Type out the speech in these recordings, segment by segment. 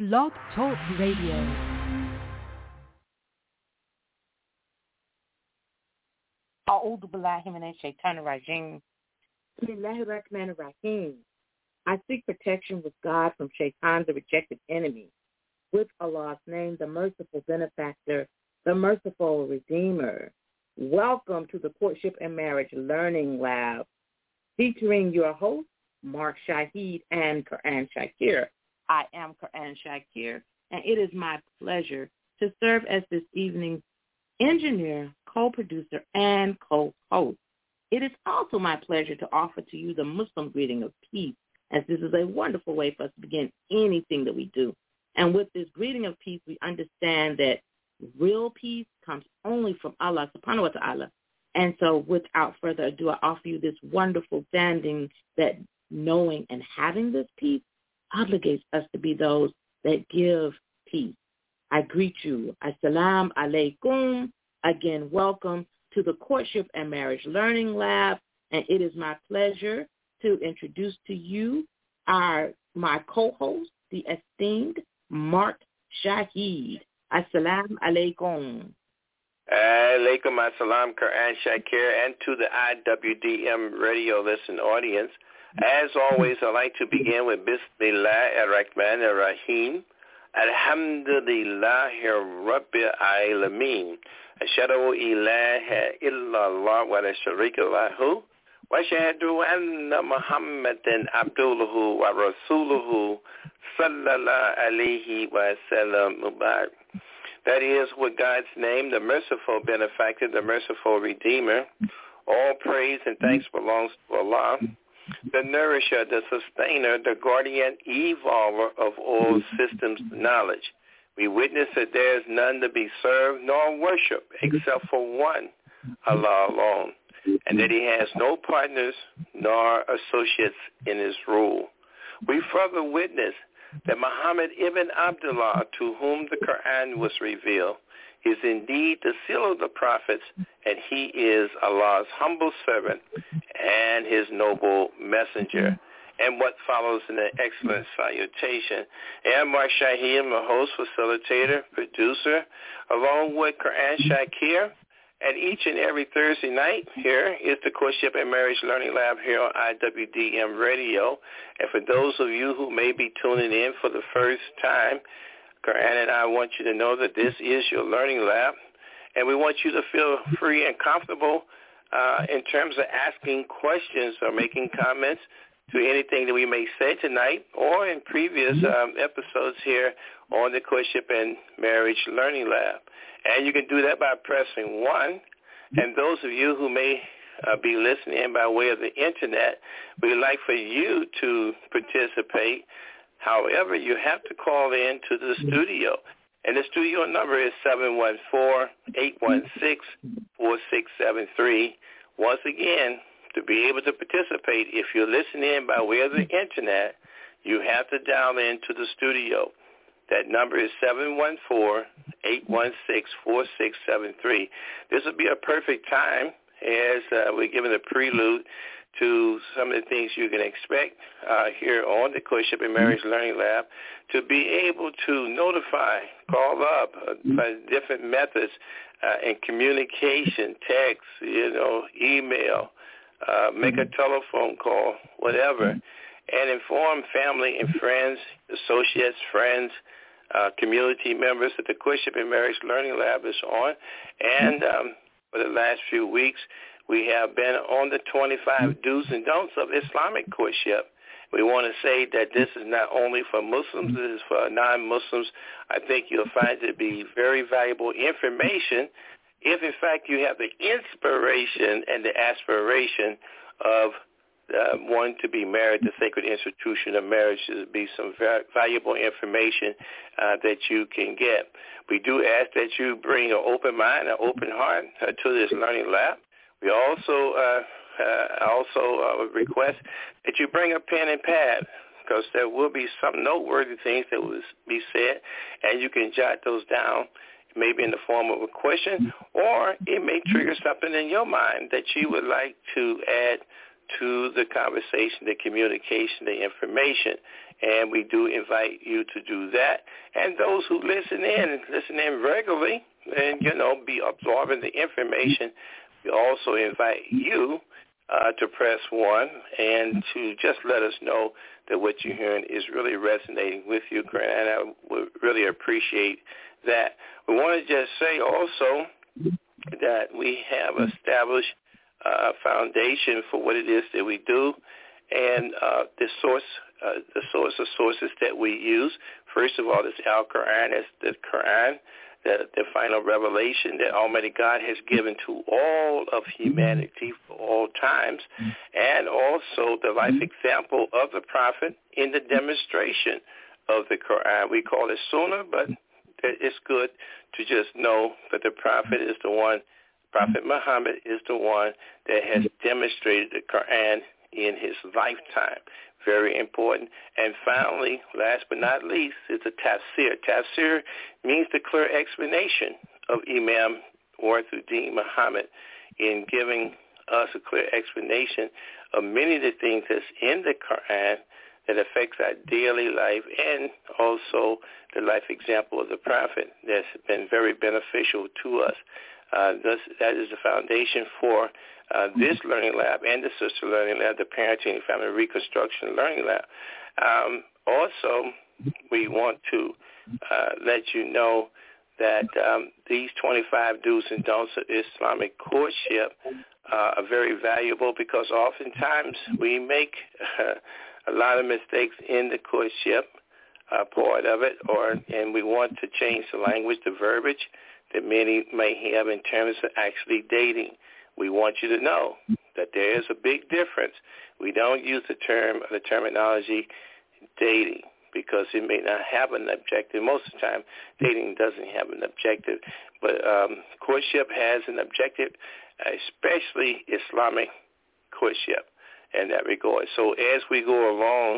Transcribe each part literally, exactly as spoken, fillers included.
Blog Talk Radio. A'udhu billahi minash shaitanir rajim. Bismillahir rahmanir rahim. I seek protection with God from Shaitan, the rejected enemy, with Allah's name, the merciful benefactor, the merciful redeemer. Welcome to the Courtship and Marriage Learning Lab, featuring your hosts, Mark Shahid and Quran Shakir. I am Quran Shakir, and it is my pleasure to serve as this evening's engineer, co-producer, and co-host. It is also my pleasure to offer to you the Muslim greeting of peace, as this is a wonderful way for us to begin anything that we do. And with this greeting of peace, we understand that real peace comes only from Allah subhanahu wa ta'ala. And so without further ado, I offer you this wonderful standing that knowing and having this peace obligates us to be those that give peace. I greet you. Assalamu alaikum. Again, welcome to the Courtship and Marriage Learning Lab. And it is my pleasure to introduce to you our my co-host, the esteemed Mark Shahid. Assalamu alaikum. Alaikum assalam, Quran Shakir, and to the I W D M radio listen audience. As always, I'd like to begin with Bismillah ar-Rahman ar-Rahim. Alhamdulillahi Rabbil Alameen. Ashhadu ilaha illallah wa la sharika lahu. Wa ashhadu anna Muhammadan abduhu wa rasuluhu sallallahu alayhi wa sallam mubarak. That is, with God's name, the merciful benefactor, the merciful redeemer. All praise and thanks belongs to Allah, the nourisher, the sustainer, the guardian, evolver of all systems of knowledge. We witness that there is none to be served nor worshipped except for one, Allah alone, and that he has no partners nor associates in his rule. We further witness that Muhammad ibn Abdullah, to whom the Quran was revealed, is indeed the seal of the prophets, and he is Allah's humble servant and his noble messenger. And what follows in an excellent salutation. And Mark Shahid, my host, facilitator, producer, along with Quran Shakir. And each and every Thursday night here is the Courtship and Marriage Learning Lab here on I W D M Radio. And for those of you who may be tuning in for the first time, Quran and I want you to know that this is your learning lab. And we want you to feel free and comfortable uh, in terms of asking questions or making comments to anything that we may say tonight or in previous um, episodes here on the Courtship and Marriage Learning Lab. And you can do that by pressing one. And those of you who may uh, be listening in by way of the Internet, we'd like for you to participate. However, you have to call in to the studio. And the studio number is seven one four, eight one six, four six seven three. Once again, to be able to participate, if you're listening in by way of the Internet, you have to dial in to the studio. That number is seven one four, eight one six, four six seven three. This will be a perfect time as uh, we're giving a prelude to some of the things you can expect uh, here on the Courtship and Marriage Learning Lab, to be able to notify, call up uh, by different methods uh, in communication, text, you know, email, uh, make a telephone call, whatever, and inform family and friends, associates, friends, uh, community members that the Courtship and Marriage Learning Lab is on. And um, for the last few weeks, we have been on the twenty-five do's and don'ts of Islamic courtship. We want to say that this is not only for Muslims, this is for non-Muslims. I think you'll find it to be very valuable information if, in fact, you have the inspiration and the aspiration of uh, wanting to be married. The sacred institution of marriage to be some very valuable information uh, that you can get. We do ask that you bring an open mind, an open heart uh, to this learning lab. We also uh, uh, also uh, request that you bring a pen and pad, because there will be some noteworthy things that will be said, and you can jot those down, maybe in the form of a question, or it may trigger something in your mind that you would like to add to the conversation, the communication, the information. and we do invite you to do that. And those who listen in, listen in regularly, and, you know, be absorbing the information, we also invite you uh, to press one and to just let us know that what you're hearing is really resonating with you, Grant, and I would really appreciate that. We want to just say also that we have established a foundation for what it is that we do, and uh, the source, uh, the source of sources that we use. First of all, is Al-Quran, is the Quran, the, the final revelation that Almighty God has given to all of humanity for all times, and also the life example of the prophet in the demonstration of the Quran. We call it Sunnah, but it's good to just know that the prophet is the one, Prophet Muhammad is the one that has demonstrated the Quran in his lifetime. Very important. And finally, last but not least, is the tafsir. Tafsir means the clear explanation of Imam Warithuddin Muhammad in giving us a clear explanation of many of the things that's in the Quran that affects our daily life, and also the life example of the prophet that's been very beneficial to us. Uh, this, that is the foundation for uh, this learning lab and the sister learning lab, the Parenting and Family Reconstruction Learning Lab. Um, also, we want to uh, let you know that um, these twenty-five do's and don'ts of Islamic courtship uh, are very valuable, because oftentimes we make uh, a lot of mistakes in the courtship uh, part of it, or and we want to change the language, the verbiage that many may have in terms of actually dating. We want you to know that there is a big difference. We don't use the term, the terminology dating, because it may not have an objective. Most of the time, dating doesn't have an objective, but um, courtship has an objective, especially Islamic courtship in that regard. So as we go along,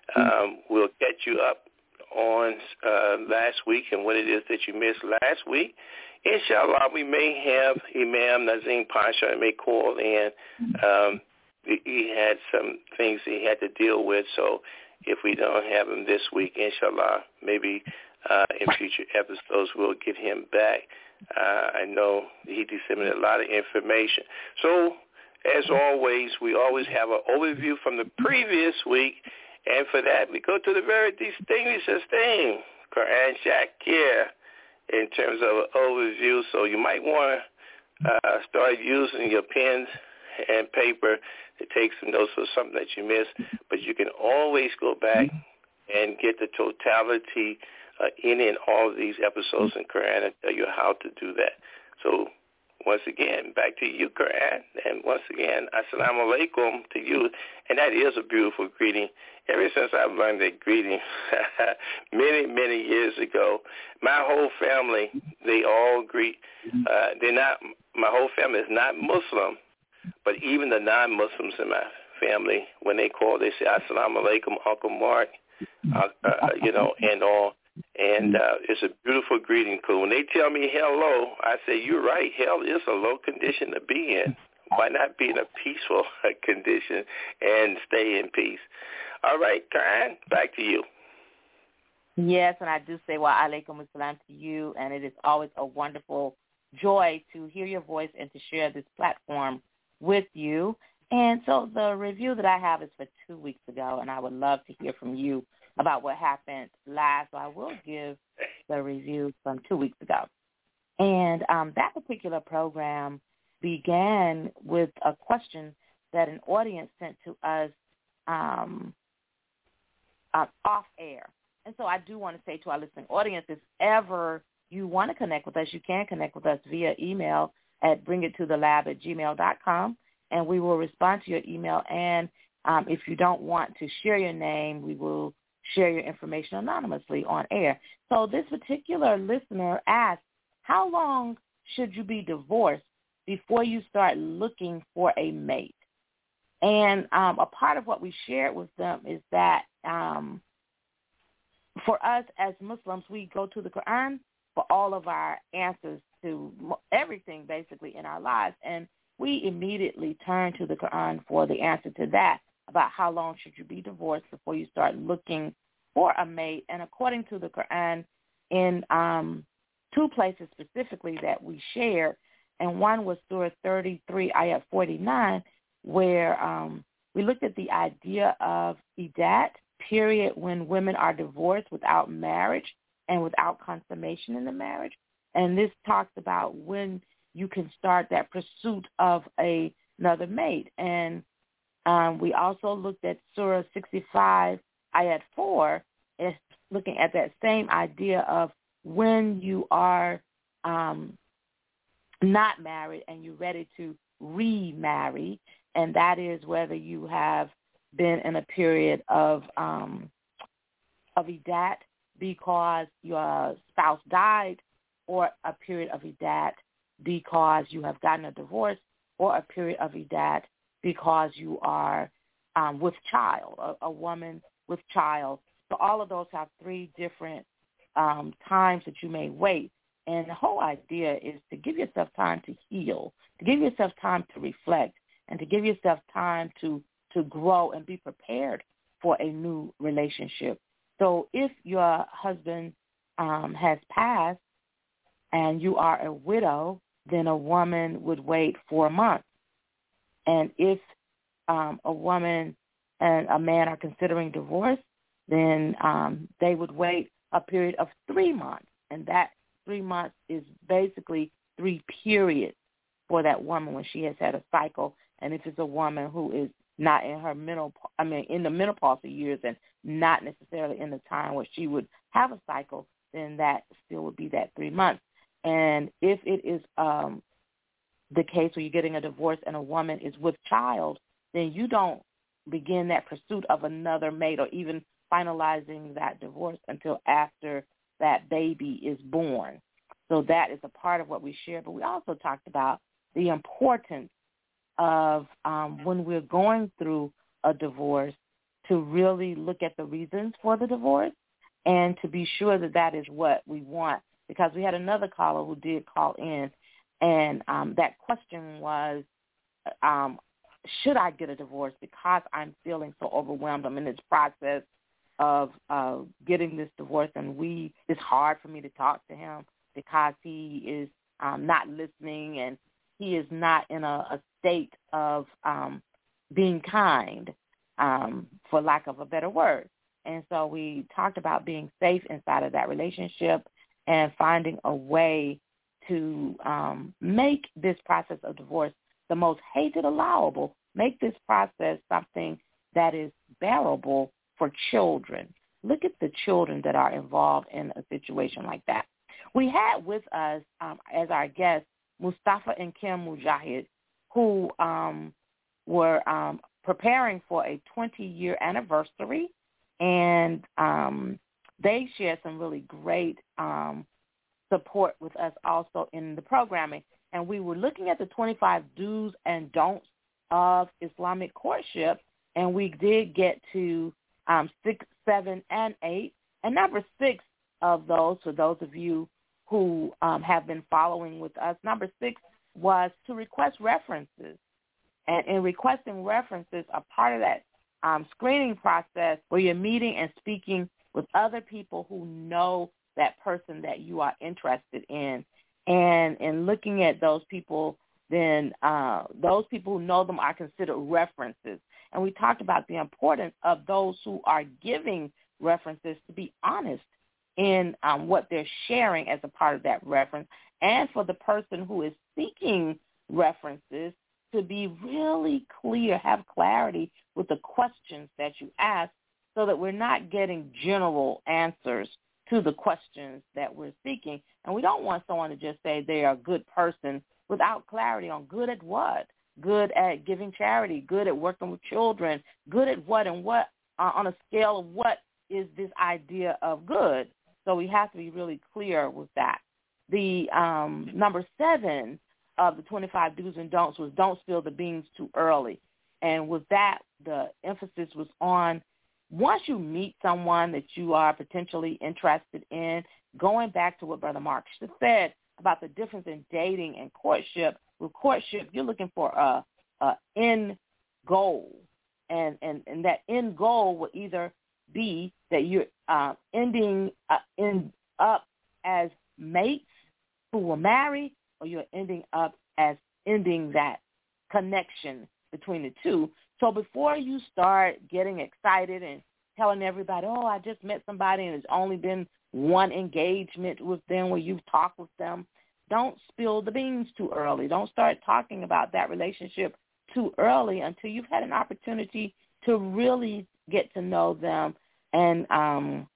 um, we'll get you up on uh, last week and what it is that you missed last week. Inshallah, we may have Imam Nazim Pasha may call in. Um, he had some things he had to deal with, so if we don't have him this week, inshallah, maybe uh, in future episodes we'll get him back. Uh, I know he disseminated a lot of information. So, as always, we always have an overview from the previous week, and for that, we go to the very distinguished thing, Quran Shakir, in terms of an overview. So you might want to uh, start using your pens and paper to take some notes for something that you missed, but you can always go back and get the totality uh, in and all of these episodes in Quran and tell you how to do that. So once again, back to you, Quran, and once again, assalamu alaikum to you, and that is a beautiful greeting. Ever since I've learned that greeting many, many years ago, my whole family, they all greet. Uh, they're not, my whole family is not Muslim, but even the non-Muslims in my family, when they call, they say, assalamu alaikum, Uncle Mark, uh, uh, you know, and all. And uh, it's a beautiful greeting. Cool. When they tell me hello, I say, you're right. Hell is a low condition to be in. Why not be in a peaceful condition and stay in peace? All right, Karen, back to you. Yes, and I do say wa alaikum assalam to you, and it is always a wonderful joy to hear your voice and to share this platform with you. And so the review that I have is for two weeks ago, and I would love to hear from you about what happened last. So I will give the review from two weeks ago. And um, that particular program began with a question that an audience sent to us um, uh, off air. And so I do want to say to our listening audience, if ever you want to connect with us, you can connect with us via email at bringittoTheLab at gmail dot com, and we will respond to your email. And um, if you don't want to share your name, we will share your information anonymously on air. So this particular listener asked, how long should you be divorced before you start looking for a mate? And um, a part of what we shared with them is that um, for us as Muslims, we go to the Quran for all of our answers to everything basically in our lives. And we immediately turn to the Quran for the answer to that, about how long should you be divorced before you start looking for a mate. And according to the Quran, in um, two places specifically that we shared, and one was Surah thirty-three, Ayat forty-nine, where um, we looked at the idea of idat, period, when women are divorced without marriage and without consummation in the marriage. And this talks about when you can start that pursuit of a, another mate. And um, we also looked at Surah sixty-five, Ayat four, is looking at that same idea of when you are um, not married and you're ready to remarry, and that is whether you have been in a period of um, of idat because your spouse died, or a period of idat because you have gotten a divorce, or a period of idat because you are um, with child, a, a woman with child. So all of those have three different um, times that you may wait. And the whole idea is to give yourself time to heal, to give yourself time to reflect, and to give yourself time to, to grow and be prepared for a new relationship. So if your husband um, has passed and you are a widow, then a woman would wait four months. And if um, a woman and a man are considering divorce, then um, they would wait a period of three months. And that three months is basically three periods for that woman when she has had a cycle. And if it's a woman who is not in her menopause, I mean, in the menopausal years and not necessarily in the time where she would have a cycle, then that still would be that three months. And if it is um, the case where you're getting a divorce and a woman is with child, then you don't begin that pursuit of another mate or even finalizing that divorce until after that baby is born. So that is a part of what we share. But we also talked about the importance of um, when we're going through a divorce to really look at the reasons for the divorce and to be sure that that is what we want. Because we had another caller who did call in, and um, that question was, um, should I get a divorce because I'm feeling so overwhelmed? I'm in this process of uh, getting this divorce, and we it's hard for me to talk to him because he is um, not listening, and he is not in a, a state of um, being kind, um, for lack of a better word. And so we talked about being safe inside of that relationship and finding a way to um, make this process of divorce the most hated allowable, make this process something that is bearable for children. Look at the children that are involved in a situation like that. We had with us um, as our guests Mustafa and Kim Mujahid, who um, were um, preparing for a twenty-year anniversary, and um, they shared some really great um, support with us also in the programming. And we were looking at the twenty-five do's and don'ts of Islamic courtship, and we did get to um, six, seven, and eight. And number six of those, for those of you who um, have been following with us, number six was to request references. And in requesting references, a part of that um, screening process where you're meeting and speaking with other people who know that person that you are interested in. And in looking at those people, then uh, those people who know them are considered references. And we talked about the importance of those who are giving references to be honest in um, what they're sharing as a part of that reference, and for the person who is seeking references to be really clear, have clarity with the questions that you ask so that we're not getting general answers to the questions that we're seeking. And we don't want someone to just say they are a good person without clarity on good at what, good at giving charity, good at working with children, good at what and what, uh, on a scale of what is this idea of good. So we have to be really clear with that. The um, number seven of the twenty-five do's and don'ts was don't spill the beans too early. And with that, the emphasis was on once you meet someone that you are potentially interested in, going back to what Brother Mark said about the difference in dating and courtship. With courtship, you're looking for a, a end goal, and, and, and that end goal will either be that you're uh, ending uh, in, up as mates who will marry, or you're ending up as ending that connection between the two. So before you start getting excited and telling everybody, oh, I just met somebody and it's only been one engagement with them where you've talked with them, don't spill the beans too early. Don't start talking about that relationship too early until you've had an opportunity to really get to know them. And um,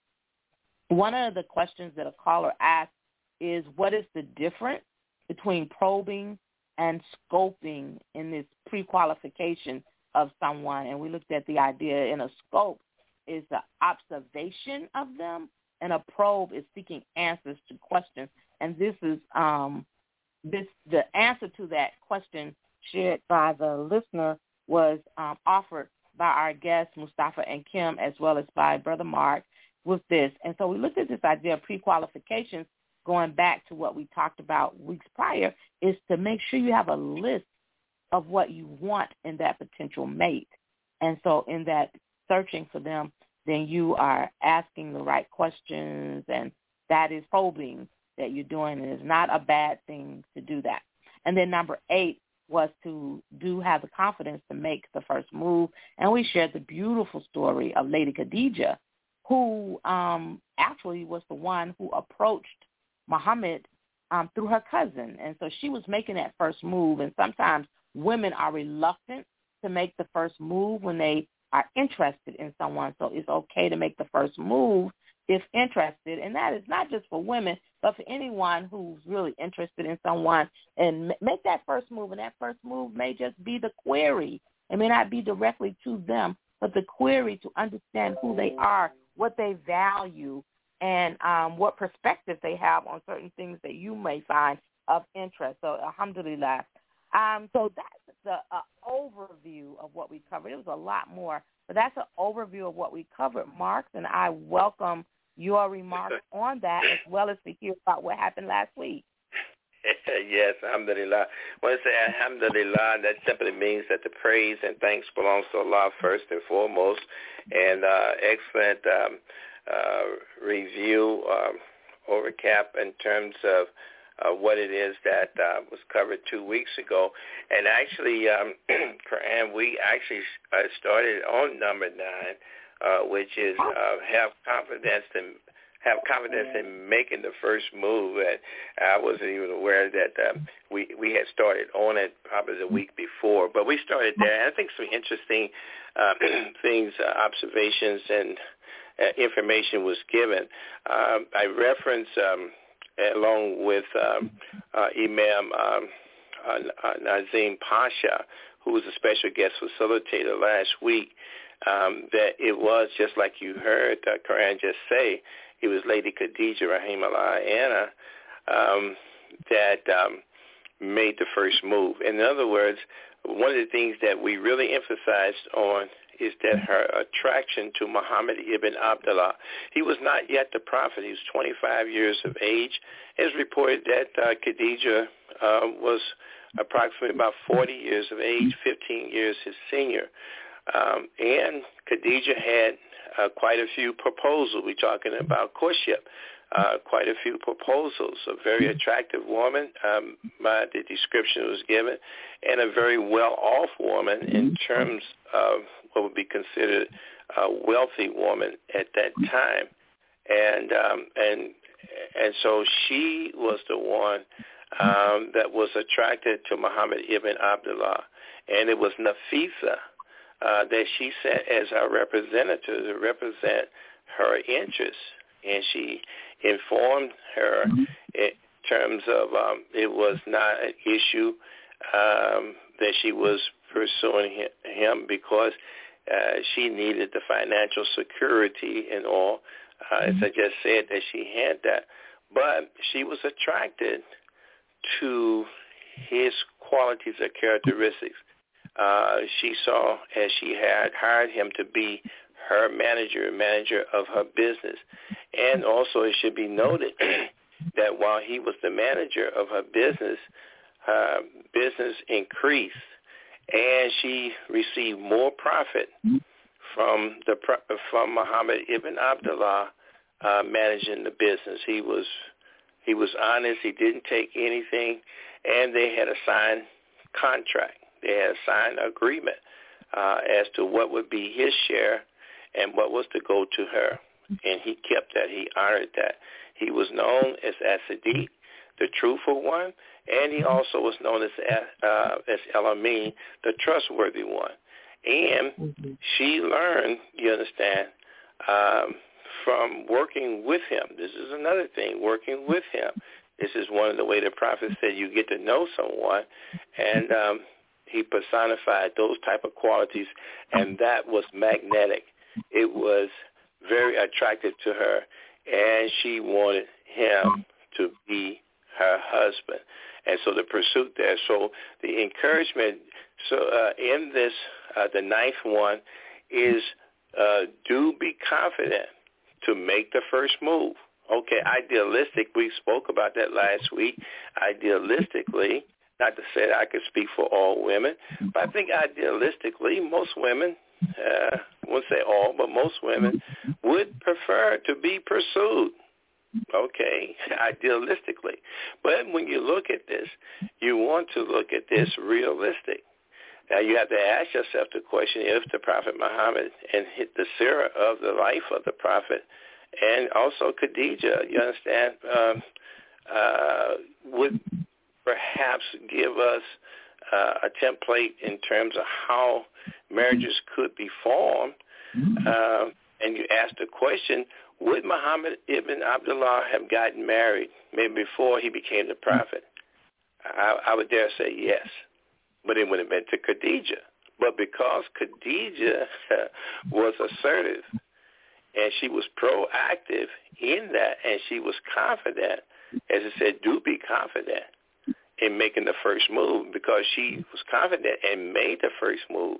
one of the questions that a caller asked is, what is the difference between probing and scoping in this pre-qualification of someone? And we looked at the idea in a scope is the observation of them, and a probe is seeking answers to questions. And this is um, this the answer to that question shared by the listener was um, offered by our guests, Mustafa and Kim, as well as by Brother Mark with this. And so we looked at this idea of pre-qualifications, going back to what we talked about weeks prior, is to make sure you have a list of what you want in that potential mate. And so in that searching for them, then you are asking the right questions, and that is probing that you're doing. And it's not a bad thing to do that. And then number eight was to do have the confidence to make the first move. And we shared the beautiful story of Lady Khadijah, who um, actually was the one who approached Muhammad um, through her cousin. And so she was making that first move. And sometimes women are reluctant to make the first move when they are interested in someone. So it's okay to make the first move if interested. And that is not just for women, but for anyone who's really interested in someone, and make that first move. And that first move may just be the query. It may not be directly to them, but the query to understand who they are, what they value, and um, what perspective they have on certain things that you may find of interest. So, alhamdulillah. Um, so that's the uh, overview of what we covered. It was a lot more, but that's an overview of what we covered, Mark, and I welcome your remarks on that, as well as to hear about what happened last week. Yes, alhamdulillah. When I say alhamdulillah, that simply means that the praise and thanks belongs to Allah first and foremost, and uh, excellent um, uh, review um, or recap in terms of uh, what it is that uh, was covered two weeks ago. And actually, um, Quran, we actually uh, started on number nine, uh, which is uh, have confidence in have confidence in making the first move. And I wasn't even aware that um, we we had started on it probably the week before, but we started there. And I think some interesting uh, things, uh, observations, and uh, information was given. Um, I reference, um, along with um, uh, Imam um, uh, Nazim Pasha, who was a special guest facilitator last week, um, that it was just like you heard uh, Quran just say. It was Lady Khadijah, rahimahullah, Anna, um, that um, made the first move. In other words, one of the things that we really emphasized on is that her attraction to Muhammad ibn Abdullah. He was not yet the prophet. He was twenty-five years of age. It's reported that uh, Khadijah uh, was approximately about forty years of age, fifteen years his senior. Um, and Khadijah had uh, quite a few proposals. We're talking about courtship. Uh, quite a few proposals. A very attractive woman, um, by the description was given, and a very well-off woman in terms of what would be considered a wealthy woman at that time. And um, and and so she was the one um, that was attracted to Muhammad ibn Abdullah, and it was Nafisa uh, that she sent as our representative to represent her interests. And she informed her in terms of um, it was not an issue um, that she was pursuing him because uh, she needed the financial security and all. Uh, as I just said, that she had that. But she was attracted to his qualities or characteristics. Uh, she saw, as she had hired him to be her manager, manager of her business. And also it should be noted that while he was the manager of her business, her business increased and she received more profit from the from Muhammad ibn Abdullah uh, managing the business. He was he was honest. He didn't take anything, and they had a signed contract. They had a signed agreement uh, as to what would be his share and what was to go to her, and he kept that. He honored that. He was known as As-Siddiq, the truthful one, and he also was known as uh, as El-Amin, the trustworthy one. And mm-hmm. she learned, you understand, um, from working with him. This is another thing, working with him. This is one of the way the prophet said you get to know someone, and um, he personified those type of qualities, and that was magnetic. It was very attractive to her, and she wanted him to be her husband. And so the pursuit there. So the encouragement so uh, in this, uh, the ninth one, is uh, do be confident to make the first move. Okay, idealistic, we spoke about that last week. Idealistically, not to say that I could speak for all women, but I think idealistically most women, uh, I wouldn't say all, but most women would prefer to be pursued. Okay, idealistically. But when you look at this, you want to look at this realistic. Now you have to ask yourself the question, if the Prophet Muhammad and hit the seerah of the life of the Prophet, and also Khadijah, you understand, um, uh, would perhaps give us uh, a template in terms of how marriages could be formed, uh, and you ask the question, would Muhammad ibn Abdullah have gotten married maybe before he became the prophet? I, I would dare say yes, but it would have been to Khadijah. But because Khadijah was assertive and she was proactive in that, and she was confident, as it said, do be confident in making the first move, because she was confident and made the first move,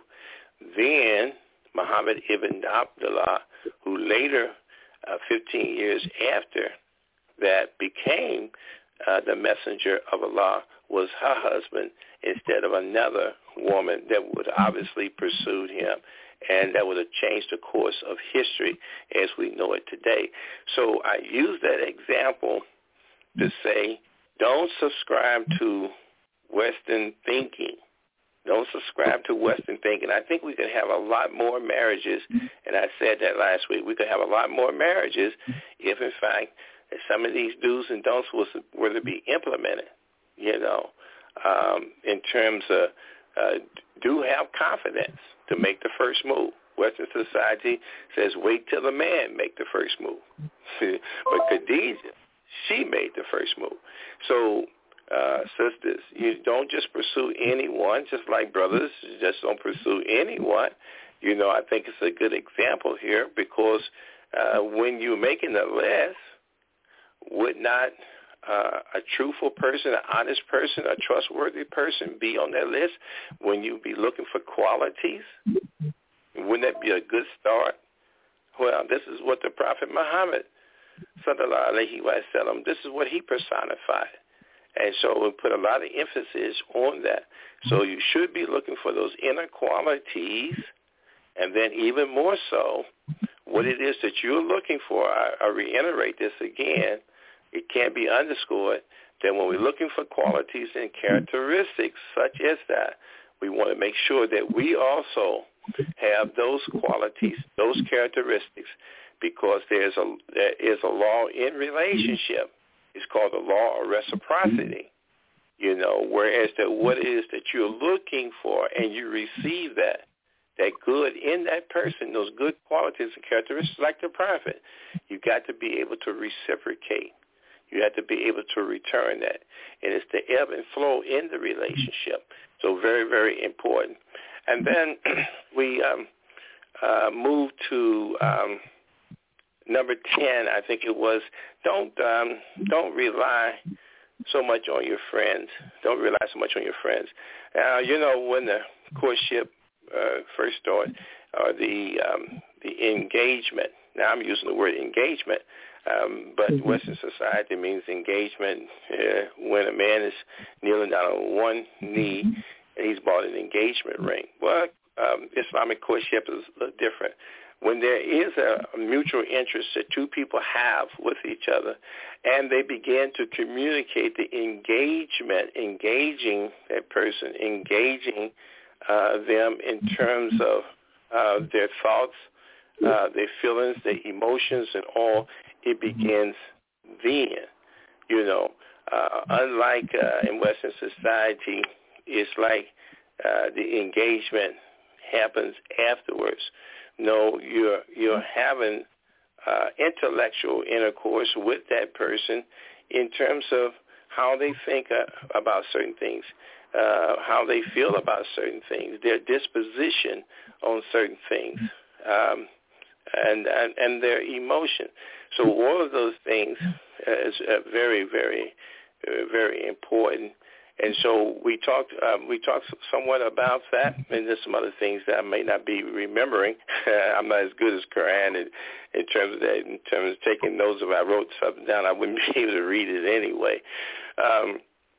then Muhammad ibn Abdullah, who later, Uh, fifteen years after that, became uh, the messenger of Allah, was her husband instead of another woman that would obviously pursued him, and that would have changed the course of history as we know it today. So I use that example to say, don't subscribe to Western thinking. Don't subscribe to Western thinking. I think we could have a lot more marriages, and I said that last week. We could have a lot more marriages if, in fact, some of these do's and don'ts was, were to be implemented, you know, um, in terms of uh, do have confidence to make the first move. Western society says wait till the man make the first move. But Khadijah, she made the first move. So, Uh, sisters, you don't just pursue anyone, just like brothers, you just don't pursue anyone. You know, I think it's a good example here, because uh, when you're making a list, would not uh, a truthful person, an honest person, a trustworthy person be on that list when you be looking for qualities? Wouldn't that be a good start? Well, this is what the Prophet Muhammad, sallallahu alaihi wasallam, this is what he personified. And so we put a lot of emphasis on that. So you should be looking for those inner qualities, and then even more so, what it is that you're looking for. I, I reiterate this again. It can't be underscored that when we're looking for qualities and characteristics such as that, we want to make sure that we also have those qualities, those characteristics, because there's a, there is a law in relationship. It's called the law of reciprocity, you know, whereas that what it is that you're looking for and you receive that, that good in that person, those good qualities and characteristics like the prophet, you've got to be able to reciprocate. You have to be able to return that. And it's the ebb and flow in the relationship. So very, very important. And then we um, uh, move to... Um, Number ten, I think it was, don't um, don't rely so much on your friends. Don't rely so much on your friends. Now, you know, when the courtship uh, first started, or the um, the engagement. Now, I'm using the word engagement, um, but mm-hmm. Western society means engagement uh, when a man is kneeling down on one knee and he's bought an engagement ring. Well, um, Islamic courtship is uh, different. When there is a, a mutual interest that two people have with each other, and they begin to communicate the engagement, engaging that person, engaging uh, them in terms of uh, their thoughts, uh, their feelings, their emotions, and all, it begins then. You know, uh, unlike uh, in Western society, it's like uh, the engagement happens afterwards. No, you're you're having uh, intellectual intercourse with that person in terms of how they think uh, about certain things, uh, how they feel about certain things, their disposition on certain things, um, and, and and their emotion. So all of those things is uh, very, very, uh, very important. And so we talked um, we talked somewhat about that, and there's some other things that I may not be remembering. I'm not as good as Quran in, in terms of that. In terms of taking notes, if I wrote something down, I wouldn't be able to read it anyway. Um,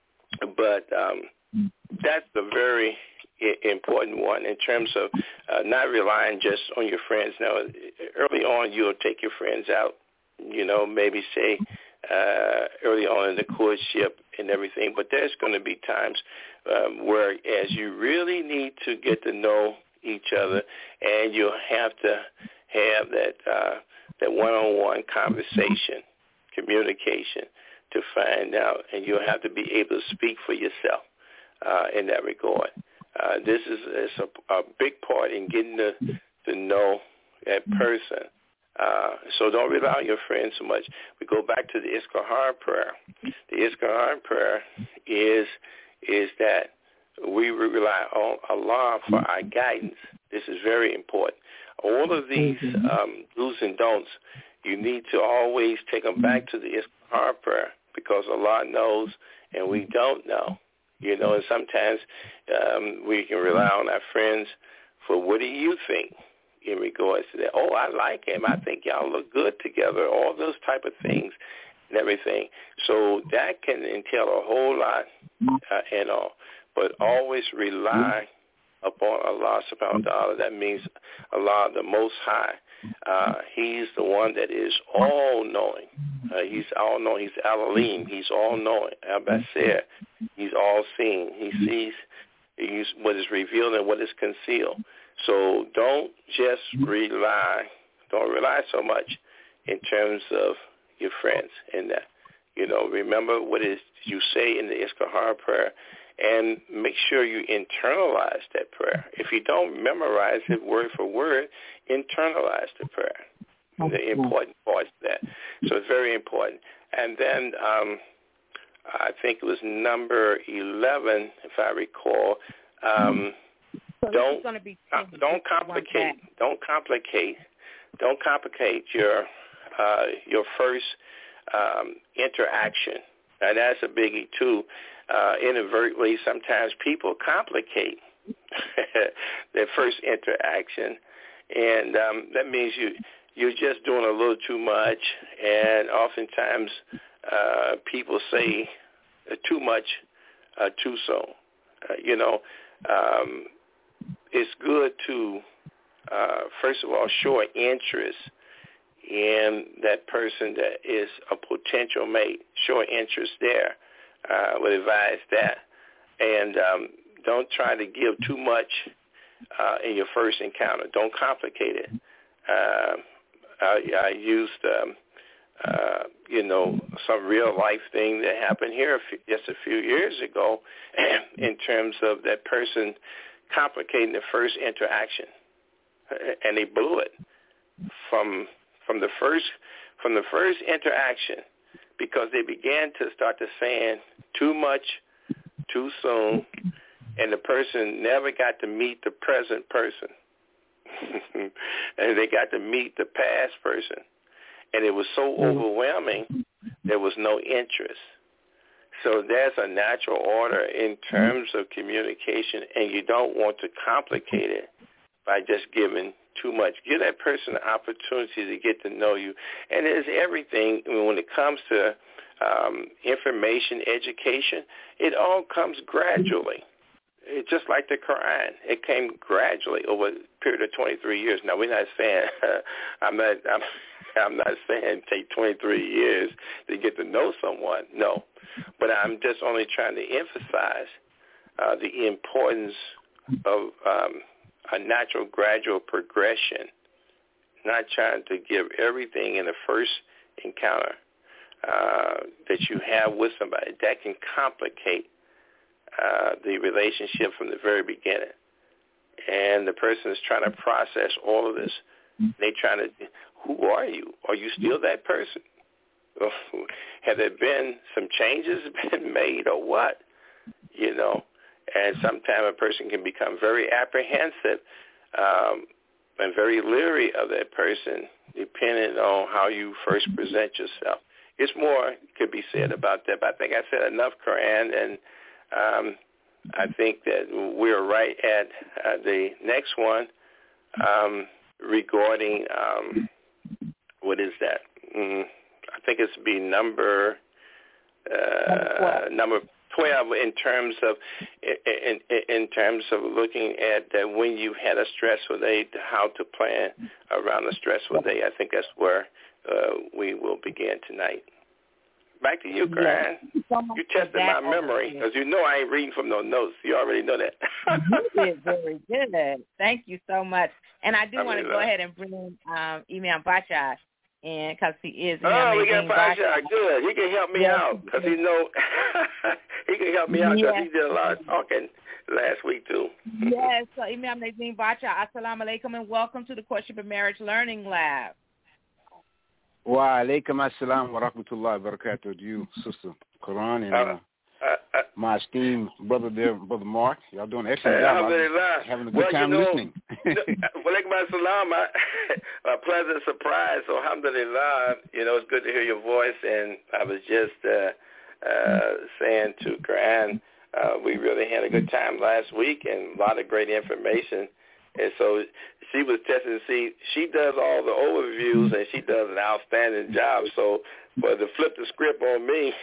but um, that's a very important one in terms of uh, not relying just on your friends. Now, early on, you'll take your friends out, you know, maybe say, Uh, early on in the courtship and everything, but there's going to be times um, where as you really need to get to know each other, and you'll have to have that uh, that one-on-one conversation, communication to find out, and you'll have to be able to speak for yourself uh, in that regard. Uh, this is, is a, a big part in getting to, to know that person. Uh, so don't rely on your friends so much. We go back to the Istikhara prayer. The Istikhara prayer is is that we rely on Allah for our guidance. This is very important. All of these um, do's and don'ts, you need to always take them back to the Istikhara prayer, because Allah knows and we don't know. You know, and sometimes um, we can rely on our friends for what do you think in regards to that. Oh, I like him. I think y'all look good together. All those type of things and everything. So that can entail a whole lot uh, and all. But always rely upon Allah subhanahu wa ta'ala. That means Allah, the Most High. Uh, he's the one that is all-knowing. Uh, he's all-knowing. He's Al-Alim. He's all-knowing. Al-Basir. He's all-seeing. He sees he's what is revealed and what is concealed. So don't just rely, don't rely so much in terms of your friends in that. You know, remember what is you say in the Istikhara prayer, and make sure you internalize that prayer. If you don't memorize it word for word, internalize the prayer. The important part of that. So it's very important. And then um, I think it was number eleven, if I recall. Um, So don't be uh, don't complicate don't complicate don't complicate your uh, your first um, interaction, and that's a biggie too. Uh, inadvertently, sometimes people complicate their first interaction, and um, that means you you're just doing a little too much, and oftentimes uh, people say uh, too much uh, too soon. Uh, you know. Um, It's good to, uh, first of all, show an interest in that person that is a potential mate. Show an interest there. I uh, would advise that. And um, don't try to give too much uh, in your first encounter. Don't complicate it. Uh, I, I used, um, uh, you know, some real-life thing that happened here just a few years ago in terms of that person complicating the first interaction, and they blew it from from the first from the first interaction, because they began to start to saying too much too soon, and the person never got to meet the present person, and they got to meet the past person, and it was so overwhelming there was no interest. So there's a natural order in terms of communication, and you don't want to complicate it by just giving too much. Give that person an opportunity to get to know you. And there's everything, I mean, when it comes to um, information, education, it all comes gradually. It's just like the Quran. It came gradually over a period of twenty-three years. Now, we're not saying, I'm not I'm, I'm not saying take twenty-three years to get to know someone. No. But I'm just only trying to emphasize uh, the importance of um, a natural gradual progression, not trying to give everything in the first encounter uh, that you have with somebody. That can complicate uh, the relationship from the very beginning. And the person is trying to process all of this. They trying to, who are you? Are you still that person? Have there been some changes been made or what? You know, and sometimes a person can become very apprehensive um, and very leery of that person depending on how you first present yourself. It's more could be said about that, but I think I said enough, Quran, and um, I think that we're right at uh, the next one um, regarding, um, what is that? Mm, I think it's be number uh, number twelve in terms of in, in, in terms of looking at that when you had a stressful day, how to plan around a stressful day. I think that's where uh, we will begin tonight. Back to you, Karen. Yeah. You tested my memory because you know I ain't reading from no notes. You already know that. You did very good. Thank you so much. And I do I want to go ahead and bring um, Imam Basha in because he is. Oh, we got Basha. Good. He can help me yes. out because he know he can help me out because yes. he did a lot of talking last week too. Yes. So Imam Nazim Basha, assalamu alaikum and welcome to the Courtship and Marriage Learning Lab. Wa alaikum assalam wa rahmatullahi wa barakatuh to you, Sister Quran, and uh, uh, uh, my esteemed brother there, Brother Mark. Y'all doing an excellent job. Having a good well, time you know, listening. Wa alaikum assalam. A pleasant surprise. So alhamdulillah, you know, it's good to hear your voice. And I was just uh, uh, saying to Quran, uh, we really had a good time last week and a lot of great information. And so she was testing to see, she does all the overviews and she does an outstanding job. So for to flip the script on me,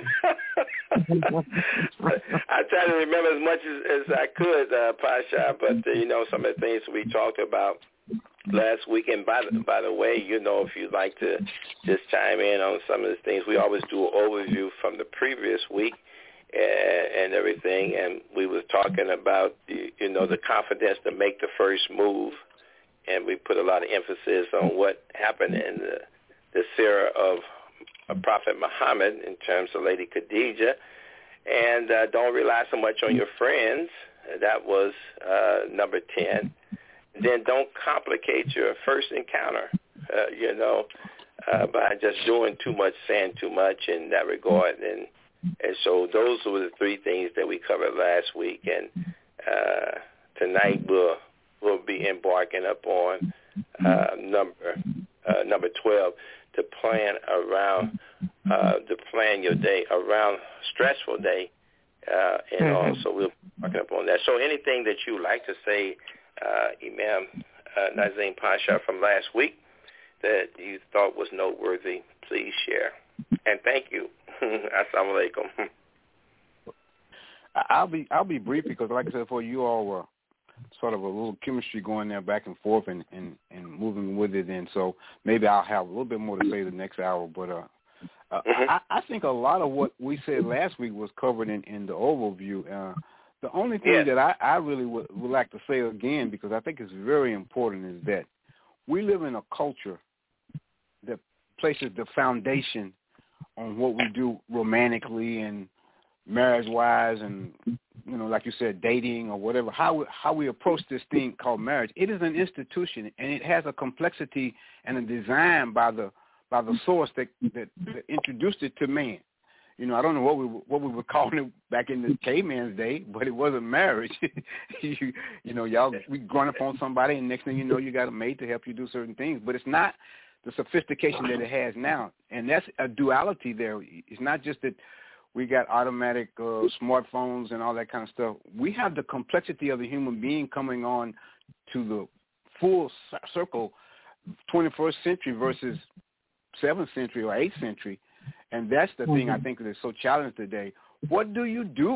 I try to remember as much as, as I could, uh, Pasha, but, uh, you know, some of the things we talked about last week. And by the, by the way, you know, if you'd like to just chime in on some of the things, we always do an overview from the previous week. And, and everything, and we was talking about, the, you know, the confidence to make the first move, and we put a lot of emphasis on what happened in the, the seerah of, of Prophet Muhammad in terms of Lady Khadijah, and uh, don't rely so much on your friends. That was uh, number ten. Then don't complicate your first encounter, uh, you know, uh, by just doing too much, saying too much in that regard, and And so those were the three things that we covered last week. And uh, tonight we'll, we'll be embarking upon uh, number uh, number twelve to plan around, uh, to plan your day around stressful day. Uh, and mm-hmm. also we'll be embarking upon that. So anything that you would like to say, uh, Imam uh, Nazim Pasha, from last week that you thought was noteworthy, please share. And thank you. Assalamu alaikum. I'll be I'll be brief because, like I said before, you all were sort of a little chemistry going there back and forth and, and, and moving with it. And so maybe I'll have a little bit more to say the next hour. But uh, uh, mm-hmm. I, I think a lot of what we said last week was covered in, in the overview. Uh, the only thing yeah. that I, I really would, would like to say again, because I think it's very important, is that we live in a culture that places the foundation on what we do romantically and marriage-wise and, you know, like you said, dating or whatever, how we, how we approach this thing called marriage. It is an institution, and it has a complexity and a design by the by the source that, that, that introduced it to man. You know, I don't know what we what we were calling it back in the caveman's day, but it wasn't marriage. you, you know, y'all, we growing up on somebody, and next thing you know, you got a mate to help you do certain things. But it's not the sophistication that it has now, and that's a duality there. It's not just that we got automatic uh, smartphones and all that kind of stuff. We have the complexity of the human being coming on to the full circle, twenty-first century versus seventh century or eighth century, and that's the mm-hmm. thing I think that is so challenging today. What do you do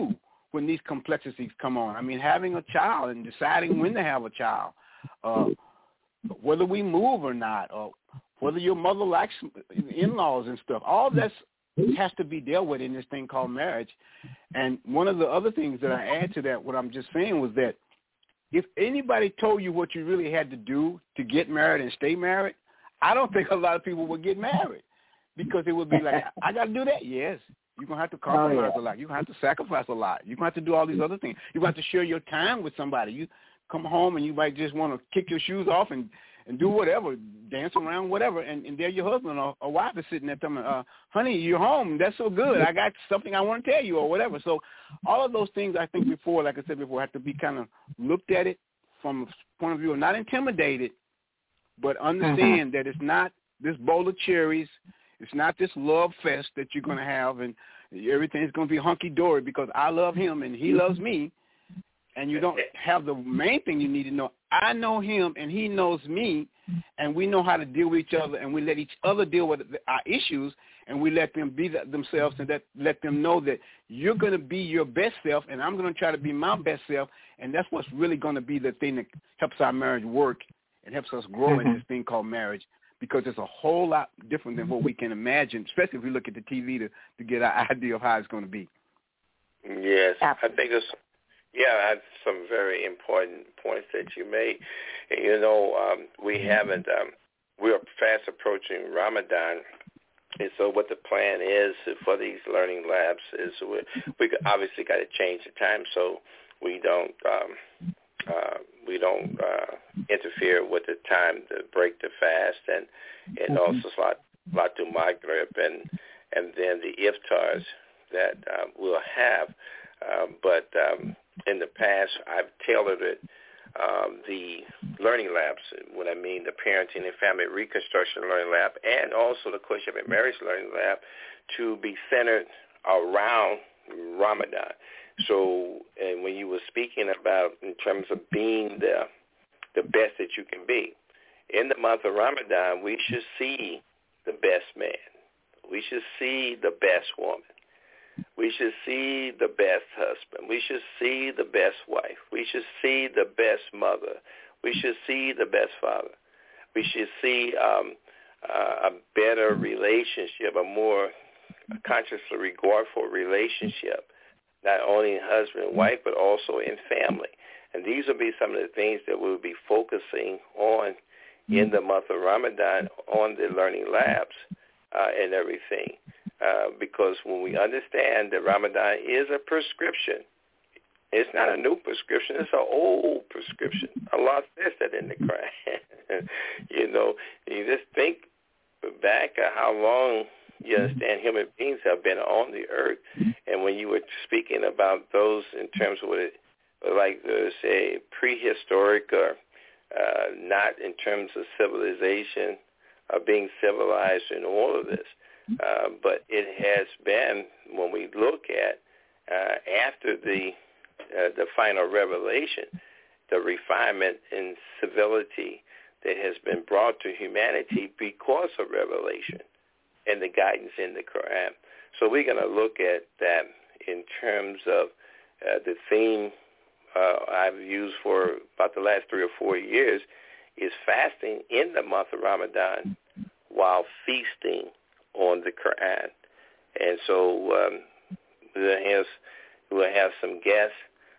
when these complexities come on. I mean, having a child and deciding when to have a child, uh, whether we move or not, or whether your mother likes in-laws and stuff, all that has to be dealt with in this thing called marriage. And one of the other things that I add to that, what I'm just saying, was that if anybody told you what you really had to do to get married and stay married, I don't think a lot of people would get married, because it would be like, I got to do that. Yes. You're going to have to compromise oh, yeah. a lot. You're going to have to sacrifice a lot. You're going to have to do all these other things. You're going to have to share your time with somebody. You come home and you might just want to kick your shoes off and, and do whatever, dance around, whatever, and, and there your husband or, or wife is sitting there telling me, uh, honey, you're home. That's so good. I got something I want to tell you or whatever. So all of those things, I think before, like I said before, have to be kind of looked at it from a point of view of not intimidated, but understand mm-hmm. that it's not this bowl of cherries. It's not this love fest that you're going to have and everything's going to be hunky-dory because I love him and he loves me, and you don't have the main thing you need to know. I know him and he knows me, and we know how to deal with each other, and we let each other deal with our issues, and we let them be themselves, and that, let them know that you're going to be your best self and I'm going to try to be my best self, and that's what's really going to be the thing that helps our marriage work and helps us grow mm-hmm. in this thing called marriage. Because it's a whole lot different than what we can imagine, especially if we look at the T V to, to get our idea of how it's going to be. Yes, I think it's, yeah, that's some very important points that you made. And, you know, um, we haven't, um, we're fast approaching Ramadan. And so what the plan is for these learning labs is we, we obviously got to change the time so we don't um, uh, we don't uh, interfere with the time to break the fast, and and mm-hmm. also Salatul Maghrib and and then the iftars that uh, we'll have. Um, but um, in the past, I've tailored it, um, the learning labs, what I mean the parenting and family reconstruction learning lab, and also the courtship and marriage learning lab, to be centered around Ramadan. So, and when you were speaking about in terms of being the the best that you can be, in the month of Ramadan, we should see the best man. We should see the best woman. We should see the best husband. We should see the best wife. We should see the best mother. We should see the best father. We should see um, uh, a better relationship, a more consciously regardful relationship, not only in husband and wife, but also in family. And these will be some of the things that we'll be focusing on in the month of Ramadan on the learning labs uh, and everything. Uh, because when we understand that Ramadan is a prescription, it's not a new prescription, it's an old prescription. Allah says that in the Quran. You know, you just think back at how long, you understand, human beings have been on the earth. And when you were speaking about those in terms of what it, like the, say, prehistoric or uh, not in terms of civilization or being civilized in all of this, uh, but it has been, when we look at uh, after the uh, the final revelation, the refinement in civility that has been brought to humanity because of revelation and the guidance in the Quran. So we're going to look at that in terms of uh, the theme uh, I've used for about the last three or four years is fasting in the month of Ramadan while feasting on the Quran. And so um, we'll, have, we'll have some guests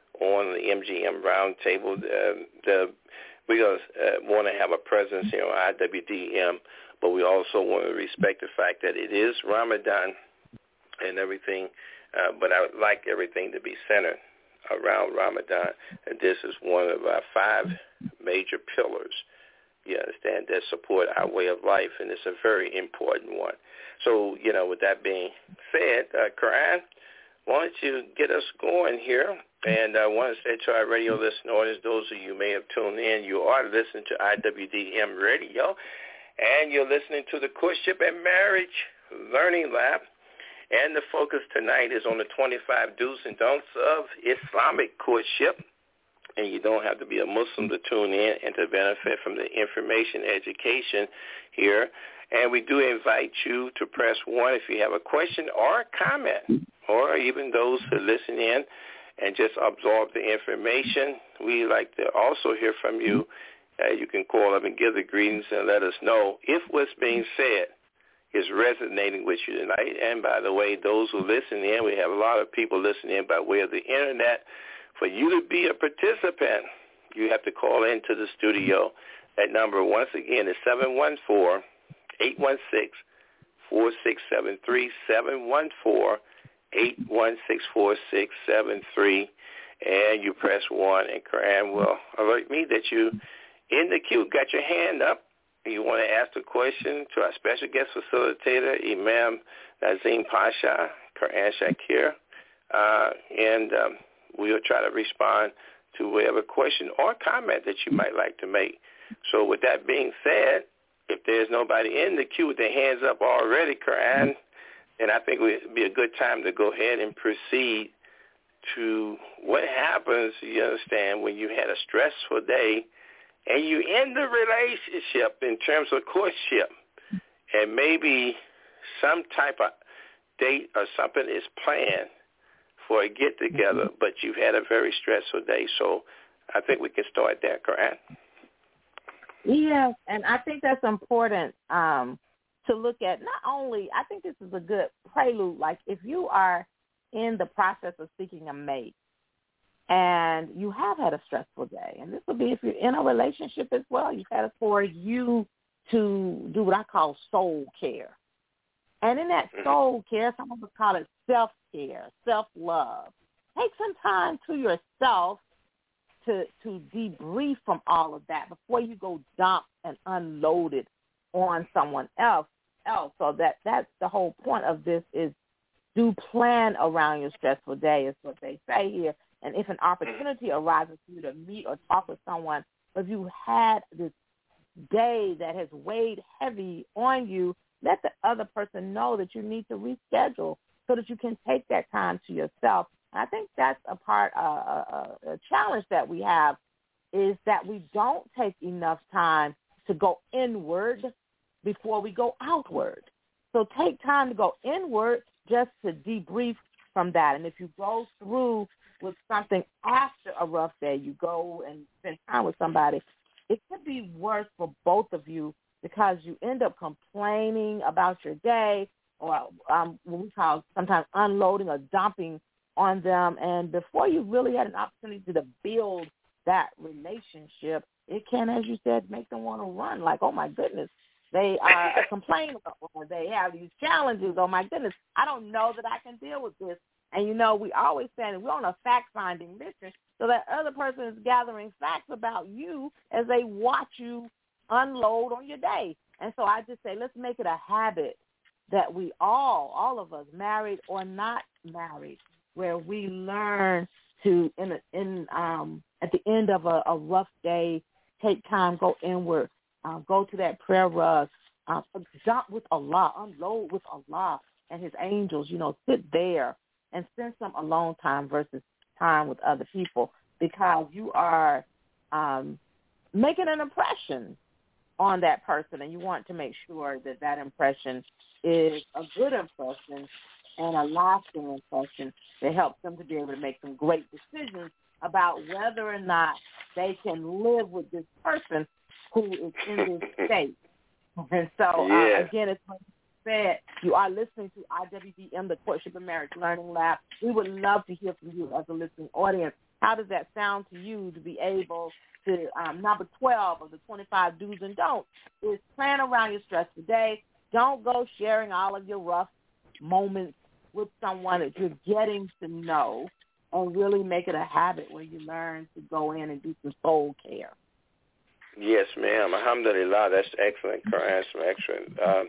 on the M G M Roundtable. Uh, the, we're going to uh, want to have a presence here on I W D M, but we also want to respect the fact that it is Ramadan and everything, uh, but I would like everything to be centered around Ramadan, and this is one of our five major pillars, you understand, that support our way of life, and it's a very important one. So, you know, with that being said, uh, Quran, why don't you get us going here? And I want to say to our radio listeners, those of you may have tuned in, you are listening to I W D M Radio, and you're listening to the Courtship and Marriage Learning Lab. And the focus tonight is on the twenty-five do's and don'ts of Islamic courtship. And you don't have to be a Muslim to tune in and to benefit from the information education here. And we do invite you to press one if you have a question or a comment, or even those who listen in and just absorb the information. We like to also hear from you. Uh, you can call up and give the greetings and let us know if what's being said is resonating with you tonight. And by the way, those who listen in, we have a lot of people listening in by way of the Internet. For you to be a participant, you have to call into the studio. That number, once again, is seven one four, eight one six, four six seven three, seven one four, eight one six, four six seven three, and you press one, and Quran will alert me that you in the queue, got your hand up. You want to ask a question to our special guest facilitator, Imam Nazim Pasha, Quran Shakir, uh, and um, we'll try to respond to whatever question or comment that you might like to make. So with that being said, if there's nobody in the queue with their hands up already, Quran, then I think it would be a good time to go ahead and proceed to what happens, you understand, when you had a stressful day and you end the relationship in terms of courtship, and maybe some type of date or something is planned for a get-together, mm-hmm. but you've had a very stressful day. So I think we can start there, Quran. Yes, and I think that's important um, to look at. Not only, I think this is a good prelude, like if you are in the process of seeking a mate, and you have had a stressful day, and this will be if you're in a relationship as well, you've had it for you to do what I call soul care. And in that soul care, some of us call it self-care, self-love. Take some time to yourself to to debrief from all of that before you go dump and unload it on someone else. else. So that that's the whole point of this is do plan around your stressful day is what they say here. And if an opportunity arises for you to meet or talk with someone, if you had this day that has weighed heavy on you, let the other person know that you need to reschedule so that you can take that time to yourself. And I think that's a part, uh, a, a challenge that we have is that we don't take enough time to go inward before we go outward. So take time to go inward just to debrief from that. And if you go through with something after a rough day, you go and spend time with somebody, it could be worse for both of you because you end up complaining about your day or um, what we call sometimes unloading or dumping on them. And before you really had an opportunity to build that relationship, it can, as you said, make them want to run like, oh, my goodness, they are complaining about or they have these challenges. Oh, my goodness, I don't know that I can deal with this. And, you know, we always say we're on a fact-finding mission, so that other person is gathering facts about you as they watch you unload on your day. And so I just say let's make it a habit that we all, all of us, married or not married, where we learn to, in, a, in um, at the end of a, a rough day, take time, go inward, uh, go to that prayer rug, uh, jump with Allah, unload with Allah and his angels, you know, sit there and spend some alone time versus time with other people because you are um, making an impression on that person, and you want to make sure that that impression is a good impression and a lasting impression that helps them to be able to make some great decisions about whether or not they can live with this person who is in this state. And so, yeah. uh, again, it's said, you are listening to I W B M, the Courtship and Marriage Learning Lab. We would love to hear from you as a listening audience. How does that sound to you to be able to, um, number twelve of the twenty-five do's and don'ts is plan around your stress today. Don't go sharing all of your rough moments with someone that you're getting to know, and really make it a habit where you learn to go in and do some soul care. Yes, ma'am. Alhamdulillah, that's excellent, Quran, some excellent um,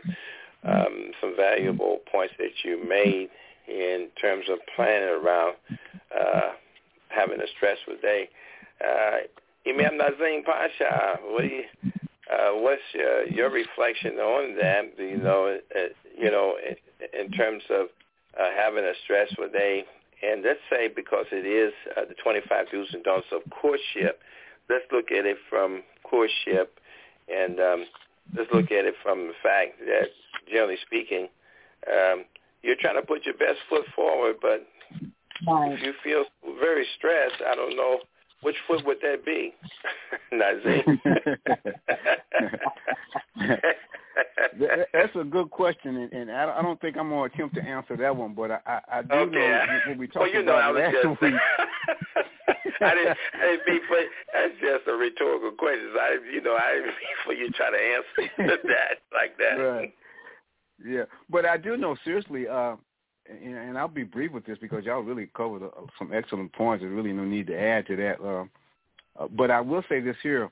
Um, some valuable points that you made in terms of planning around uh, having a stressful day. Uh, Imam Nazim Pasha, what do you, uh, what's your, your reflection on that? You know, uh, you know, in, in terms of uh, having a stressful day, and let's say because it is uh, the twenty-five do's and don'ts of courtship, let's look at it from courtship, and um, let's look at it from the fact that, generally speaking, um, you're trying to put your best foot forward, but right. if you feel very stressed, I don't know which foot would that be. Nazim. That's a good question, and, and I don't think I'm going to attempt to answer that one, but I, I, I do okay. know when we talked well, you know, about I was last just, week. I didn't, I didn't mean for, that's just a rhetorical question. I, you know, I didn't mean for you trying to answer that like that. Right. Yeah, but I do know, seriously, uh, and, and I'll be brief with this because y'all really covered uh, some excellent points. There's really no need to add to that. Uh, uh, but I will say this here.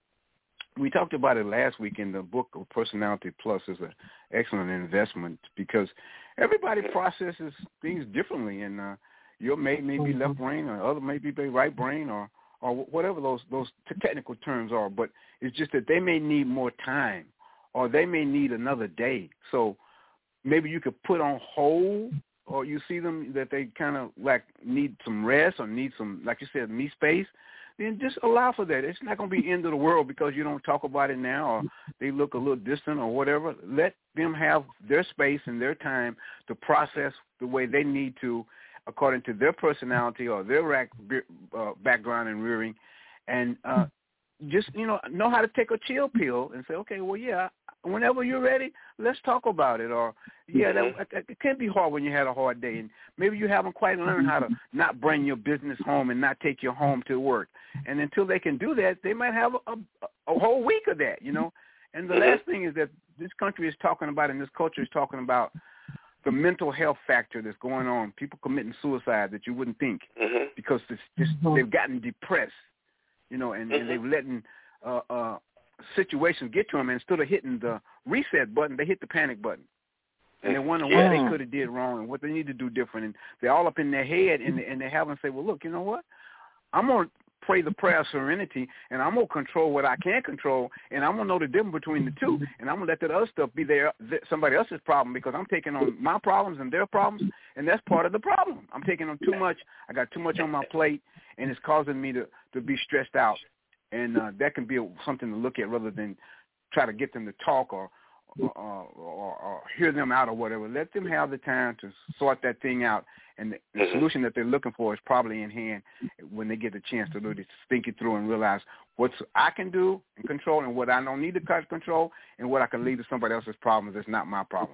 We talked about it last week in the book of Personality Plus. Is an excellent investment because everybody processes things differently, and uh, your mate may be left brain, or other may be right brain, or or whatever those those technical terms are. But it's just that they may need more time, or they may need another day. So maybe you could put on hold, or you see them that they kind of like need some rest or need some, like you said, me space. Then just allow for that. It's not going to be the end of the world because you don't talk about it now or they look a little distant or whatever. Let them have their space and their time to process the way they need to according to their personality or their rack, uh, background and rearing. And uh, just, you know, know how to take a chill pill and say, okay, well, yeah, whenever you're ready, let's talk about it. Or, yeah, that, that, it can be hard when you had a hard day. And maybe you haven't quite learned how to not bring your business home and not take your home to work. And until they can do that, they might have a, a, a whole week of that, you know. And the last thing is that this country is talking about and this culture is talking about the mental health factor that's going on, people committing suicide that you wouldn't think mm-hmm. because this, this, they've gotten depressed, you know, and, mm-hmm. and they've letting uh, uh, situations get to them. And instead of hitting the reset button, they hit the panic button. And they wonder yeah. what they could have did wrong and what they need to do different. And they're all up in their head, and, and they have them say, well, look, you know what? I'm going to pray the prayer of serenity, and I'm going to control what I can control, and I'm going to know the difference between the two, and I'm going to let that other stuff be there, somebody else's problem because I'm taking on my problems and their problems, and that's part of the problem. I'm taking on too much. I got too much on my plate, and it's causing me to, to be stressed out. And uh, that can be something to look at rather than try to get them to talk or or, or, or hear them out or whatever. Let them have the time to sort that thing out. And the, the solution that they're looking for is probably in hand when they get the chance to really think it through and realize what I can do and control and what I don't need to control and what I can leave to somebody else's problems that's not my problem.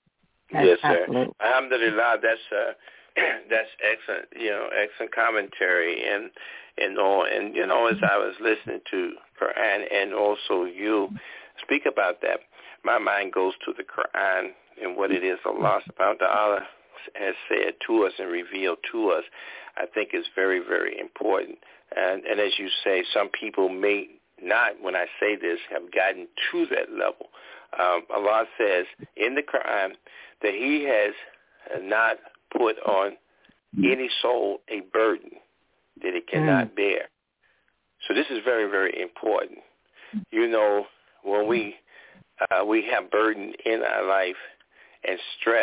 Yes, sir. Alhamdulillah, that's uh, that's excellent. You know, excellent commentary and and all. And you know, as I was listening to Quran and also you speak about that, my mind goes to the Quran and what it is Allah subhanahu wa ta'ala has said to us and revealed to us. I think is very, very important. And, and as you say, some people may not, when I say this, have gotten to that level. Um, Allah says in the Quran that he has not put on any soul a burden that it cannot mm. bear. So this is very, very important. You know, when we uh, we have burden in our life and stress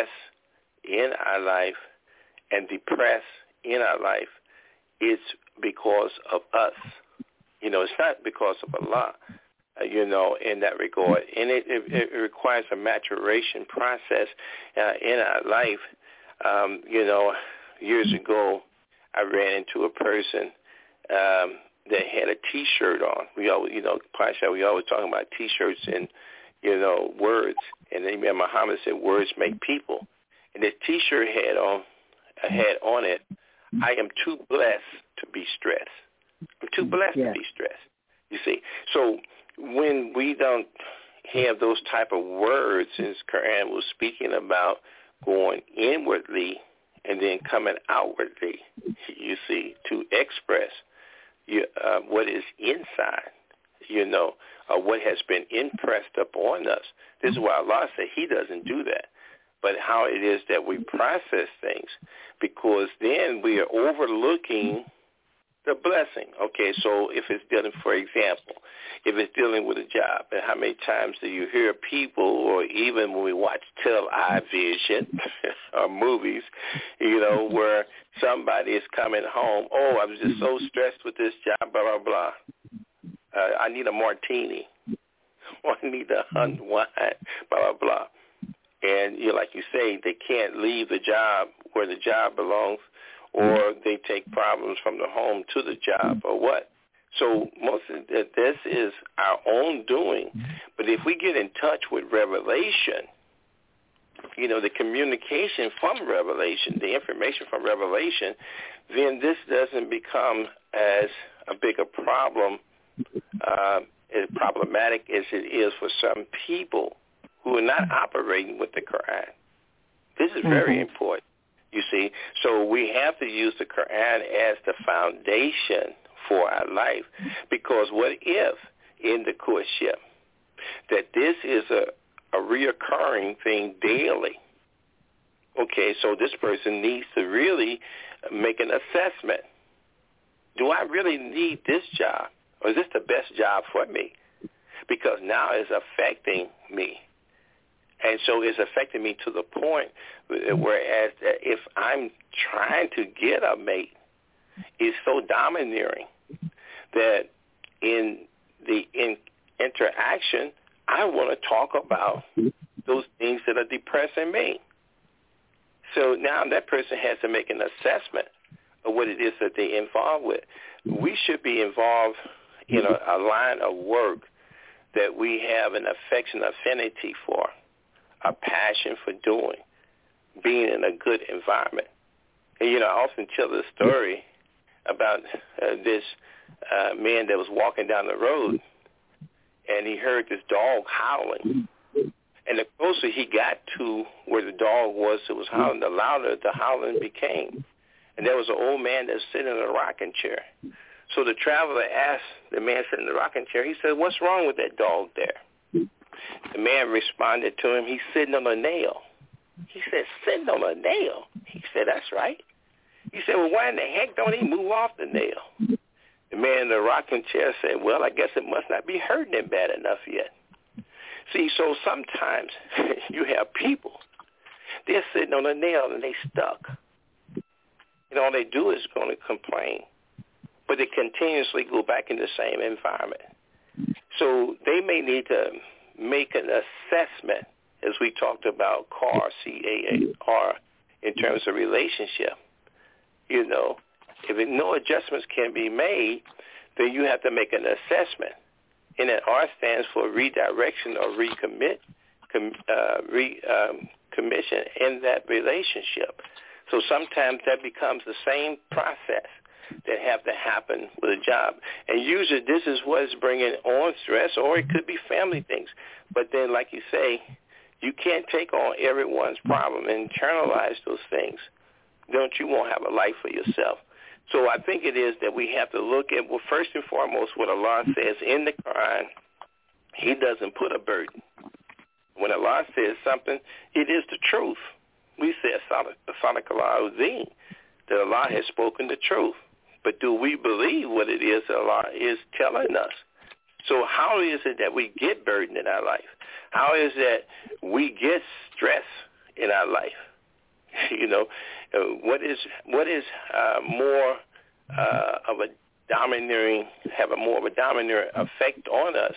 in our life and depress in our life, it's because of us. You know, it's not because of Allah, uh, you know, in that regard. And it, it, it requires a maturation process uh, in our life. Um, you know, years ago, I ran into a person um, that had a T-shirt on. We always, you know, Pasha, we always talking about T-shirts and, you know, words. And then Muhammad said, words make people. And this T-shirt had on, had on it, I am too blessed to be stressed. I'm too blessed yeah. to be stressed, you see. So when we don't have those type of words, as Quran was speaking about going inwardly and then coming outwardly, you see, to express you, uh, what is inside, you know, uh, what has been impressed upon us. This is why Allah said he doesn't do that. But how it is that we process things, because then we are overlooking the blessing. Okay, so if it's dealing, for example, if it's dealing with a job, and how many times do you hear people, or even when we watch television or movies, you know, where somebody is coming home, oh, I was just so stressed with this job, blah, blah, blah. Uh, I need a martini. Or I need to unwind, blah, blah, blah. And, you know, like you say, they can't leave the job where the job belongs, or they take problems from the home to the job, or what. So most of this is our own doing. But if we get in touch with revelation, you know, the communication from revelation, the information from revelation, then this doesn't become as a bigger problem, uh, as problematic as it is for some people who are not operating with the Quran. This is very mm-hmm. important, you see. So we have to use the Quran as the foundation for our life, because what if in the courtship that this is a, a reoccurring thing daily? Okay, so this person needs to really make an assessment. Do I really need this job, or is this the best job for me? Because now it's affecting me. And so it's affecting me to the point whereas if I'm trying to get a mate, it's so domineering that in the in interaction, I want to talk about those things that are depressing me. So now that person has to make an assessment of what it is that they're involved with. We should be involved in a, a line of work that we have an affection, affinity for, a passion for doing, being in a good environment. And, you know, I often tell this story about uh, this uh, man that was walking down the road, and he heard this dog howling. And the closer he got to where the dog was that was howling, the louder the howling became. And there was an old man that was sitting in a rocking chair. So the traveler asked the man sitting in the rocking chair, he said, "What's wrong with that dog there?" The man responded to him, "He's sitting on a nail." He said, "Sitting on a nail?" He said, "That's right." He said, "Well, why in the heck don't he move off the nail?" The man in the rocking chair said, "Well, I guess it must not be hurting him bad enough yet." See, so sometimes you have people, they're sitting on a nail and they stuck. And all they do is going to complain. But they continuously go back in the same environment. So they may need to make an assessment, as we talked about C A R, C A A R, in terms of relationship. You know, if it, no adjustments can be made, then you have to make an assessment. And that R stands for redirection or recommit, com, uh, re, um, commission in that relationship. So sometimes that becomes the same process that have to happen with a job. And usually this is what's bringing on stress, or it could be family things. But then, like you say, you can't take on everyone's problem and internalize those things. Don't you won't have a life for yourself. So I think it is that we have to look at, well, first and foremost, what Allah says in the Quran. He doesn't put a burden. When Allah says something, it is the truth. We say, Sadaqallahu Azim, that Allah has spoken the truth. But do we believe what it is that Allah is telling us? So how is it that we get burden in our life? How is it that we get stress in our life? You know, uh, what is what is uh, more uh, of a domineering, have a more of a domineering effect on us?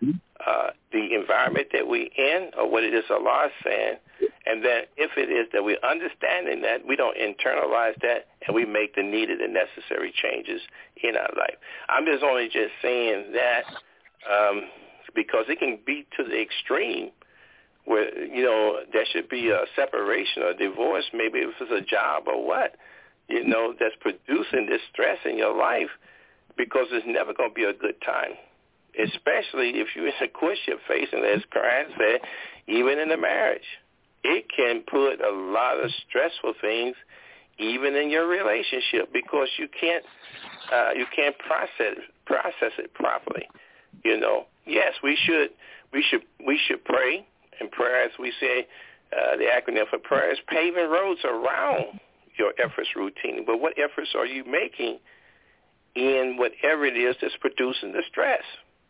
Uh, the environment that we in, or what it is Allah is saying, and then if it is that we're understanding that, we don't internalize that, and we make the needed and necessary changes in our life. I'm just only just saying that um, because it can be to the extreme where, you know, there should be a separation or divorce, maybe if it's a job or what, you know, that's producing this stress in your life, because it's never going to be a good time. Especially if you're in a courtship phase, and as Quran said, even in a marriage, it can put a lot of stressful things even in your relationship, because you can't uh, you can't process process it properly. You know, yes, we should we should we should pray, and prayer, as we say, uh, the acronym for prayer is paving roads around your efforts routine. But what efforts are you making in whatever it is that's producing the stress?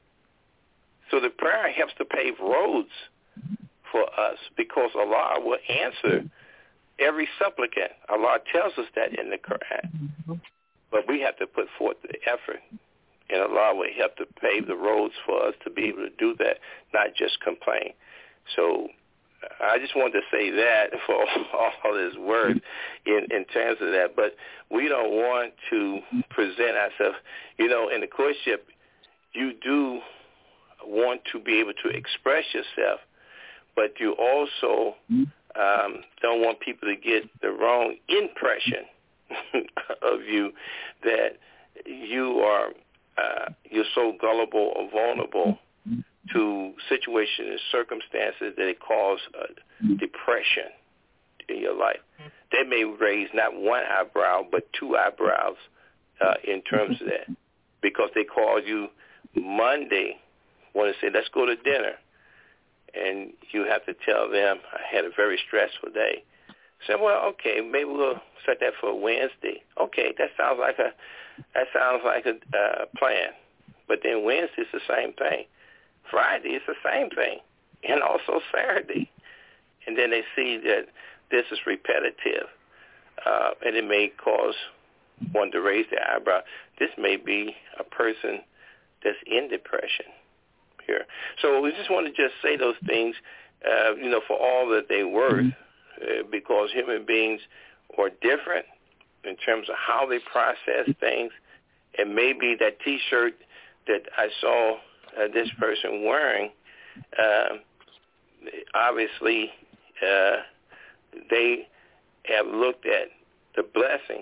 So the prayer helps to pave roads for us, because Allah will answer every supplicant. Allah tells us that in the Quran. But we have to put forth the effort, and Allah will help to pave the roads for us to be able to do that, not just complain. So I just wanted to say that for all his words in, in terms of that. But we don't want to present ourselves. You know, in the courtship, you do want to be able to express yourself, but you also um, don't want people to get the wrong impression of you that you are uh, you're so gullible or vulnerable to situations and circumstances that it cause uh, depression in your life. They may raise not one eyebrow but two eyebrows uh, in terms of that, because they call you Monday, want to say, let's go to dinner, and you have to tell them, I had a very stressful day. Say, well, okay, maybe we'll set that for Wednesday. Okay, that sounds like a that sounds like a uh, plan. But then Wednesday's the same thing. Friday is the same thing, and also Saturday. And then they see that this is repetitive, uh, and it may cause one to raise their eyebrow. This may be a person that's in depression here. So we just want to just say those things, uh, you know, for all that they worth, uh, because human beings are different in terms of how they process things. And maybe that T-shirt that I saw uh, this person wearing, uh, obviously uh, they have looked at the blessing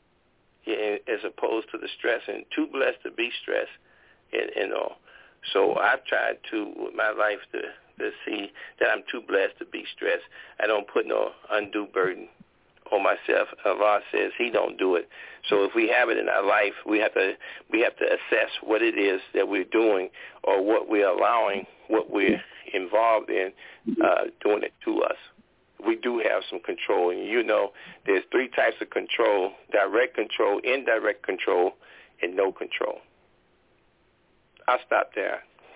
as opposed to the stress, and too blessed to be stressed and, and all. So I've tried to, with my life, to, to see that I'm too blessed to be stressed. I don't put no undue burden on myself. Allah says He don't do it. So if we have it in our life, we have to we have to assess what it is that we're doing, or what we're allowing, what we're involved in, uh, doing it to us. We do have some control, and you know there's three types of control: direct control, indirect control, and no control. I'll stop there.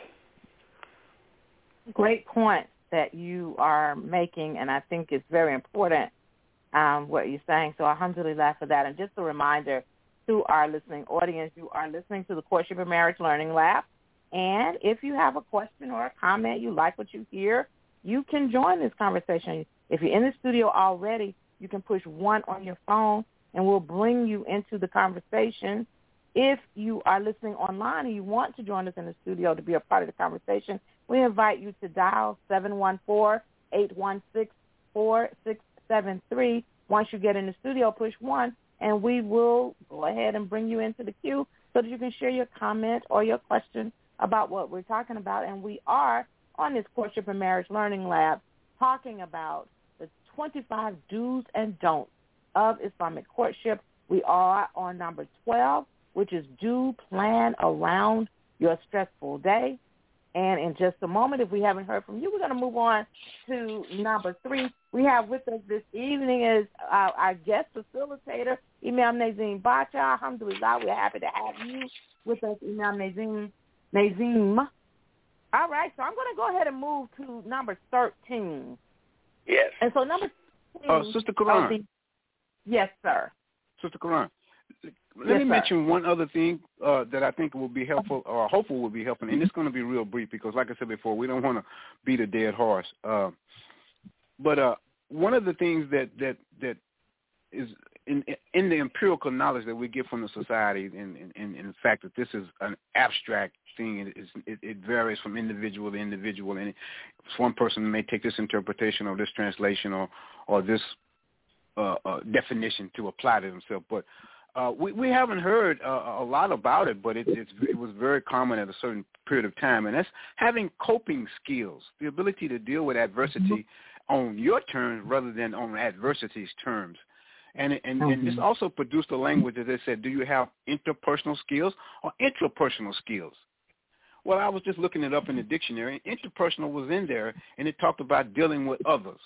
Great point that you are making, and I think it's very important um, what you're saying. So alhamdulillah for that. And just a reminder to our listening audience, you are listening to the Courtship and Marriage Learning Lab. And if you have a question or a comment, you like what you hear, you can join this conversation. If you're in the studio already, you can push one on your phone, and we'll bring you into the conversation. If you are listening online and you want to join us in the studio to be a part of the conversation, we invite you to dial seven one four, eight one six, four six seven three. Once you get in the studio, push one, and we will go ahead and bring you into the queue so that you can share your comment or your question about what we're talking about. And we are on this Courtship and Marriage Learning Lab talking about the twenty-five do's and don'ts of Islamic courtship. We are on number twelve, which is do plan around your stressful day. And in just a moment, if we haven't heard from you, we're going to move on to number three. We have with us this evening is uh, our guest facilitator, Imam Nazim Bacha. Alhamdulillah, we're happy to have you with us, Imam Nazim. Nazim. All right, so I'm going to go ahead and move to number thirteen. Yes. And so number thirteen. Oh, Sister Quran. The, yes, sir. Sister Quran. Let yes, me sir. mention one other thing uh, that I think will be helpful, or hopeful will be helpful, and it's going to be real brief because, like I said before, we don't want to beat a dead horse. Uh, but uh, one of the things that that that is in in the empirical knowledge that we get from the society, and in, in, in the fact that this is an abstract thing, it, it, it varies from individual to individual, and one person may take this interpretation or this translation or or this uh, uh, definition to apply to themselves, but Uh, we, we haven't heard uh, a lot about it, but it, it's, it was very common at a certain period of time, and that's having coping skills, the ability to deal with adversity on your terms rather than on adversity's terms. And, and, mm-hmm. and this also produced a language that they said, do you have interpersonal skills or intrapersonal skills? Well, I was just looking it up in the dictionary, and interpersonal was in there, and it talked about dealing with others.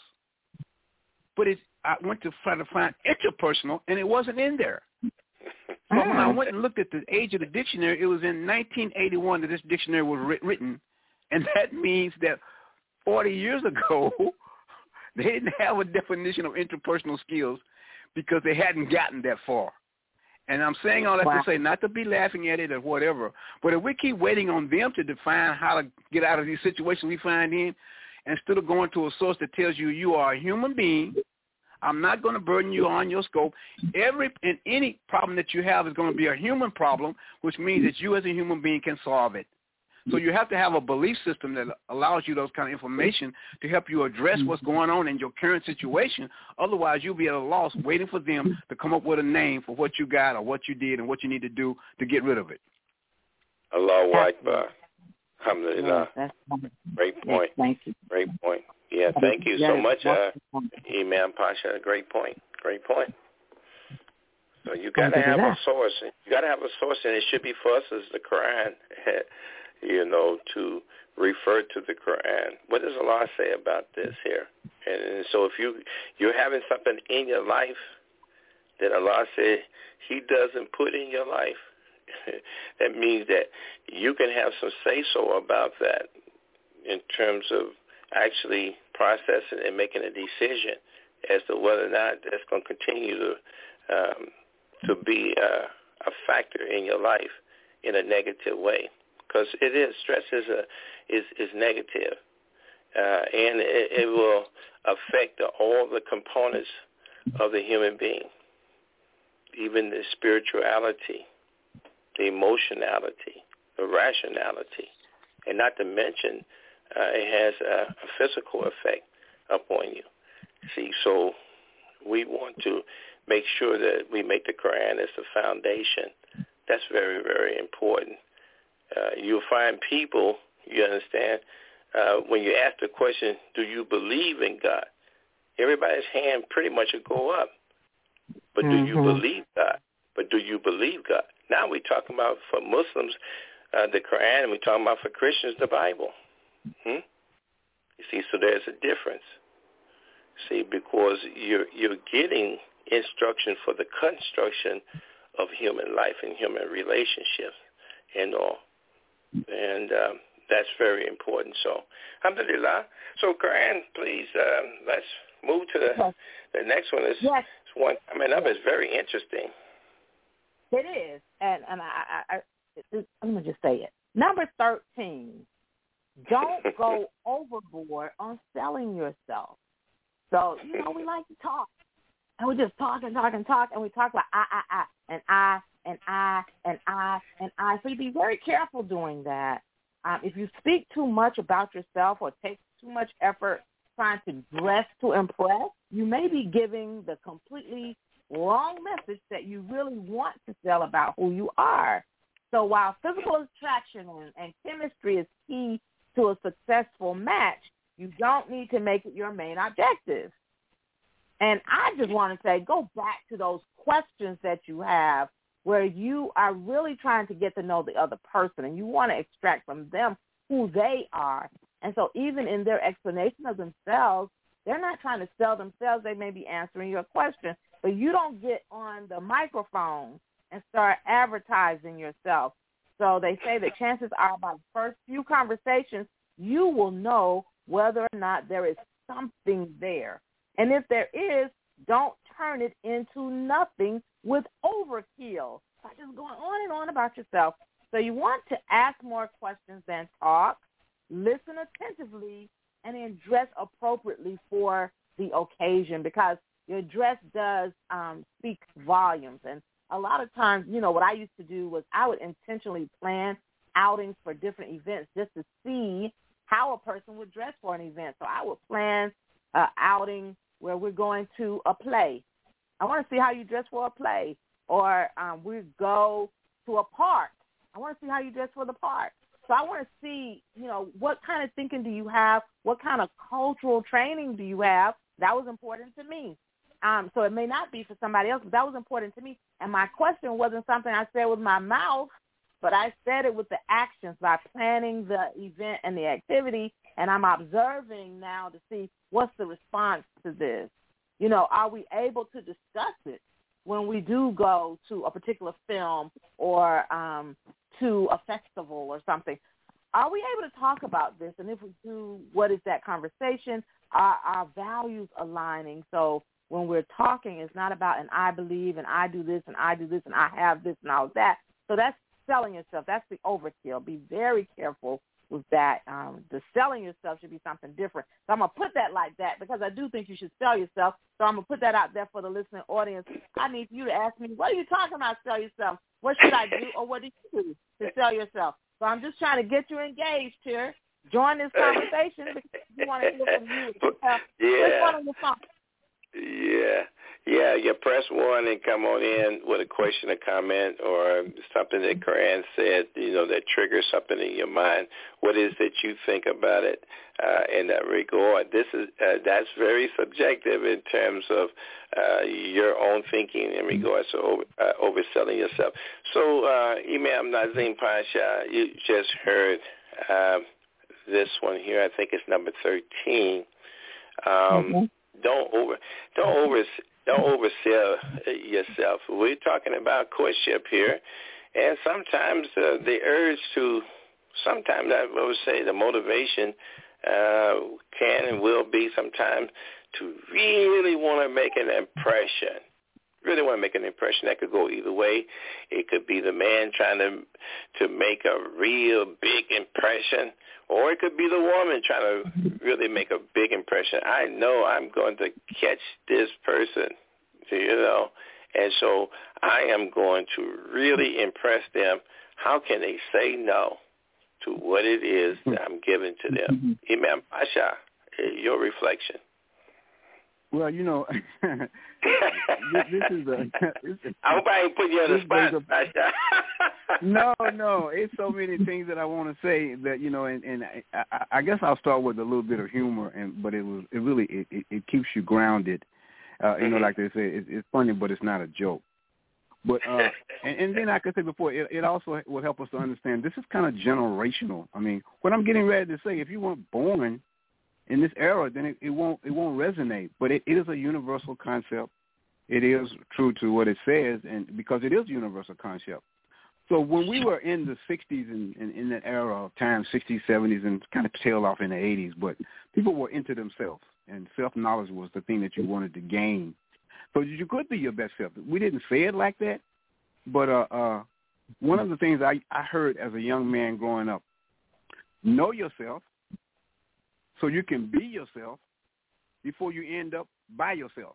But it, I went to try to find interpersonal, and it wasn't in there. But when I went and looked at the age of the dictionary, it was in nineteen eighty-one that this dictionary was written, and that means that forty years ago, they didn't have a definition of interpersonal skills because they hadn't gotten that far. And I'm saying all that wow. to say, not to be laughing at it or whatever, but if we keep waiting on them to define how to get out of these situations we find in, instead of going to a source that tells you you are a human being. I'm not going to burden you on your scope. Every and any problem that you have is going to be a human problem, which means that you as a human being can solve it. So you have to have a belief system that allows you those kind of information to help you address what's going on in your current situation. Otherwise, you'll be at a loss waiting for them to come up with a name for what you got or what you did and what you need to do to get rid of it. Allahu Akbar. Alhamdulillah. Great point. Thank you. Great point. Yeah, thank you so much, uh, Imam Pasha. Great point. Great point. So you got to have a source. You got to have a source, and it should be for us as the Quran, you know, to refer to the Quran. What does Allah say about this here? And so if you, you're having something in your life that Allah said he doesn't put in your life, that means that you can have some say-so about that in terms of actually processing and making a decision as to whether or not that's going to continue to um, to be uh, a factor in your life in a negative way, because it is stress is a is is negative, uh, and it, it will affect the, all the components of the human being, even the spirituality, the emotionality, the rationality, and not to mention uh, it has a, a physical effect upon you. See, so we want to make sure that we make the Quran as the foundation. That's very, very important. Uh, you'll find people, you understand, uh, when you ask the question, do you believe in God? Everybody's hand pretty much will go up. But do mm-hmm. you believe God? But do you believe God? Now we're talking about for Muslims, uh, the Quran, and we're talking about for Christians, the Bible. Hmm? You see, so there's a difference. See, because you're you're getting instruction for the construction of human life and human relationships and all. And um, that's very important. So, alhamdulillah. So, Quran, please, um, let's move to the, yes. the next one. This yes. one coming up is very interesting. It is. And, and I, I, I, I'm going to just say it. Number thirteen, don't go overboard on selling yourself. So, you know, we like to talk. And we just talk and talk and talk, and we talk about I, I, I, and I, and I, and I, and I. So you be very careful doing that. Um, if you speak too much about yourself or take too much effort trying to dress to impress, you may be giving the completely wrong message that you really want to sell about who you are. So while physical attraction and, and chemistry is key to a successful match, you don't need to make it your main objective. And I just want to say, go back to those questions that you have where you are really trying to get to know the other person and you want to extract from them who they are. And so even in their explanation of themselves, they're not trying to sell themselves. They may be answering your question, but you don't get on the microphone and start advertising yourself. So they say that chances are by the first few conversations, you will know whether or not there is something there. And if there is, don't turn it into nothing with overkill by just going on and on about yourself. So you want to ask more questions than talk, listen attentively, and then dress appropriately for the occasion, because your dress does um, speak volumes. And a lot of times, you know, what I used to do was I would intentionally plan outings for different events just to see how a person would dress for an event. So I would plan an outing where we're going to a play. I want to see how you dress for a play. Or um, we go to a park. I want to see how you dress for the park. So I want to see, you know, what kind of thinking do you have? What kind of cultural training do you have? That was important to me. Um, so it may not be for somebody else, but that was important to me. And my question wasn't something I said with my mouth, but I said it with the actions by planning the event and the activity, and I'm observing now to see what's the response to this. You know, are we able to discuss it when we do go to a particular film or um, to a festival or something? Are we able to talk about this? And if we do, what is that conversation? Are our values aligning? So when we're talking, it's not about an I believe and I do this and I do this and I have this and all of that. So that's selling yourself. That's the overkill. Be very careful with that. Um, the selling yourself should be something different. So I'm going to put that like that because I do think you should sell yourself. So I'm going to put that out there for the listening audience. I need you to ask me, what are you talking about, sell yourself? What should I do or what do you do to sell yourself? So I'm just trying to get you engaged here. Join this conversation because you want to hear from you. Yeah. One on the phone. Yeah. Yeah, you press one and come on in with a question or comment or something that Koran said, you know, that triggers something in your mind. What is it you think about it uh, in that regard? This is uh, that's very subjective in terms of uh, your own thinking in regards to over, uh, overselling yourself. So, uh, Imam Nazim Pasha, you just heard uh, this one here. I think it's number thirteen. Um, mm-hmm. Don't over, don't over. Don't oversell yourself. We're talking about courtship here, and sometimes uh, the urge to, sometimes I would say the motivation uh, can and will be sometimes to really want to make an impression. Really want to make an impression. That could go either way. It could be the man trying to to make a real big impression, or it could be the woman trying to really make a big impression. I know I'm going to catch this person, you know, and so I am going to really impress them. How can they say no to what it is that I'm giving to them? Imam Pasha, your reflection. Well, you know, this, this is a. This is, I hope I ain't put you on the spot, Pasha. No, no, it's so many things that I want to say that you know, and, and I, I guess I'll start with a little bit of humor, and but it was it really it, it, it keeps you grounded. Uh, you mm-hmm. know, like they say, it, it's funny, but it's not a joke. But uh, and, and then like I said before, it, it also will help us to understand this is kind of generational. I mean, what I'm getting ready to say, if you weren't born in this era, then it, it won't it won't resonate. But it, it is a universal concept. It is true to what it says, and because it is a universal concept. So when we were in the sixties and in, in, in that era of time, sixties, seventies, and kind of tail off in the eighties, but people were into themselves, and self-knowledge was the thing that you wanted to gain. So you could be your best self. We didn't say it like that, but uh, uh, one of the things I, I heard as a young man growing up, know yourself so you can be yourself before you end up by yourself.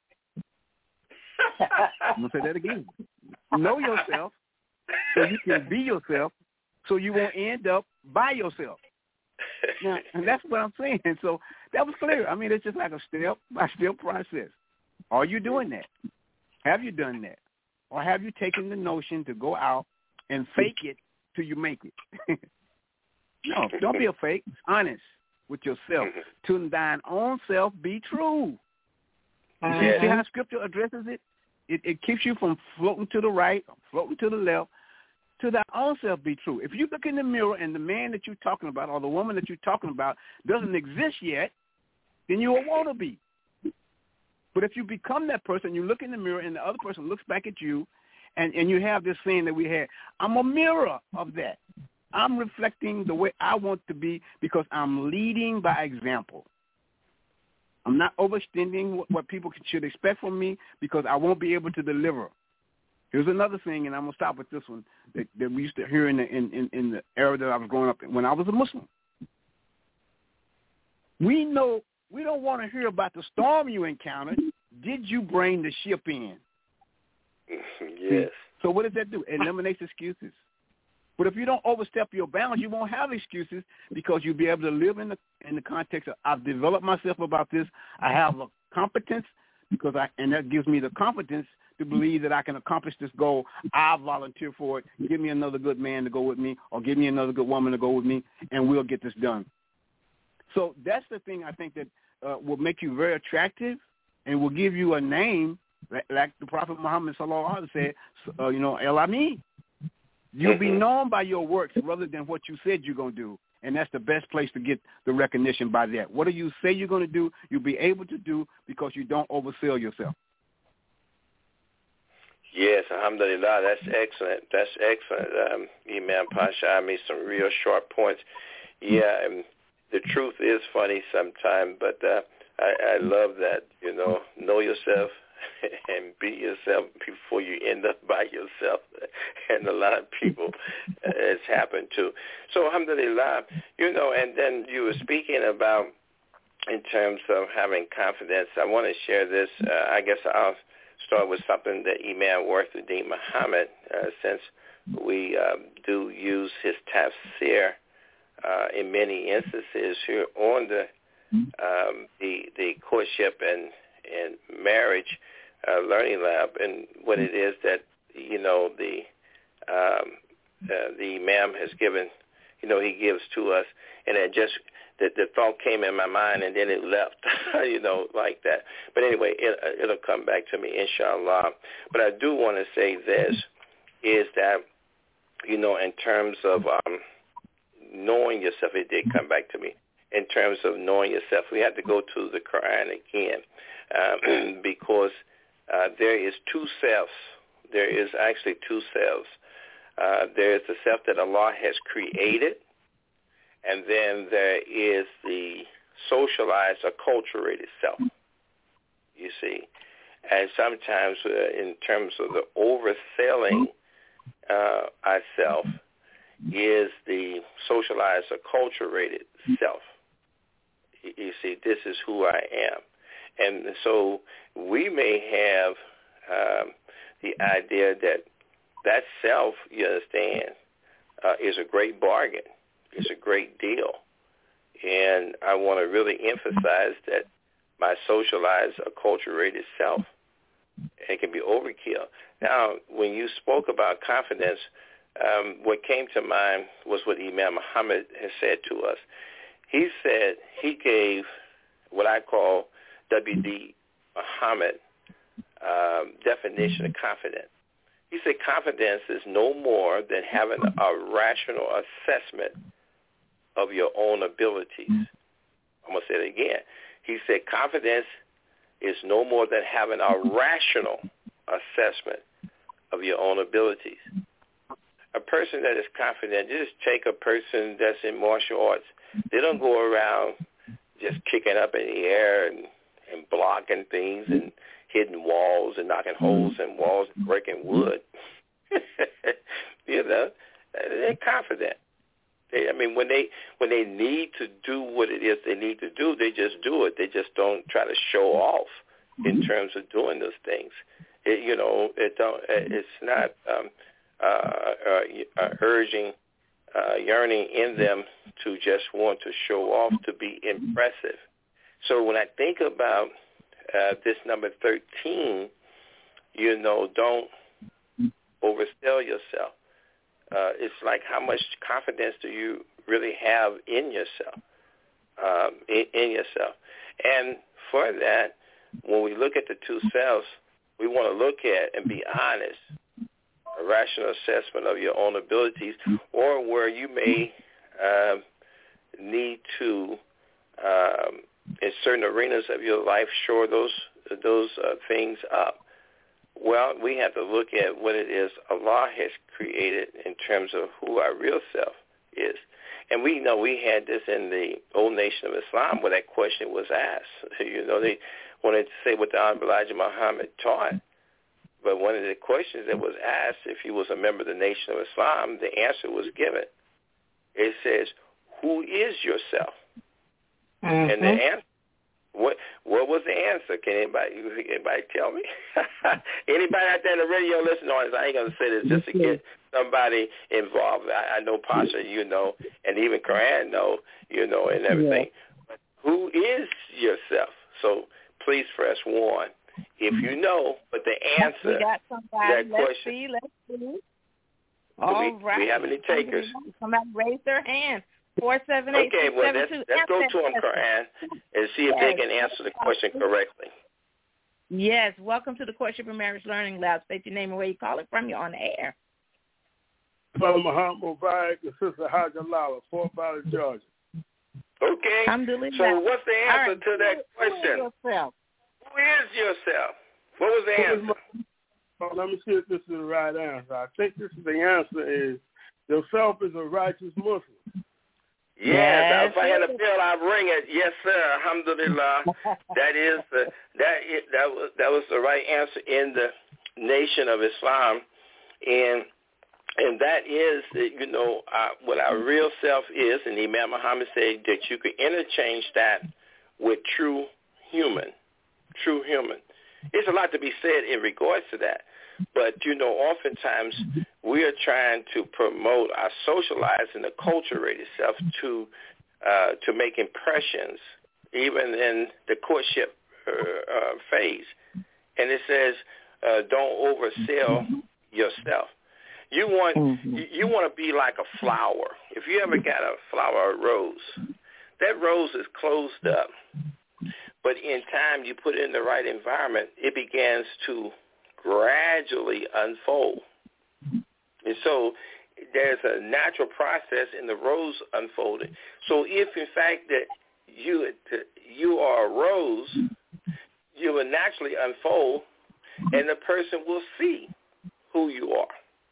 I'm going to say that again. Know yourself so you can be yourself so you won't end up by yourself. Now, and that's what I'm saying. So that was clear. I mean, it's just like a step-by-step process. Are you doing that? Have you done that? Or have you taken the notion to go out and fake it till you make it? No, don't be a fake. Honest with yourself. To thine own self be true. You see, see how Scripture addresses it? It, it keeps you from floating to the right, floating to the left. To thy own self be true. If you look in the mirror and the man that you're talking about or the woman that you're talking about doesn't exist yet, then you will want to be. But if you become that person, you look in the mirror and the other person looks back at you, and, and you have this saying that we had, I'm a mirror of that. I'm reflecting the way I want to be because I'm leading by example. I'm not overextending what, what people should expect from me because I won't be able to deliver. Here's another thing, and I'm going to stop with this one, that, that we used to hear in the, in, in, in the era that I was growing up in, when I was a Muslim. We know we don't want to hear about the storm you encountered. Did you bring the ship in? Yes. So what does that do? It eliminates excuses. But if you don't overstep your bounds, you won't have excuses because you'll be able to live in the in the context of I've developed myself about this. I have a competence because I and that gives me the confidence to believe that I can accomplish this goal. I'll volunteer for it. Give me another good man to go with me, or give me another good woman to go with me, and we'll get this done. So that's the thing I think that uh, will make you very attractive and will give you a name, like, like the Prophet Muhammad sallallahu alaihi wasallam said, uh, you know, El Amin. You'll be known by your works rather than what you said you're going to do. And that's the best place to get the recognition by that. What do you say you're going to do, you'll be able to do because you don't oversell yourself. Yes, alhamdulillah. That's excellent. That's excellent, um, Imam Pasha. I made some real sharp points. Yeah, and the truth is funny sometimes, but uh, I, I love that, you know, know yourself and be yourself before you end up by yourself. And a lot of people, uh, it's happened too. So alhamdulillah, you know, and then you were speaking about in terms of having confidence. I want to share this. Uh, I guess I'll start with something that Imam Worthuddin Muhammad, uh, since we um, do use his tafsir uh, in many instances here on the um, the, the courtship and, and marriage uh, learning lab, and what it is that, you know, the um, uh, the Imam has given, you know, he gives to us, and it just the, the thought came in my mind and then it left, you know, like that. But anyway, it, it'll come back to me, inshallah. But I do want to say this, is that, you know, in terms of um, knowing yourself, it did come back to me. In terms of knowing yourself, we have to go to the Quran again, um, because uh, there is two selves. There is actually two selves. Uh, there is the self that Allah has created, and then there is the socialized or culturated self, you see. And sometimes uh, in terms of the overselling uh, ourself is the socialized or culturated self. You see, this is who I am. And so we may have um, the idea that that self, you understand, uh, is a great bargain. It's a great deal. And I want to really emphasize that my socialized or culturated self, it can be overkill. Now, when you spoke about confidence, um, what came to mind was what Imam Muhammad has said to us. He said he gave what I call W D Muhammad um, definition of confidence. He said confidence is no more than having a rational assessment of your own abilities. I'm going to say it again. He said confidence is no more than having a rational assessment of your own abilities. A person that is confident, just take a person that's in martial arts. They don't go around just kicking up in the air and, and blocking things and hitting walls and knocking holes in walls and breaking wood. You know, they're confident. They, I mean, when they when they need to do what it is they need to do, they just do it. They just don't try to show off in terms of doing those things. It, you know, it don't. It's not um, uh, uh, urging, uh, yearning in them to just want to show off, to be impressive. So when I think about uh, this number thirteen, you know, don't oversell yourself. Uh, it's like, how much confidence do you really have in yourself, um, in, in yourself? And for that, when we look at the two selves, we want to look at and be honest, a rational assessment of your own abilities, or where you may uh, need to, um, in certain arenas of your life, shore those those uh, things up. Well, we have to look at what it is Allah has created in terms of who our real self is. And we know we had this in the old nation of Islam where that question was asked. You know, they wanted to say what the Honorable Elijah Muhammad taught. But one of the questions that was asked, if he was a member of the nation of Islam, the answer was given. It says, who is yourself? Mm-hmm. And the answer, What what was the answer? Can anybody anybody tell me? Anybody out there in the radio listening on this, I ain't going to say this just to get somebody involved. I, I know Pasha, you know, and even Quran know, you know, and everything. Yeah. But who is yourself? So please press one if you know. But the answer we got somebody. to that let's question. See, let's see. All we, right. Do we have any takers? Somebody raise their hand. Four seven eight. Okay, well, let's, two. let's go to them, Quran, and see if yes. they can answer the question correctly. Yes. Welcome to the Courtship and Marriage Learning Lab. State your name and where you call it from. You're on the air. Brother Muhammad Mubarak and Sister Hajjalala, Fort Valley, Georgia. Okay. So what's the answer right. to that question? Who is yourself? Who is yourself? What was the answer? My, oh, let me see if this is the right answer. I think this is the answer is yourself is a righteous Muslim. Yes, yes. If I had a bill, I'd ring it. Yes, sir. Alhamdulillah. that is the that that was that was the right answer in the nation of Islam. And And that is, you know, uh, what our real self is. And Imam Muhammad said that you could interchange that with true human, true human. There's a lot to be said in regards to that. But, you know, oftentimes we are trying to promote our socialized and acculturated self to uh, to make impressions, even in the courtship uh, uh, phase. And it says, uh, don't oversell yourself. You want mm-hmm. you, you want to be like a flower. If you ever got a flower, a rose, that rose is closed up. But in time, you put it in the right environment, it begins to gradually unfold. And so there's a natural process in the rose unfolding. So if, in fact, that you you are a rose, you will naturally unfold, and the person will see who you are.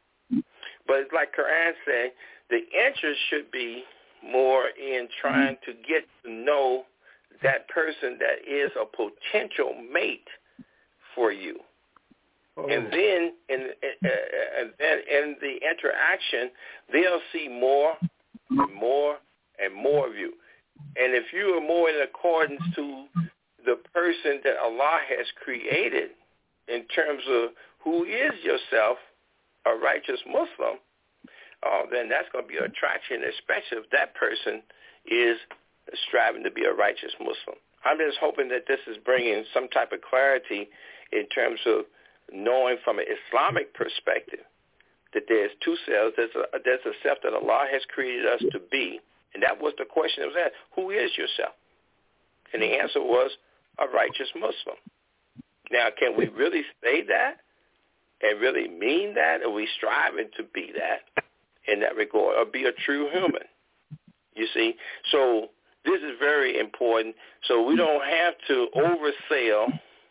But it's like Quran said, the interest should be more in trying to get to know that person that is a potential mate for you. Oh. And then in, in, in the interaction, they'll see more and more and more of you. And if you are more in accordance to the person that Allah has created in terms of who is yourself, a righteous Muslim, uh, then that's going to be an attraction, especially if that person is striving to be a righteous Muslim. I'm just hoping that this is bringing some type of clarity in terms of knowing from an Islamic perspective that there's two selves. There's a, there's a self that Allah has created us to be, and that was the question that was asked. Who is yourself? And the answer was a righteous Muslim. Now, can we really say that and really mean that? Are we striving to be that in that regard, or be a true human? You see? So this is very important. So we don't have to oversell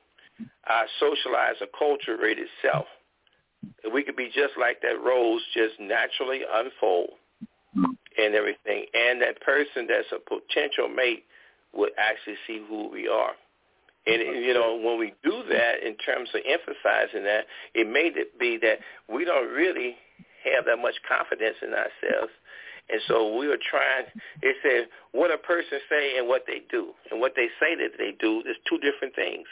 our socialized, acculturated self. We could be just like that rose, just naturally unfold and everything. And that person that's a potential mate would actually see who we are. And, you know, when we do that in terms of emphasizing that, it may be that we don't really have that much confidence in ourselves. And so we were trying, it said, what a person say and what they do. And what they say that they do is two different things.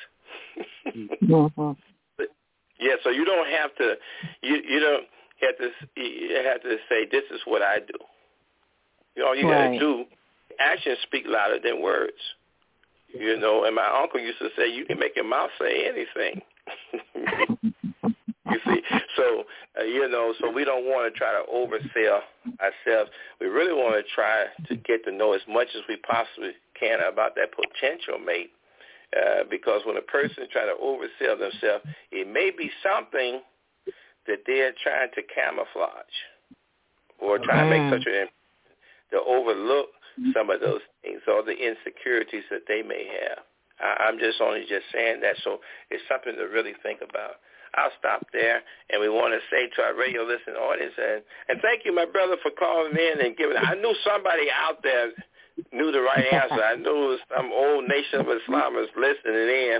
mm-hmm. But, yeah, so you don't have to, you, you don't have to, you have to say, this is what I do. You know, all you right. got to do, actions speak louder than words. You know, and my uncle used to say, you can make your mouth say anything. You see, so, uh, you know, so we don't want to try to oversell ourselves. We really want to try to get to know as much as we possibly can about that potential mate, uh, because when a person is trying to oversell themselves, it may be something that they're trying to camouflage or try mm. to make such an to overlook some of those things or the insecurities that they may have. I, I'm just only just saying that, so it's something to really think about. I'll stop there, and we want to say to our radio listening audience, and, and thank you, my brother, for calling in and giving. I knew somebody out there knew the right answer. I knew it was some old Nation of Islamers listening in.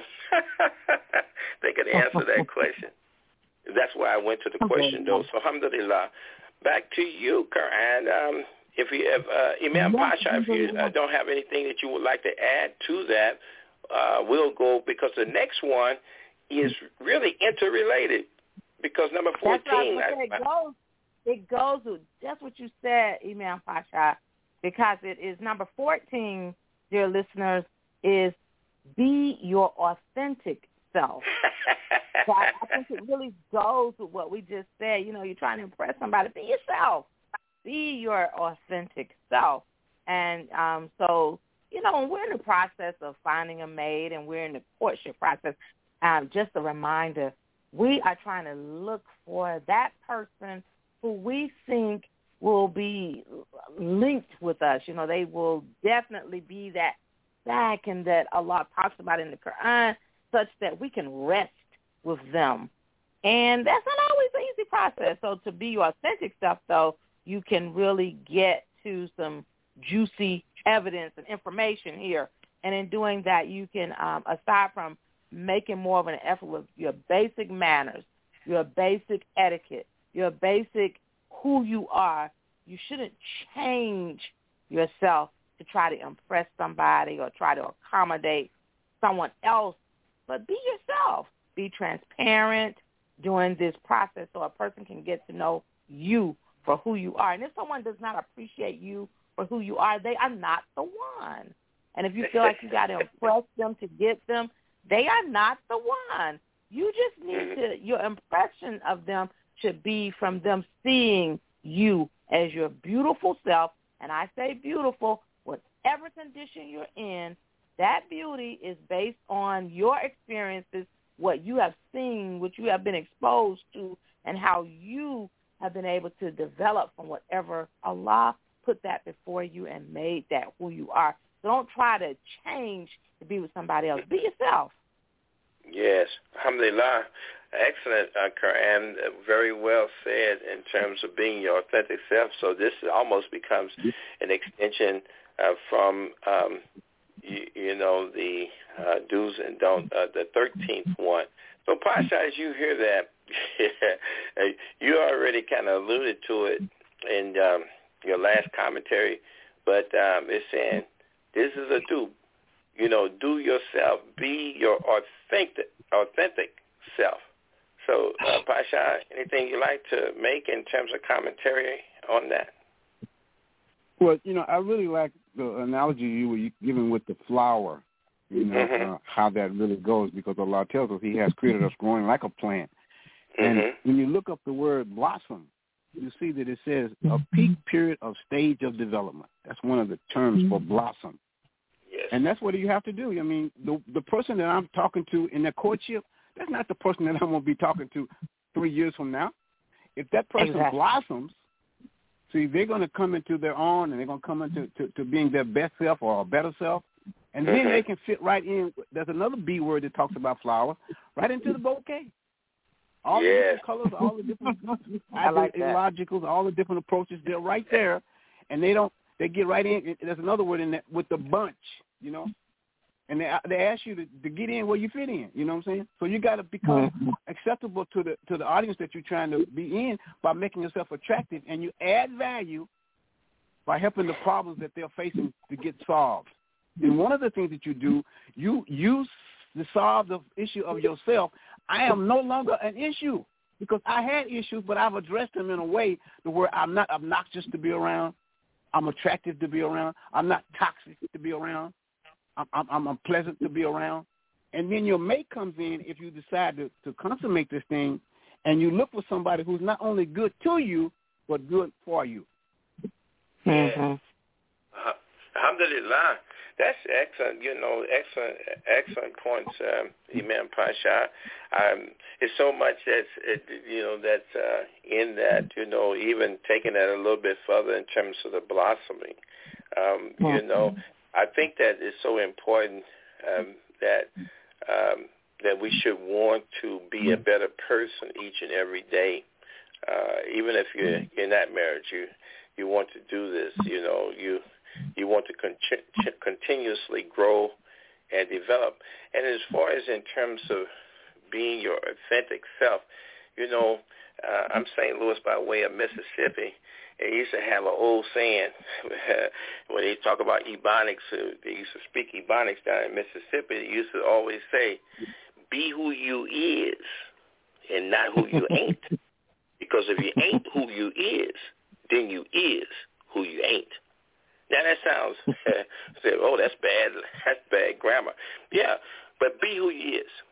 They could answer that question. That's why I went to the question, though. So, alhamdulillah. Back to you, Quran. Um, if you have, uh, Imam Pasha, if you uh, don't have anything that you would like to add to that, uh, we'll go, because the next one is really interrelated, because number fourteen. That's right, it goes, it goes with just what you said, Imam Pasha, because it is number fourteen, dear listeners, is be your authentic self. So I, I think it really goes with what we just said. You know, you're trying to impress somebody. Be yourself. Be your authentic self. And um, so, you know, when we're in the process of finding a mate and we're in the courtship process, um, just a reminder, we are trying to look for that person who we think will be linked with us. You know, they will definitely be that back and that Allah talks about in the Quran, such that we can rest with them. And that's not always an easy process. So to be your authentic self, though, you can really get to some juicy evidence and information here. And in doing that, you can, um, aside from making more of an effort with your basic manners, your basic etiquette, your basic who you are. You shouldn't change yourself to try to impress somebody or try to accommodate someone else, but be yourself. Be transparent during this process so a person can get to know you for who you are. And if someone does not appreciate you for who you are, they are not the one. And if you feel like you got to impress them to get them, they are not the one. You just need to, your impression of them should be from them seeing you as your beautiful self. And I say beautiful, whatever condition you're in, that beauty is based on your experiences, what you have seen, what you have been exposed to, and how you have been able to develop from whatever Allah put that before you and made that who you are. So don't try to change to be with somebody else. Be yourself. Yes. Alhamdulillah. Excellent, uh, Quran. Uh, very well said in terms of being your authentic self. So this almost becomes an extension uh, from, um, you, you know, the uh, do's and don't, uh, the thirteenth one. So, Pasha, as you hear that, you already kind of alluded to it in um, your last commentary, but um, it's saying this is a do. You know, do yourself. Be your authentic, authentic self. So, uh, Pasha, anything you like to make in terms of commentary on that? Well, you know, I really like the analogy you were giving with the flower, you know, mm-hmm. uh, how that really goes, because Allah tells us he has created us growing like a plant. And mm-hmm. when you look up the word blossom, you see that it says a peak period of stage of development. That's one of the terms for blossom. Yes. And that's what you have to do. I mean, the the person that I'm talking to in that courtship, that's not the person that I'm going to be talking to three years from now. If that person exactly. blossoms, see, they're going to come into their own, and they're going to come into to, to being their best self or a better self, and then they can fit right in. There's another B word that talks about flower, right into the bouquet. All yeah. the different colors, all the different I like illogicals, all the different approaches, they're right there, and they don't. They get right in. There's another word in that with the bunch, you know, and they they ask you to, to get in where you fit in. You know what I'm saying? So you got to become mm-hmm. acceptable to the to the audience that you're trying to be in by making yourself attractive, and you add value by helping the problems that they're facing to get solved. And one of the things that you do, you use to solve the issue of yourself. I am no longer an issue because I had issues, but I've addressed them in a way to where I'm not obnoxious to be around. I'm attractive to be around. I'm not toxic to be around. I'm, I'm, I'm pleasant to be around. And then your mate comes in if you decide to, to consummate this thing, and you look for somebody who's not only good to you, but good for you. Mm-hmm. Uh, alhamdulillah. That's excellent, you know, excellent, excellent points, um, Imam Pasha. Um, it's so much that's, it, you know, that's uh, in that, you know, even taking that a little bit further in terms of the blossoming. Um, you know, I think that it's so important um, that um, that we should want to be a better person each and every day. Uh, even if you're, you're not married, you you want to do this, you know, you you want to con- continuously grow and develop. And as far as in terms of being your authentic self, you know, uh, I'm Saint Louis by way of Mississippi. They used to have an old saying when they talk about Ebonics, uh, they used to speak Ebonics down in Mississippi. They used to always say, be who you is and not who you ain't. Because if you ain't who you is, then you is who you ain't. Now that sounds, uh, oh, that's bad. That's bad grammar. Yeah, but be who you is.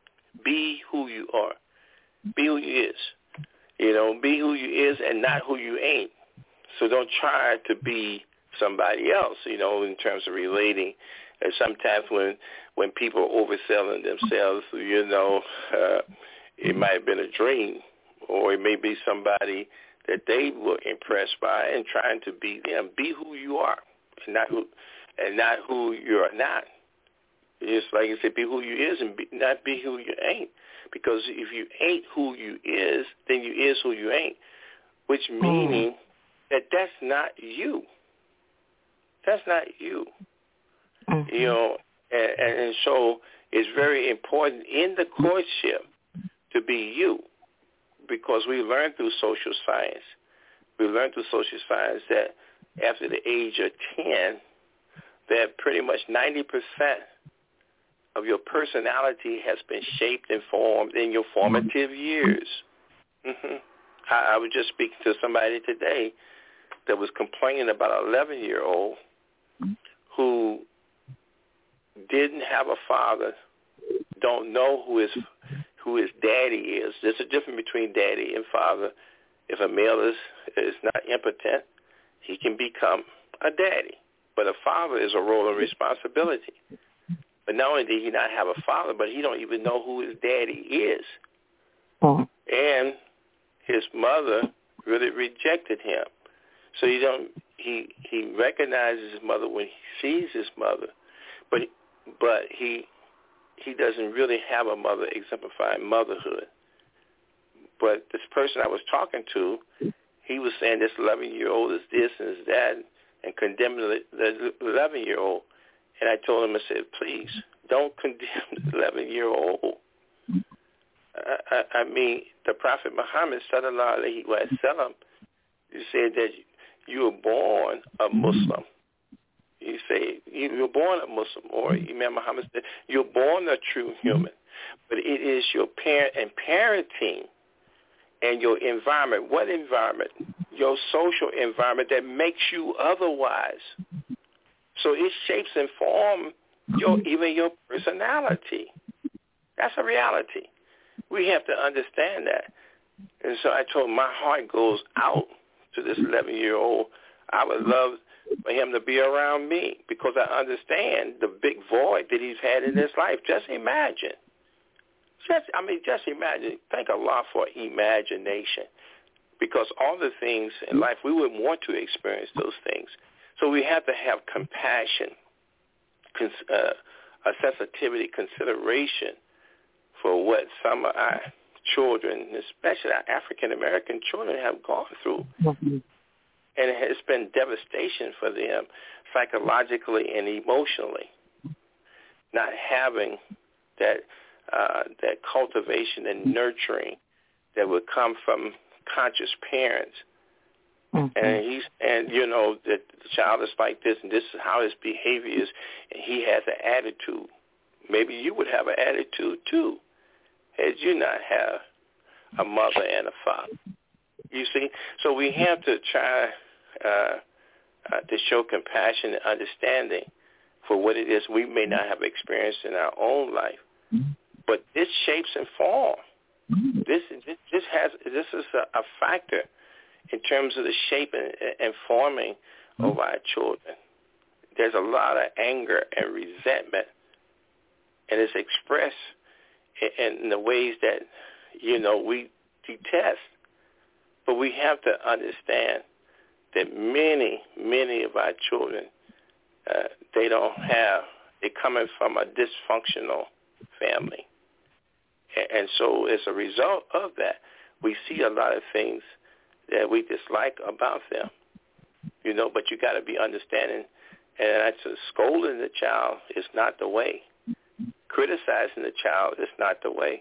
Be who you are. Be who you is. You know, be who you is and not who you ain't. So don't try to be somebody else, you know, in terms of relating. And sometimes when when people are overselling themselves, you know, uh, it might have been a dream, or it may be somebody that they were impressed by and trying to be them. Be who you are, and not who, and not who you're not. It's like I said, be who you is and be, not be who you ain't. Because if you ain't who you is, then you is who you ain't, which meaning mm. that that's not you. That's not you. Mm-hmm. You know, and, and so it's very important in the courtship to be you. Because we learned through social science we learned through social science that after the age of ten, that pretty much ninety percent of your personality has been shaped and formed in your formative years. Mm-hmm. I, I was just speaking to somebody today that was complaining about an eleven-year-old who didn't have a father, don't know who his who his daddy is. There's a difference between daddy and father. If a male is is not impotent, he can become a daddy. But a father is a role and responsibility. But not only did he not have a father, but he don't even know who his daddy is. Oh. And his mother really rejected him. So he don't he he recognizes his mother when he sees his mother, but but he he doesn't really have a mother exemplifying motherhood. But this person I was talking to, he was saying this eleven-year-old is this and is that, and condemning the eleven-year-old. And I told him, I said, please don't condemn the eleven-year-old. I, I, I mean, the Prophet Muhammad sallallahu alaihi wasallam, he said that you were born a Muslim. You say you were born a Muslim, or Imam Muhammad said you're born a true human. But it is your parent and parenting and your environment. What environment? Your social environment that makes you otherwise. So it shapes and forms your even your personality. That's a reality. We have to understand that. And so I told him my heart goes out to this eleven-year-old. I would love for him to be around me because I understand the big void that he's had in his life. Just imagine. Just, I mean, just imagine. Thank Allah for imagination, because all the things in life, we wouldn't want to experience those things. So we have to have compassion, cons- uh, a sensitivity, consideration for what some of our children, especially our African-American children, have gone through. Mm-hmm. And it has been devastation for them psychologically and emotionally, not having that uh, that cultivation and nurturing that would come from conscious parents. Mm-hmm. And he's and you know that the child is like this, and this is how his behavior is, and he has an attitude. Maybe you would have an attitude too, had you not have a mother and a father. You see, so we have to try uh, uh, to show compassion and understanding for what it is we may not have experienced in our own life, but this shapes and forms. This this, this has this is a, a factor in terms of the shaping and forming of our children. There's a lot of anger and resentment, and it's expressed in, in the ways that you know we detest. But we have to understand that many, many of our children, uh, they don't have, they're coming from a dysfunctional family. And, and so as a result of that, we see a lot of things that we dislike about them, you know, but you got to be understanding. And I said, scolding the child is not the way. Criticizing the child is not the way,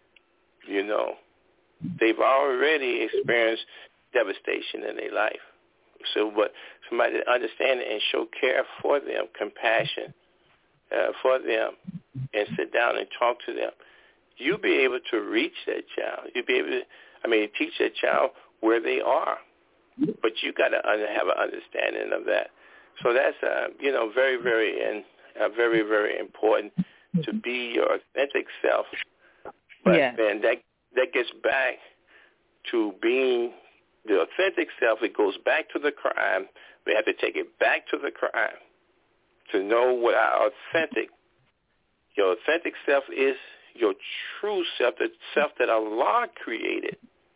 you know. They've already experienced devastation in their life. So but somebody to understand it and show care for them, compassion uh, for them, and sit down and talk to them, you'll be able to reach that child. You'll be able to, I mean, teach that child where they are. But you got to have an understanding of that. So that's, uh, you know, very, very, and uh, very, very important to be your authentic self. But yeah. then that That gets back to being the authentic self. It goes back to the Quran. We have to take it back to the Quran to know what our authentic, your authentic self is, your true self, the self that Allah created,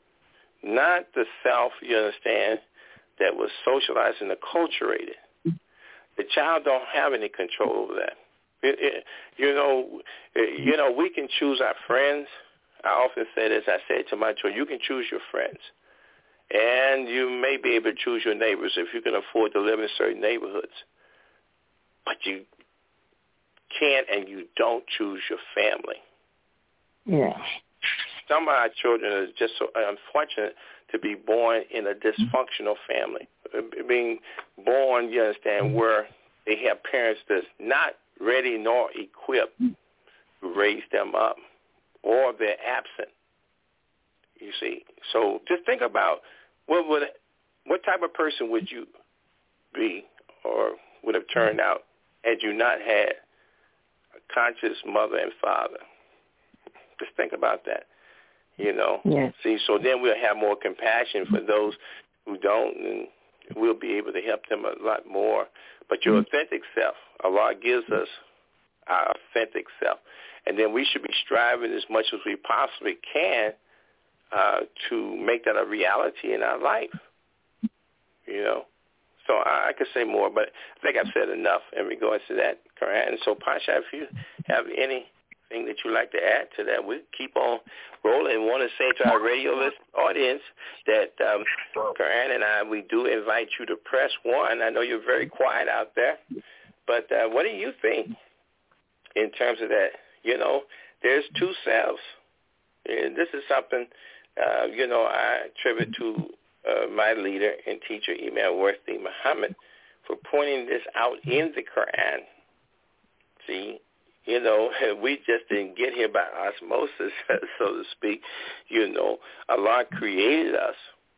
not the self, you understand, that was socialized and acculturated. The child don't have any control over that. It, it, you know, it, you know, we can choose our friends. I often say this, I say to my children, you can choose your friends. And you may be able to choose your neighbors if you can afford to live in certain neighborhoods. But you can't and you don't choose your family. Yeah. some of our children are just so unfortunate to be born in a dysfunctional family, being born, you understand, where they have parents that's not ready nor equipped to raise them up, or they're absent. You see, so just think about what would, what type of person would you be, or would have turned out had you not had a conscious mother and father. Just think about that, you know. Yes. See, so then we'll have more compassion for those who don't, and we'll be able to help them a lot more. But your authentic self, Allah gives us our authentic self. And then we should be striving as much as we possibly can uh, to make that a reality in our life, you know. So I, I could say more, but I think I've said enough in regards to that, Quran. So, Pasha, if you have anything that you'd like to add to that, we'll keep on rolling. And want to say to our radio list audience that um, Quran and I, we do invite you to press one. I know you're very quiet out there, but uh, what do you think in terms of that? You know, there's two selves. And this is something, uh, you know, I attribute to uh, my leader and teacher, Imam Worthy Muhammad, for pointing this out in the Quran. See, you know, we just didn't get here by osmosis, so to speak. You know, Allah created us,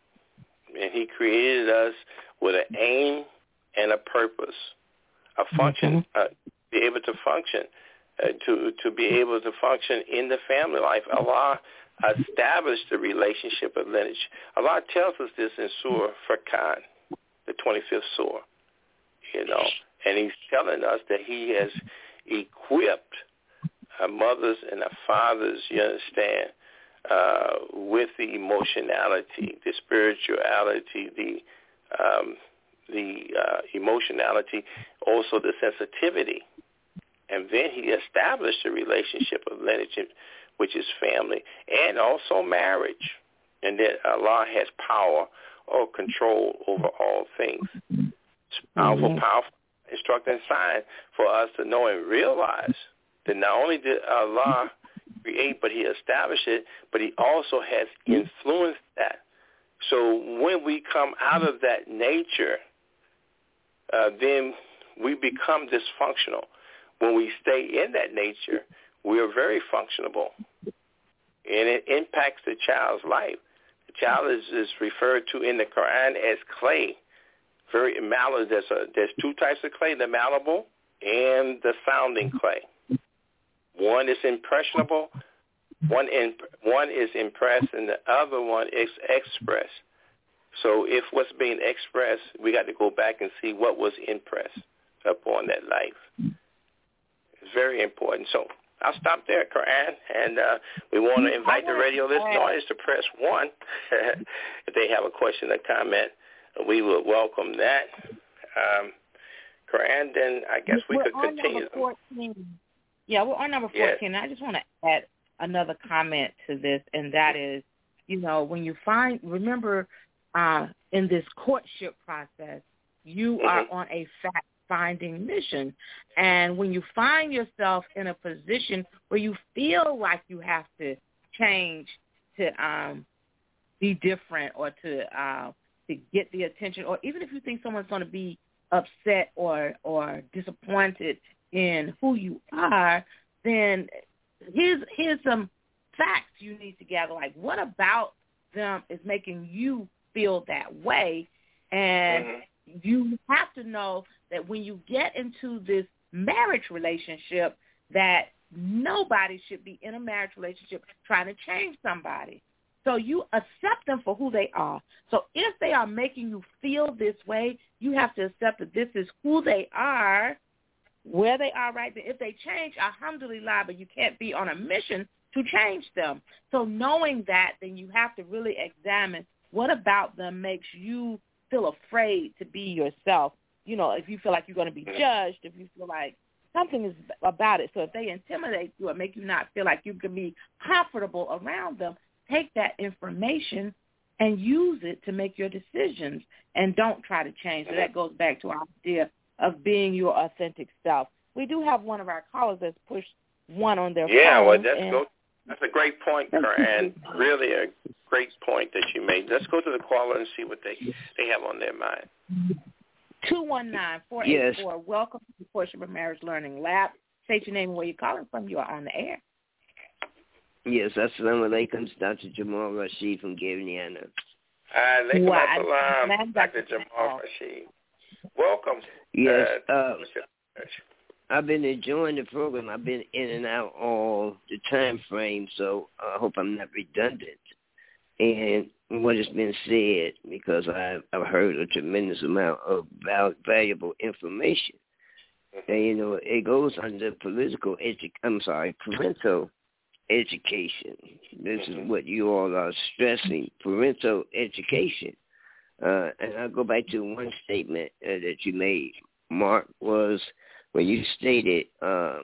and he created us with an aim and a purpose, a function, uh, be able to function. Uh, to to be able to function in the family life. Allah established the relationship of lineage. Allah tells us this in Surah Furqan, the twenty-fifth Surah, you know, and he's telling us that he has equipped our mothers and our fathers, you understand, uh, with the emotionality, the spirituality, the um, the uh, emotionality, also the sensitivity. And then he established a relationship of lineage, which is family, and also marriage. And that Allah has power or control over all things. It's powerful, mm-hmm. powerful instructing sign for us to know and realize that not only did Allah create, but he established it, but he also has influenced that. So when we come out of that nature, uh, then we become dysfunctional. When we stay in that nature, we are very functionable, and it impacts the child's life. The child is, is referred to in the Quran as clay. Very malleable. There's, a, there's two types of clay, the malleable and the sounding clay. One is impressionable, one, in, one is impressed, and the other one is expressed. So if what's being expressed, we got to go back and see what was impressed upon that life. Very important. So I'll stop there, Quran, and uh, we want to invite the radio listening audience to press one. If they have a question or comment, we will welcome that. Um, Quran, then I guess we we're could on continue. Number fourteen. Yeah, we're on number fourteen. Yes. I just want to add another comment to this, and that is, you know, when you find, remember, uh, in this courtship process, you mm-hmm. are on a fact finding mission. And when you find yourself in a position where you feel like you have to change to um, be different or to uh, to get the attention, or even if you think someone's going to be upset or or disappointed in who you are, then here's here's some facts you need to gather. Like, what about them is making you feel that way? And mm-hmm. you have to know that when you get into this marriage relationship, that nobody should be in a marriage relationship trying to change somebody. So you accept them for who they are. So if they are making you feel this way, you have to accept that this is who they are, where they are right there. If they change, alhamdulillah, but you can't be on a mission to change them. So knowing that, then you have to really examine what about them makes you feel afraid to be yourself. You know, if you feel like you're going to be judged, if you feel like something is about it. So if they intimidate you or make you not feel like you can be comfortable around them, take that information and use it to make your decisions, and don't try to change. So that goes back to our idea of being your authentic self. We do have one of our callers that's pushed one on their yeah, phone. Well, let's and, go. That's a great point, and really a great point that you made. Let's go to the caller and see what they they have on their mind. two one nine, four eight four. Yes. Welcome to the Portion of Marriage Learning Lab. State your name and where you're calling from. You are on the air. Yes, assalamu alaikum. Doctor Jamal Rashid from Guyana. Alaikum assalam, Doctor Jamal Rashid. Welcome. Yes. Uh, uh, I've been enjoying the program. I've been in and out all the time frame, so I hope I'm not redundant. And what has been said, because I've, I've heard a tremendous amount of val- valuable information. And, you know, it goes under political edu- I'm sorry, parental education. This is what you all are stressing, parental education. Uh, and I'll go back to one statement uh, that you made, Mark, was when you stated uh,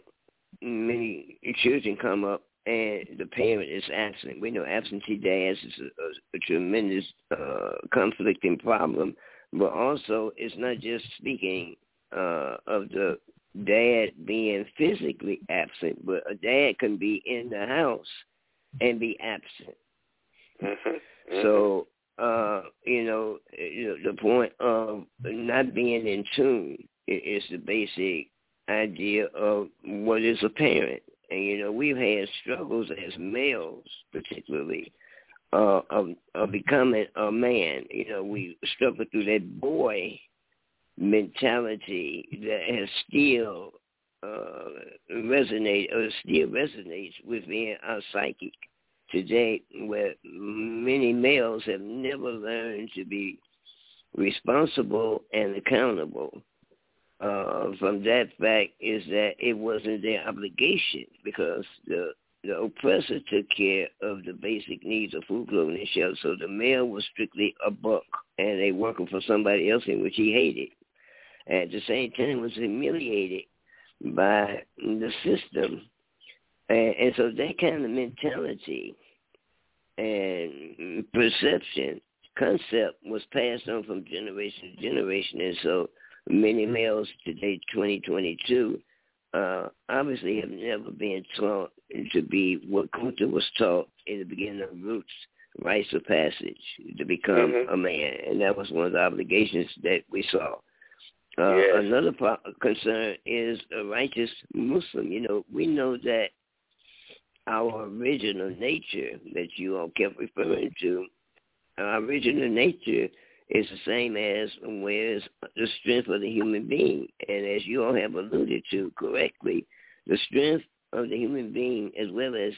many children come up and the parent is absent. We know absentee dads is a, a, a tremendous uh, conflicting problem, but also it's not just speaking uh, of the dad being physically absent, but a dad can be in the house and be absent. Mm-hmm. Mm-hmm. So, uh, you know, you know, the point of not being in tune is the basic idea of what is a parent. And, you know, we've had struggles as males, particularly, uh, of, of becoming a man. You know, we struggle through that boy mentality that has still uh, resonated or still resonates within our psychic today, where many males have never learned to be responsible and accountable. Uh, from that fact is that it wasn't their obligation, because the the oppressor took care of the basic needs of food, clothing, and shelter. So the male was strictly a buck, and they working for somebody else in which he hated. At the same time, was humiliated by the system. And, and so that kind of mentality and perception, concept was passed on from generation to generation. And so many males today, twenty twenty-two, uh, obviously have never been taught to be what Kunta was taught in the beginning of Roots, rites of passage, to become mm-hmm. a man. And that was one of the obligations that we saw. Uh, yes. Another pro- concern is a righteous Muslim. You know, we know that our original nature that you all kept referring to, our original nature is the same as where's the strength of the human being. And as you all have alluded to correctly, the strength of the human being as well as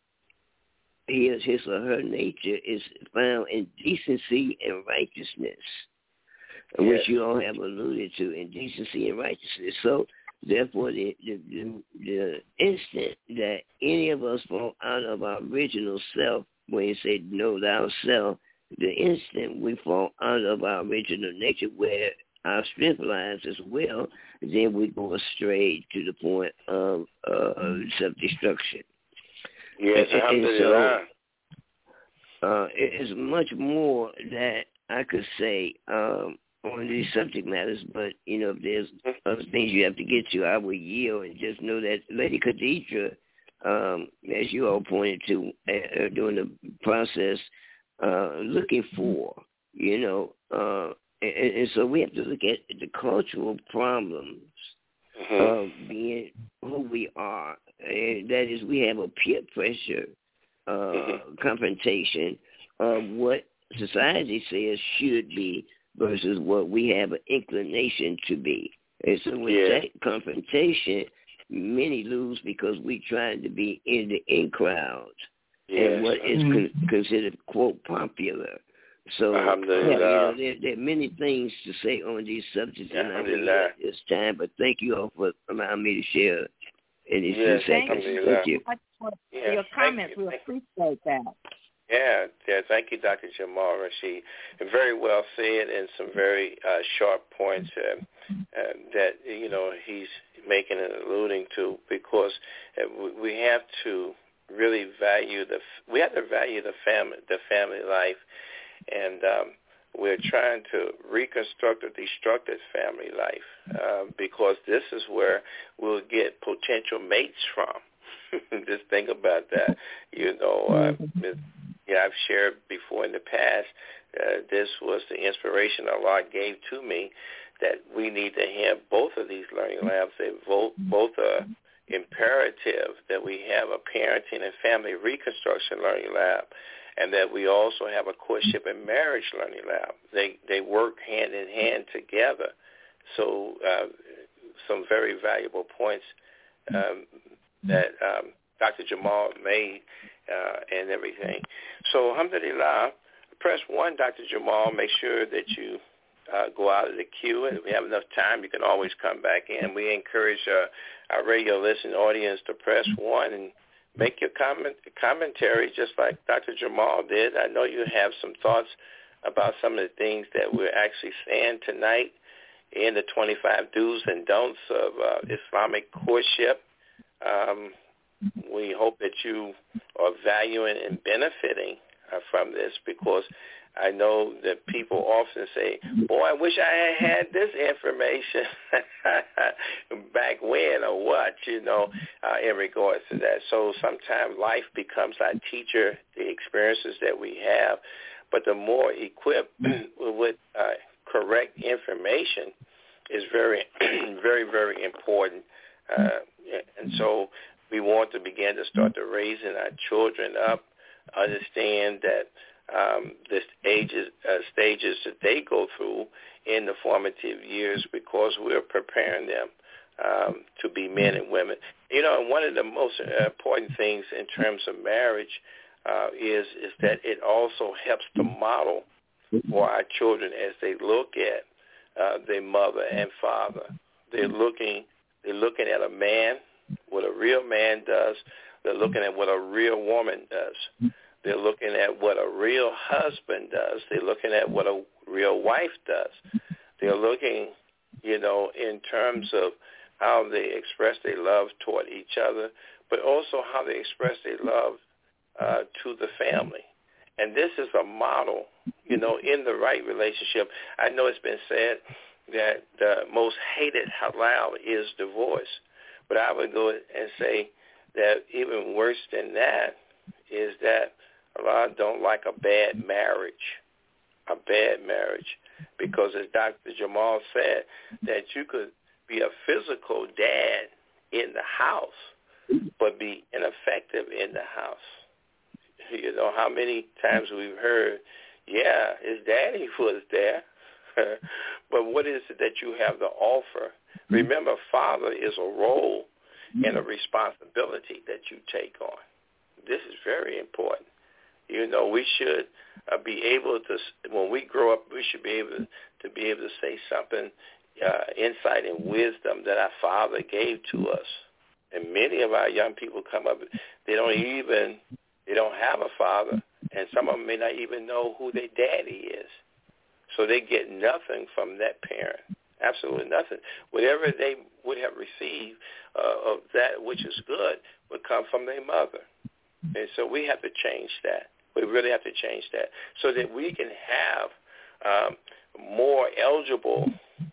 his, his or her nature is found in decency and righteousness. Yes. Which you all have alluded to, in decency and righteousness. So, therefore, the, the, the, the instant that any of us fall out of our original self, when you say know thou self, the instant we fall out of our original nature, where our strength lies as well, then we go astray to the point of uh, self-destruction. Yes, and, and so uh, it is much more that I could say um, on these subject matters, but, you know, if there's other things you have to get to, I will yield and just know that Lady Khadija, um, as you all pointed to uh, during the process, uh, looking for, you know, uh, and, and so we have to look at the cultural problems mm-hmm. of being who we are. And that is, we have a peer pressure uh, mm-hmm. confrontation of what society says should be versus what we have an inclination to be. And so with yeah. that confrontation, many lose because we try to be in the in crowd yes. and what is con- considered, quote, popular. So yeah, you know, there, there are many things to say on these subjects, and I think at this time, but thank you all for allowing me to share in these yes. few seconds. Thank you for yeah. your comments. We appreciate that. Yeah, yeah, thank you, Doctor Jamal Rashid. Very well said, and some very uh, sharp points uh, uh, that, you know, he's making and alluding to, because uh, we have to really value the we have to value the family the family life, and um, we're trying to reconstruct a destructive family life uh, because this is where we'll get potential mates from. Just think about that. You know, uh, yeah, I've shared before in the past, uh, this was the inspiration Allah gave to me, that we need to have both of these learning labs. They both, both are imperative, that we have a parenting and family reconstruction learning lab, and that we also have a courtship and marriage learning lab. They they work hand in hand together. So uh, some very valuable points um, that um, Doctor Jamal made uh, and everything. So alhamdulillah, press one, Doctor Jamal. Make sure that you uh, go out of the queue. And if we have enough time, you can always come back in. We encourage uh, our radio listening audience to press one and make your comment, commentary just like Doctor Jamal did. I know you have some thoughts about some of the things that we're actually saying tonight in the twenty-five do's and don'ts of uh, Islamic courtship. Um, we hope that you are valuing and benefiting uh, from this, because I know that people often say, boy, I wish I had had this information back when or what, you know, uh, in regards to that. So sometimes life becomes our teacher, the experiences that we have. But the more equipped with uh, correct information is very, very, very important. Uh, and so we want to begin to start to raising our children up, understand that um, the stages, uh, stages that they go through in the formative years, because we're preparing them um, to be men and women. You know, and one of the most important things in terms of marriage uh, is is that it also helps to model for our children as they look at uh, their mother and father. They're looking, they're looking at a man, what a real man does. They're looking at what a real woman does. They're looking at what a real husband does. They're looking at what a real wife does. They're looking, you know, in terms of how they express their love toward each other, but also how they express their love uh, to the family. And this is a model, you know, in the right relationship. I know it's been said that the most hated halal is divorce, but I would go and say that even worse than that is that Allah don't like a bad marriage, a bad marriage, because as Doctor Jamal said, that you could be a physical dad in the house, but be ineffective in the house. You know, how many times we've heard, yeah, his daddy was there, but what is it that you have to offer? Remember, father is a role and a responsibility that you take on. This is very important. You know, we should uh, be able to, when we grow up, we should be able to, to be able to say something, uh, insight and wisdom that our father gave to us. And many of our young people come up, they don't even, they don't have a father, and some of them may not even know who their daddy is. So they get nothing from that parent, absolutely nothing. Whatever they would have received uh, of that which is good would come from their mother. And so we have to change that. We really have to change that so that we can have um, more eligible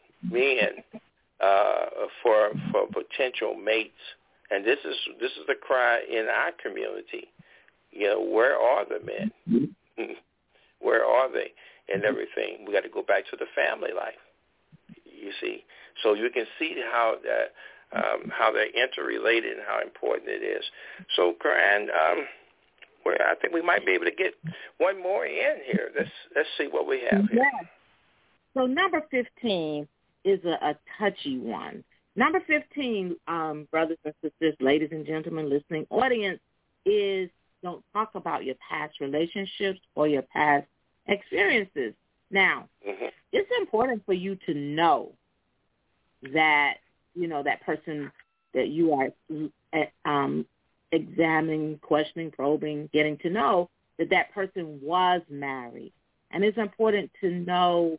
men uh, for for potential mates. And this is this is the cry in our community. You know, where are the men? Where are they? And everything. We got to go back to the family life. You see, so you can see how that. Um, how they're interrelated and how important it is. So, Quran, um, well, I think we might be able to get one more in here. Let's let's see what we have here. Yes. So number fifteen is a, a touchy one. Number fifteen, um, brothers and sisters, ladies and gentlemen, listening audience, is don't talk about your past relationships or your past experiences. Now, mm-hmm. It's important for you to know that you know, that person that you are um, examining, questioning, probing, getting to know, that that person was married. And it's important to know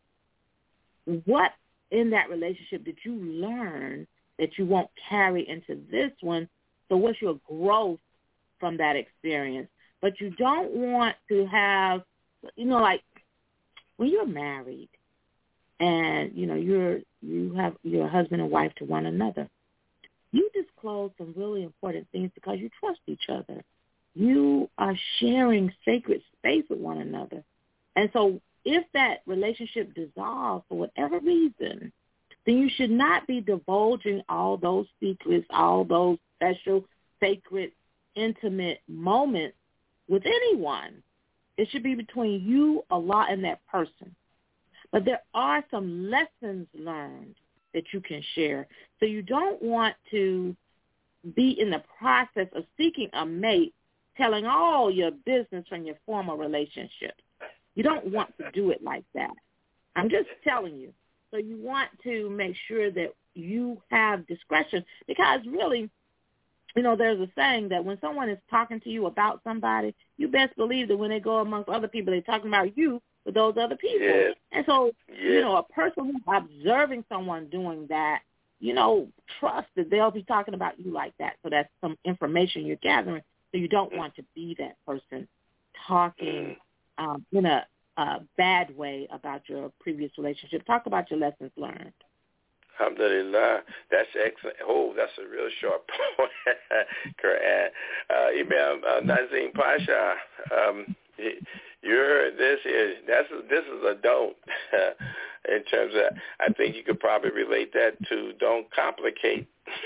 what in that relationship did you learn that you won't carry into this one. So what's your growth from that experience? But you don't want to have, you know, like when you're married, and, you know, you're, you have, you're a husband and wife to one another. you disclose some really important things because you trust each other. You are sharing sacred space with one another. And so if that relationship dissolves for whatever reason, then you should not be divulging all those secrets, all those special, sacred, intimate moments with anyone. It should be between you, Allah, and that person. But there are some lessons learned that you can share. So you don't want to be in the process of seeking a mate, telling all your business from your former relationship. You don't want to do it like that. I'm just telling you. So you want to make sure that you have discretion because really, you know, there's a saying that when someone is talking to you about somebody, you best believe that when they go amongst other people, they're talking about you with those other people. Yes. And so, yes. you know, a person who's observing someone doing that, you know, trust that they'll be talking about you like that. So that's some information you're gathering. So you don't want to be that person talking um, in a, a bad way about your previous relationship. Talk about your lessons learned. Alhamdulillah. That's excellent. Oh, that's a real sharp point. Quran. Uh, Imam uh, Nazim Pasha, um, you heard this here. That's a, this is a don't in terms of, I think you could probably relate that to don't complicate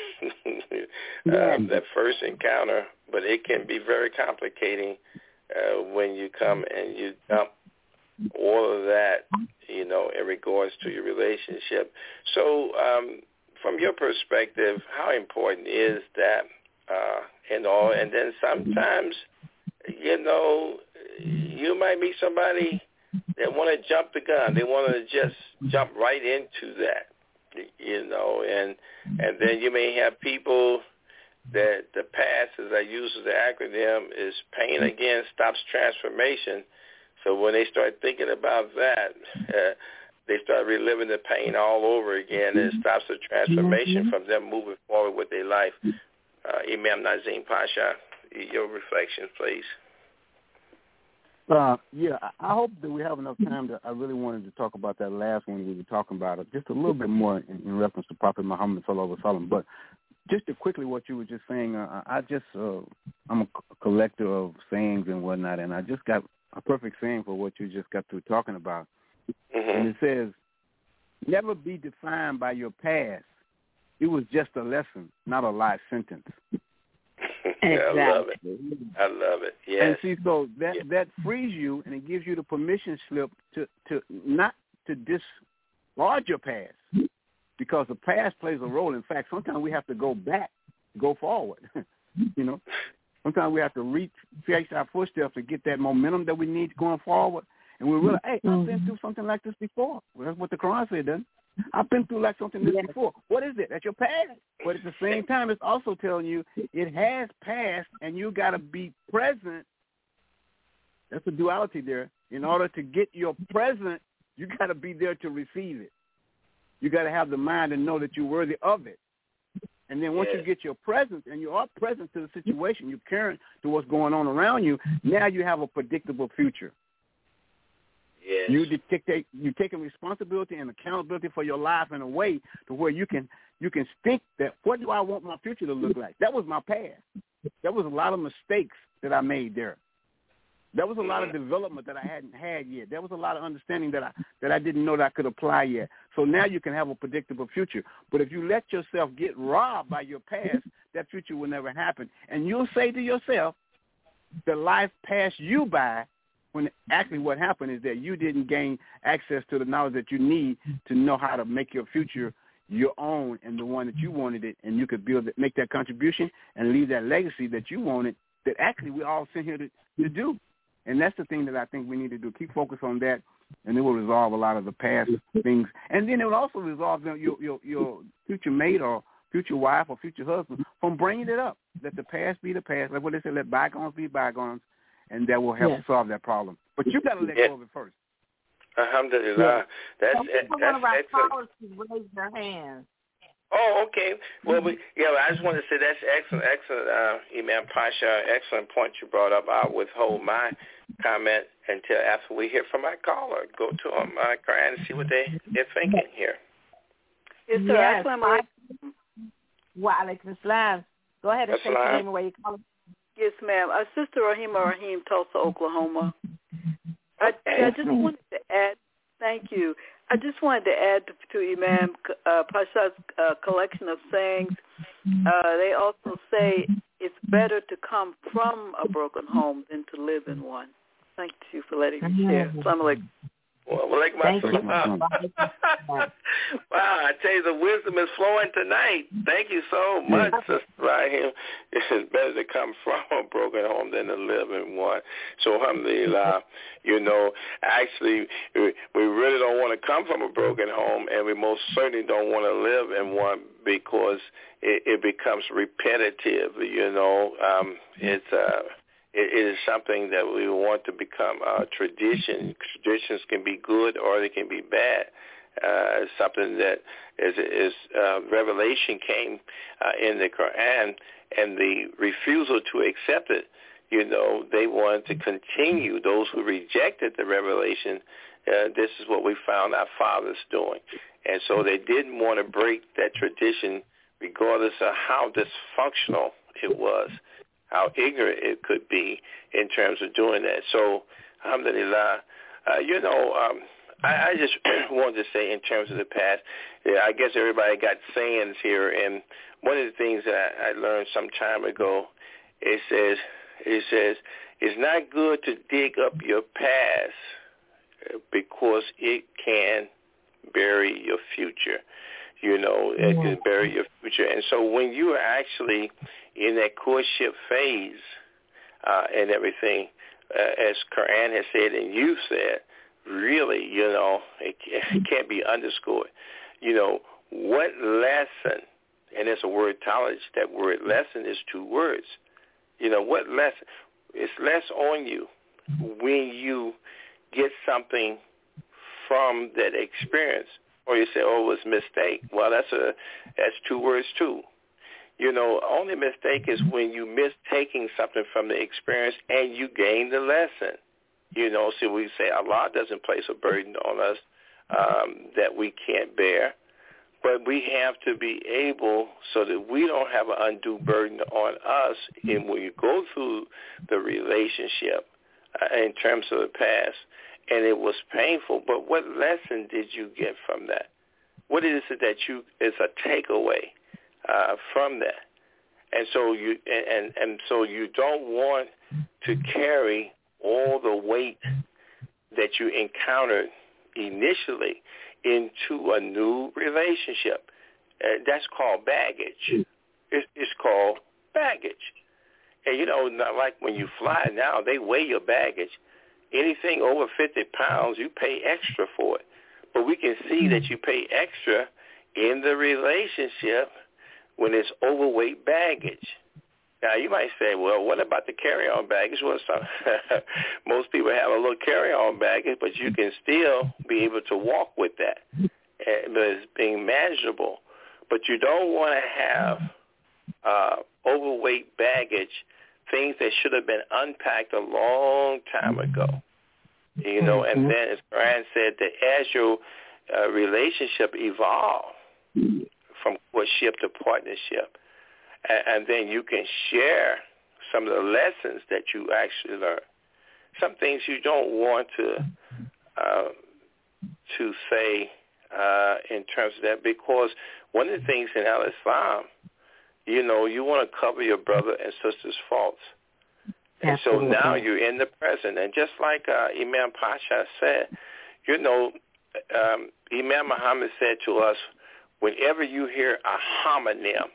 um, that first encounter, but it can be very complicating uh, when you come and you dump all of that, you know, in regards to your relationship. So um, from your perspective, how important is that uh, and all? And then sometimes, you know, you might meet somebody that want to jump the gun. They want to just jump right into that, you know, and and then you may have people that the PASS, as I use as the acronym, is pain again stops transformation. So when they start thinking about that, uh, they start reliving the pain all over again, and it stops the transformation from them moving forward with their life. Uh, Imam Nazim Pasha, your reflection, please. Uh, yeah, I hope that we have enough time. To, I really wanted to talk about that last one we were talking about, just a little bit more in, in reference to Prophet Muhammad sallallahu alaihi wasallam. But just to quickly what you were just saying, uh, I just uh, I'm a collector of sayings and whatnot, and I just got a perfect saying for what you just got through talking about. Mm-hmm. And it says, never be defined by your past. It was just a lesson, not a life sentence. Exactly. I love it. I love it. Yes. And see, so that, yeah. that frees you and it gives you the permission slip to, to not to dislodge your past, because the past plays a role. In fact, sometimes we have to go back, go forward, you know. Sometimes we have to retrace our footsteps to get that momentum that we need going forward. And we realize, hey, I've been through something like this before. Well, that's what the Quran said, doesn't it? I've been through like something like this before. What is it? That's your past. But at the same time, it's also telling you it has passed, and you got to be present. That's a duality there. In order to get your present, you got to be there to receive it. You got to have the mind and know that you're worthy of it. And then once yes. you get your presence and you are present to the situation, you're current to what's going on around you, now you have a predictable future. Yes. You dictate, you're taking responsibility and accountability for your life in a way to where you can you can think that, what do I want my future to look like? That was my past. That was a lot of mistakes that I made there. There was a lot of development that I hadn't had yet. There was a lot of understanding that I that I didn't know that I could apply yet. So now you can have a predictable future. But if you let yourself get robbed by your past, that future will never happen. And you'll say to yourself that life passed you by, when actually what happened is that you didn't gain access to the knowledge that you need to know how to make your future your own and the one that you wanted it, and you could build it, make that contribution and leave that legacy that you wanted, that actually we all sent here to, to do. And that's the thing that I think we need to do. Keep focus on that, and it will resolve a lot of the past things. And then it will also resolve your, your, your future mate or future wife or future husband from bringing it up. Let the past be the past. Like what they say, let bygones be bygones, and that will help yes. solve that problem. But you got to let yeah. go of it first. Alhamdulillah. Yeah. That's, that's that's one of our excellent. callers to raise their hands. Oh, okay. Well, we, yeah, I just wanted to say that's excellent, excellent, uh, Imam Pasha, excellent point you brought up. I'll withhold my comment until after we hear from our caller. Go to them, uh, Quran, and see what they, they're thinking here. Is there yes, excellent? Wa alaikum assalam. Go ahead and say your name and where you calling. Yes, ma'am. Uh, Sister Rahima Rahim, Tulsa, Oklahoma. I, I just wanted to add, thank you. I just wanted to add to, to Imam uh, Pasha's uh, collection of sayings. Uh, they also say it's better to come from a broken home than to live in one. Thank you for letting me share. Assalamu alaikum. Well, well, like my wow, I tell you, the wisdom is flowing tonight. Thank you so much, Sister Rahim. It's better to come from a broken home than to live in one. So, alhamdulillah, you know, actually, we really don't want to come from a broken home, and we most certainly don't want to live in one because it, it becomes repetitive, you know. Um, it's... Uh, It is something that we want to become a tradition. Traditions can be good or they can be bad. Uh, something that is, is uh, revelation came uh, in the Quran, and the refusal to accept it, you know, they wanted to continue. Those who rejected the revelation, uh, this is what we found our fathers doing. And so they didn't want to break that tradition regardless of how dysfunctional it was, how ignorant it could be in terms of doing that. So, alhamdulillah, uh, you know, um, I, I just wanted to say in terms of the past, yeah, I guess everybody got sayings here, and one of the things that I, I learned some time ago, it says, it says, it's not good to dig up your past because it can bury your future. You know, it can bury your future. And so when you are actually in that courtship phase uh, and everything, uh, as Quran has said and you said, really, you know, it, it can't be underscored. You know, what lesson, and it's a word knowledge, that word lesson is two words. You know, what lesson? It's less on you when you get something from that experience. Or you say, oh, it was a mistake. Well, that's a that's two words too. You know, only mistake is when you miss taking something from the experience and you gain the lesson. You know, so we say Allah doesn't place a burden on us um, that we can't bear, but we have to be able so that we don't have an undue burden on us and when you go through the relationship uh, in terms of the past. And it was painful, but what lesson did you get from that? What is it that you is a takeaway uh, from that? And so you and, and so you don't want to carry all the weight that you encountered initially into a new relationship. Uh, that's called baggage. It's, it's called baggage. And you know, not like when you fly now, they weigh your baggage. Anything over fifty pounds, you pay extra for it. But we can see that you pay extra in the relationship when it's overweight baggage. Now, you might say, well, what about the carry-on baggage? Well, some, most people have a little carry-on baggage, but you can still be able to walk with that. But it's being manageable. But you don't want to have uh, overweight baggage, things that should have been unpacked a long time ago. You know, and then as Quran said that as your uh, relationship evolves from courtship to partnership, and, and then you can share some of the lessons that you actually learn. Some things you don't want to uh, to say uh, in terms of that, because one of the things in Al-Islam, you know, you want to cover your brother and sister's faults. And so now you're in the present. And just like uh, Imam Pasha said, you know, um, Imam Muhammad said to us, whenever you hear a homonym,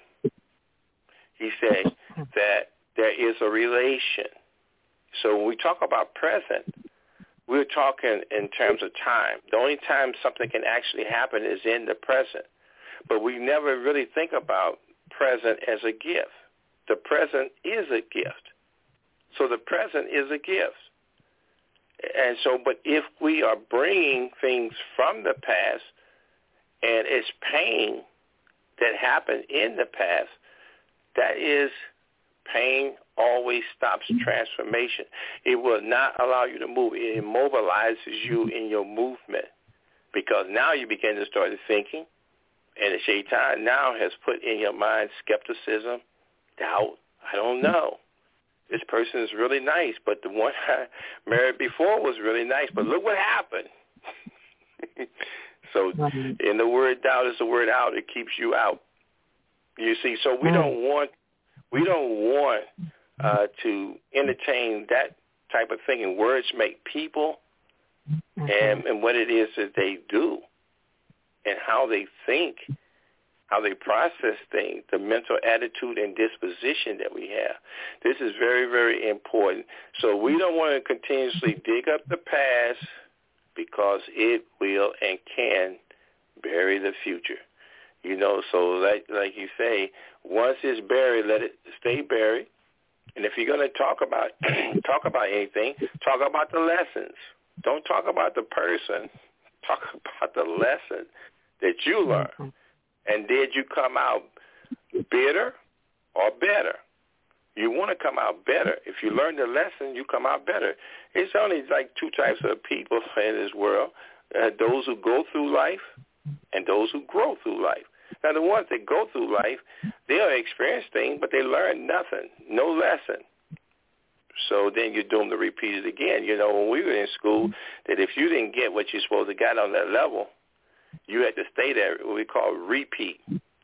he said that there is a relation. So when we talk about present, we're talking in terms of time. The only time something can actually happen is in the present. But we never really think about present as a gift. The present is a gift. So the present is a gift. And so, but if we are bringing things from the past and it's pain that happened in the past, that is, pain always stops transformation. It will not allow you to move. It immobilizes you in your movement, because now you begin to start thinking, And the shaitan now has put in your mind skepticism, doubt. I don't know. This person is really nice, but the one I married before was really nice, but look what happened. So in the word doubt is the word out. It keeps you out. You see, so we don't want we don't want uh, to entertain that type of thing. And words make people, and, and what it is that they do, and how they think, how they process things, the mental attitude and disposition that we have. This is very, very important. So we don't want to continuously dig up the past, because it will and can bury the future. You know, so like like you say, once it's buried, let it stay buried. And if you're going to talk about talk about anything, talk about the lessons. Don't talk about the person. Talk about the lesson that you learned. And did you come out bitter or better? You want to come out better. If you learn the lesson, you come out better. It's only like two types of people in this world, uh, those who go through life and those who grow through life. Now, the ones that go through life, they'll experience things, but they learn nothing, no lesson. So then you're doomed to repeat it again. You know, when we were in school, that if you didn't get what you're supposed to get on that level, you had to stay there, what we call repeat.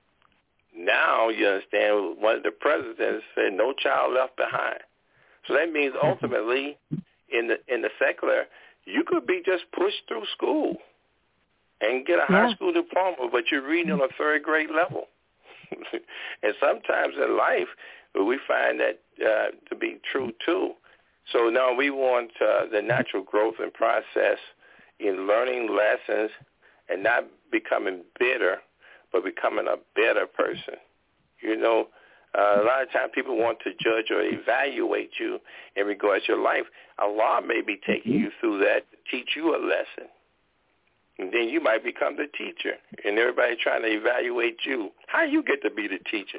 Now you understand one of the presidents said, no child left behind. So that means ultimately in the in the secular, you could be just pushed through school and get a high school diploma, but you're reading on a third grade level. And sometimes in life, we find that uh, to be true too. So now we want uh, the natural growth and process in learning lessons and not becoming bitter, but becoming a better person. You know, uh, a lot of times people want to judge or evaluate you in regards to your life. Allah may be taking you through that to teach you a lesson. And then you might become the teacher, and everybody trying to evaluate you. How you get to be the teacher?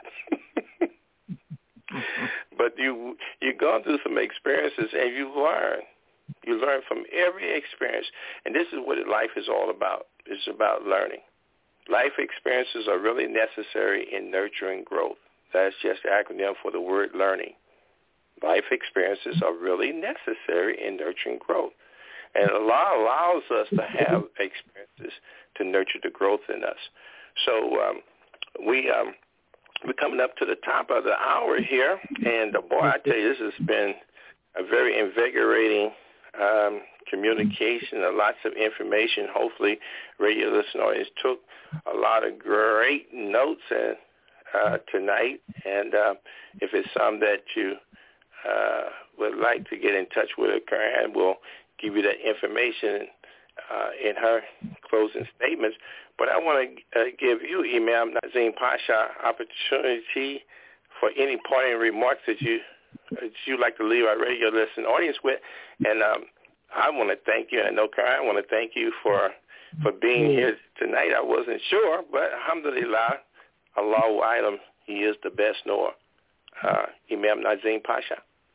But you, you've gone through some experiences, and you've learned. You learn from every experience. And this is what life is all about. It's about learning. Life experiences are really necessary in nurturing growth. That's just an acronym for the word learning. Life experiences are really necessary in nurturing growth. And Allah allows us to have experiences to nurture the growth in us. So um, we, um, we're coming up to the top of the hour here. And uh, boy, I tell you, this has been a very invigorating um, communication, and lots of information. Hopefully, radio listening audience took a lot of great notes and, uh, tonight. And uh, if it's some that you uh, would like to get in touch with her, Karen will give you that information uh, in her closing statements. But I want to uh, give you, Imam Nazim Pasha, opportunity for any parting remarks that you that you'd like to leave our radio listening audience with. And um, I want to thank you. I know, Karen, I want to thank you for for being here tonight. I wasn't sure, but alhamdulillah, Allahu Alam, he is the best knower. Uh, Imam Nazim Pasha.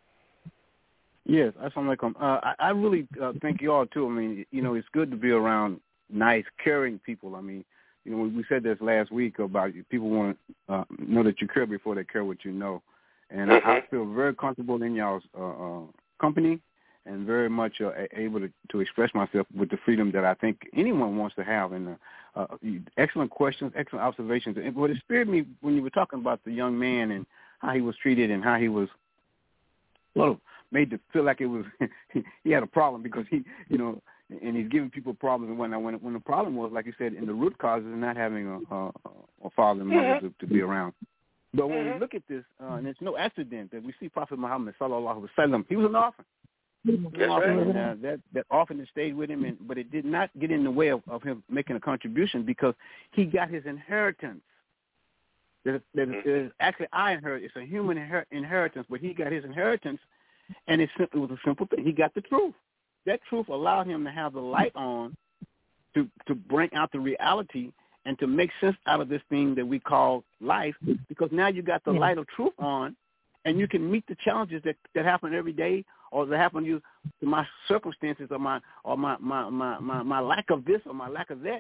Yes, assalamu alaikum. Uh, I, I really uh, thank you all, too. I mean, you know, it's good to be around nice, caring people. I mean, you know, we said this last week about people want to uh, know that you care before they care what you know. And mm-hmm. I, I feel very comfortable in y'all's uh, uh, company and very much uh, able to, to express myself with the freedom that I think anyone wants to have. And uh, uh, excellent questions, excellent observations. And what inspired me when you were talking about the young man and how he was treated and how he was, well, made to feel like it was he had a problem because he, you know, and he's giving people problems and whatnot. When when the problem was, like you said, in the root causes of not having a, a, a father and mother to, to be around. But when we look at this, uh, and it's no accident that we see Prophet Muhammad sallallahu alaihi wasallam, he was an orphan. Yes, and, uh, that that orphanage stayed with him, and, but it did not get in the way of, of him making a contribution because he got his inheritance. That, that is actually I inherit. It's a human inher- inheritance, but he got his inheritance. And it simply was a simple thing. He got the truth. That truth allowed him to have the light on to to bring out the reality and to make sense out of this thing that we call life, because now you got the yeah. light of truth on, and you can meet the challenges that, that happen every day or that happen to you, to my circumstances or my or my, my, my, my, my lack of this or my lack of that.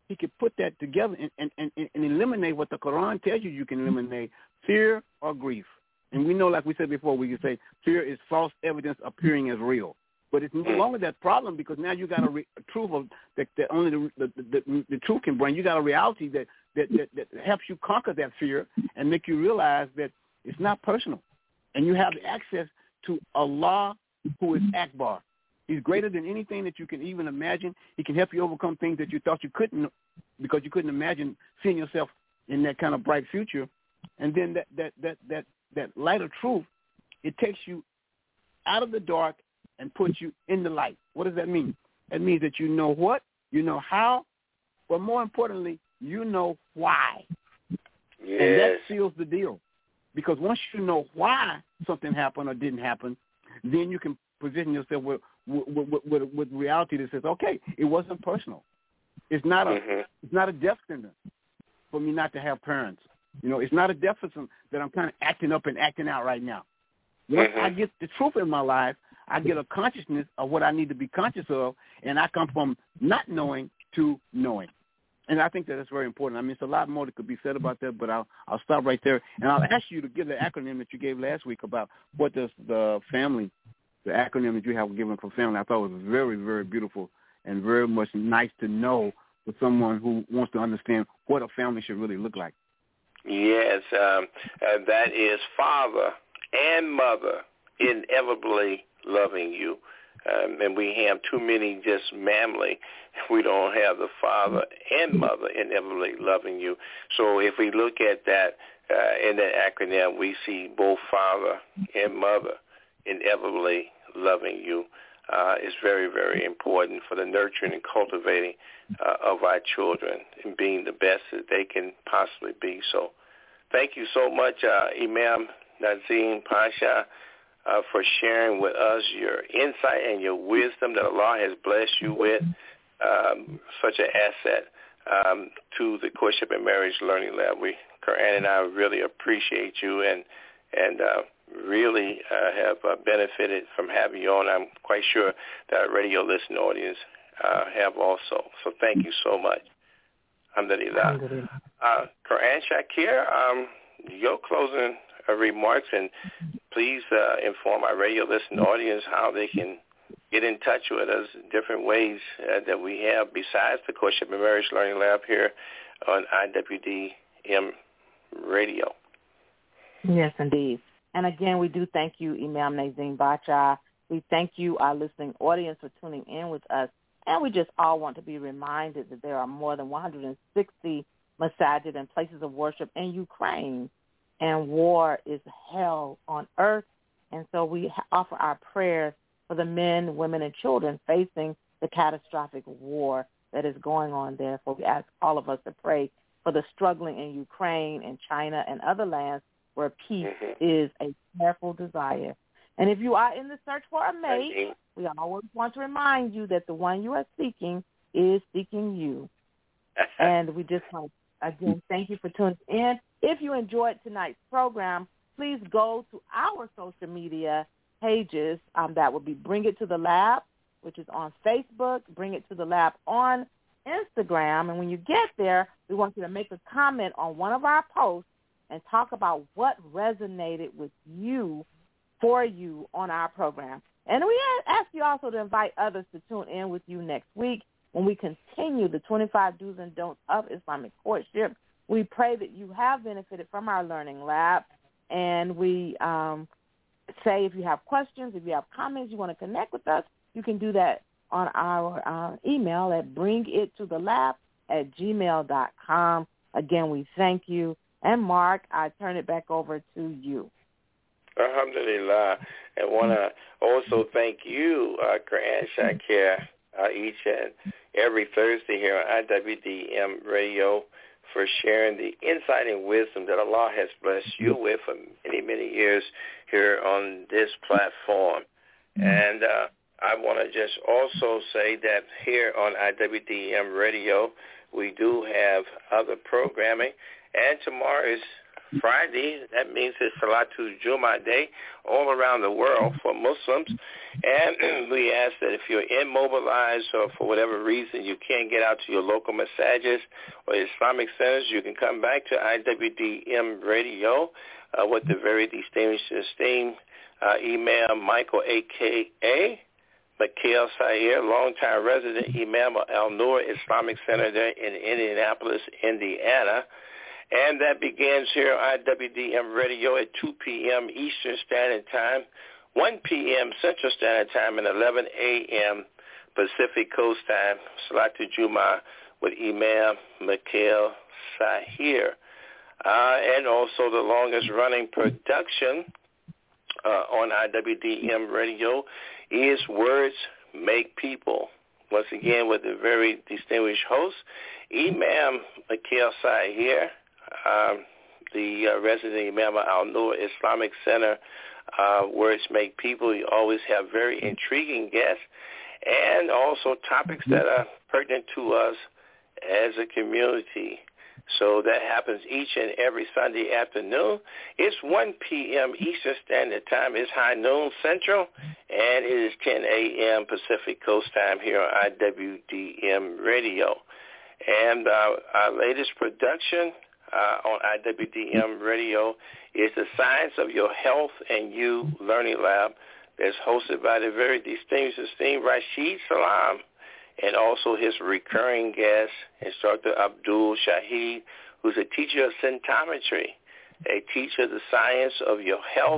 he could put that together and, and, and, and eliminate what the Quran tells you you can eliminate, fear or grief. And we know, like we said before, we can say fear is false evidence appearing as real. But it's no longer that problem because now you got a, re- a truth of that, that only the the, the the truth can bring. You got a reality that that, that that helps you conquer that fear and make you realize that it's not personal. And you have access to Allah, who is Akbar. He's greater than anything that you can even imagine. He can help you overcome things that you thought you couldn't because you couldn't imagine seeing yourself in that kind of bright future. And then that that that that, that light of truth, it takes you out of the dark and puts you in the light. What does that mean? That means that you know what, you know how, but more importantly, you know why. Yes. And that seals the deal. Because once you know why something happened or didn't happen, then you can position yourself with with, with, with, with reality that says, okay, it wasn't personal. It's not a mm-hmm. it's not a death sentence for me not to have parents. You know, it's not a death sentence that I'm kind of acting up and acting out right now. Once mm-hmm. I get the truth in my life, I get a consciousness of what I need to be conscious of, and I come from not knowing to knowing. And I think that that's very important. I mean, it's a lot more that could be said about that, but I'll I'll stop right there. And I'll ask you to give the acronym that you gave last week about what does the family, the acronym that you have given for family. I thought it was very, very beautiful and very much nice to know for someone who wants to understand what a family should really look like. Yes, um, uh, that is father and mother inevitably loving you. Um, and we have too many just family. We don't have the father and mother inevitably loving you. So if we look at that uh, in that acronym, we see both father and mother inevitably loving you. Uh, is very, very important for the nurturing and cultivating uh, of our children and being the best that they can possibly be. So thank you so much, uh, Imam Nazim Pasha, uh, for sharing with us your insight and your wisdom that Allah has blessed you with, um, such an asset um, to the Courtship and Marriage Learning Lab. We, Quran and I really appreciate you and, and uh, really uh, have uh, benefited from having you on. I'm quite sure that our radio listening audience uh, have also. So thank you so much. Alhamdulillah. Uh, Quran Shakir, um, your closing uh, remarks, and please uh, inform our radio listening audience how they can get in touch with us in different ways uh, that we have besides the Courtship and Marriage Learning Lab here on I W D M Radio. Yes, indeed. And again, we do thank you, Imam Nazim Bacha. We thank you, our listening audience, for tuning in with us. And we just all want to be reminded that there are more than one hundred sixty masajid and places of worship in Ukraine, and war is hell on earth. And so we offer our prayers for the men, women, and children facing the catastrophic war that is going on there. So we ask all of us to pray for the struggling in Ukraine and China and other lands where peace is a careful desire. And if you are in the search for a mate, we always want to remind you that the one you are seeking is seeking you. And we just want to, again, thank you for tuning in. If you enjoyed tonight's program, please go to our social media pages. Um, that would be Bring It to the Lab, which is on Facebook, Bring It to the Lab on Instagram. And when you get there, we want you to make a comment on one of our posts and talk about what resonated with you, for you, on our program. And we ask you also to invite others to tune in with you next week when we continue the twenty-five do's and don'ts of Islamic courtship. We pray that you have benefited from our learning lab, and we um, say if you have questions, if you have comments, you want to connect with us, you can do that on our uh, email at bringittothelab at gmail dot com. Again, we thank you. And, Mark, I turn it back over to you. Alhamdulillah. I want to also thank you, uh, Quran Shakir, uh, each and every Thursday here on I W D M Radio for sharing the insight and wisdom that Allah has blessed you with for many, many years here on this platform. And uh, I want to just also say that here on I W D M Radio, we do have other programming. And tomorrow is Friday. That means it's Salatul Jummah Day all around the world for Muslims. And we ask that if you're immobilized or for whatever reason you can't get out to your local massages or Islamic centers, you can come back to I W D M Radio uh, with the very distinguished esteemed uh, Imam Michael, a k a. Mikhail Sayer, longtime resident Imam of Al-Nur Islamic Center there in Indianapolis, Indiana. And that begins here on I W D M Radio at two p.m. Eastern Standard Time, one p.m. Central Standard Time, and eleven a.m. Pacific Coast Time. Salatul Jummah with Imam Mikhail Sayer. Uh, and also the longest-running production uh, on I W D M Radio is Words Make People. Once again, with a very distinguished host, Imam Mikhail Sayer, um, the uh, resident Imam of Al-Nur Islamic Center. Uh, Words Make People. You always have very intriguing guests and also topics that are pertinent to us as a community. So that happens each and every Sunday afternoon. It's one p.m. Eastern Standard Time. It's high noon Central, and it is ten a.m. Pacific Coast Time here on I W D M Radio. And uh, our latest production uh, on I W D M Radio is the Science of Your Health and You Learning Lab that's hosted by the very distinguished esteemed Rashid Salam, and also his recurring guest, Instructor Abdul Shahid, who's a teacher of symptometry, a teacher of the science of your health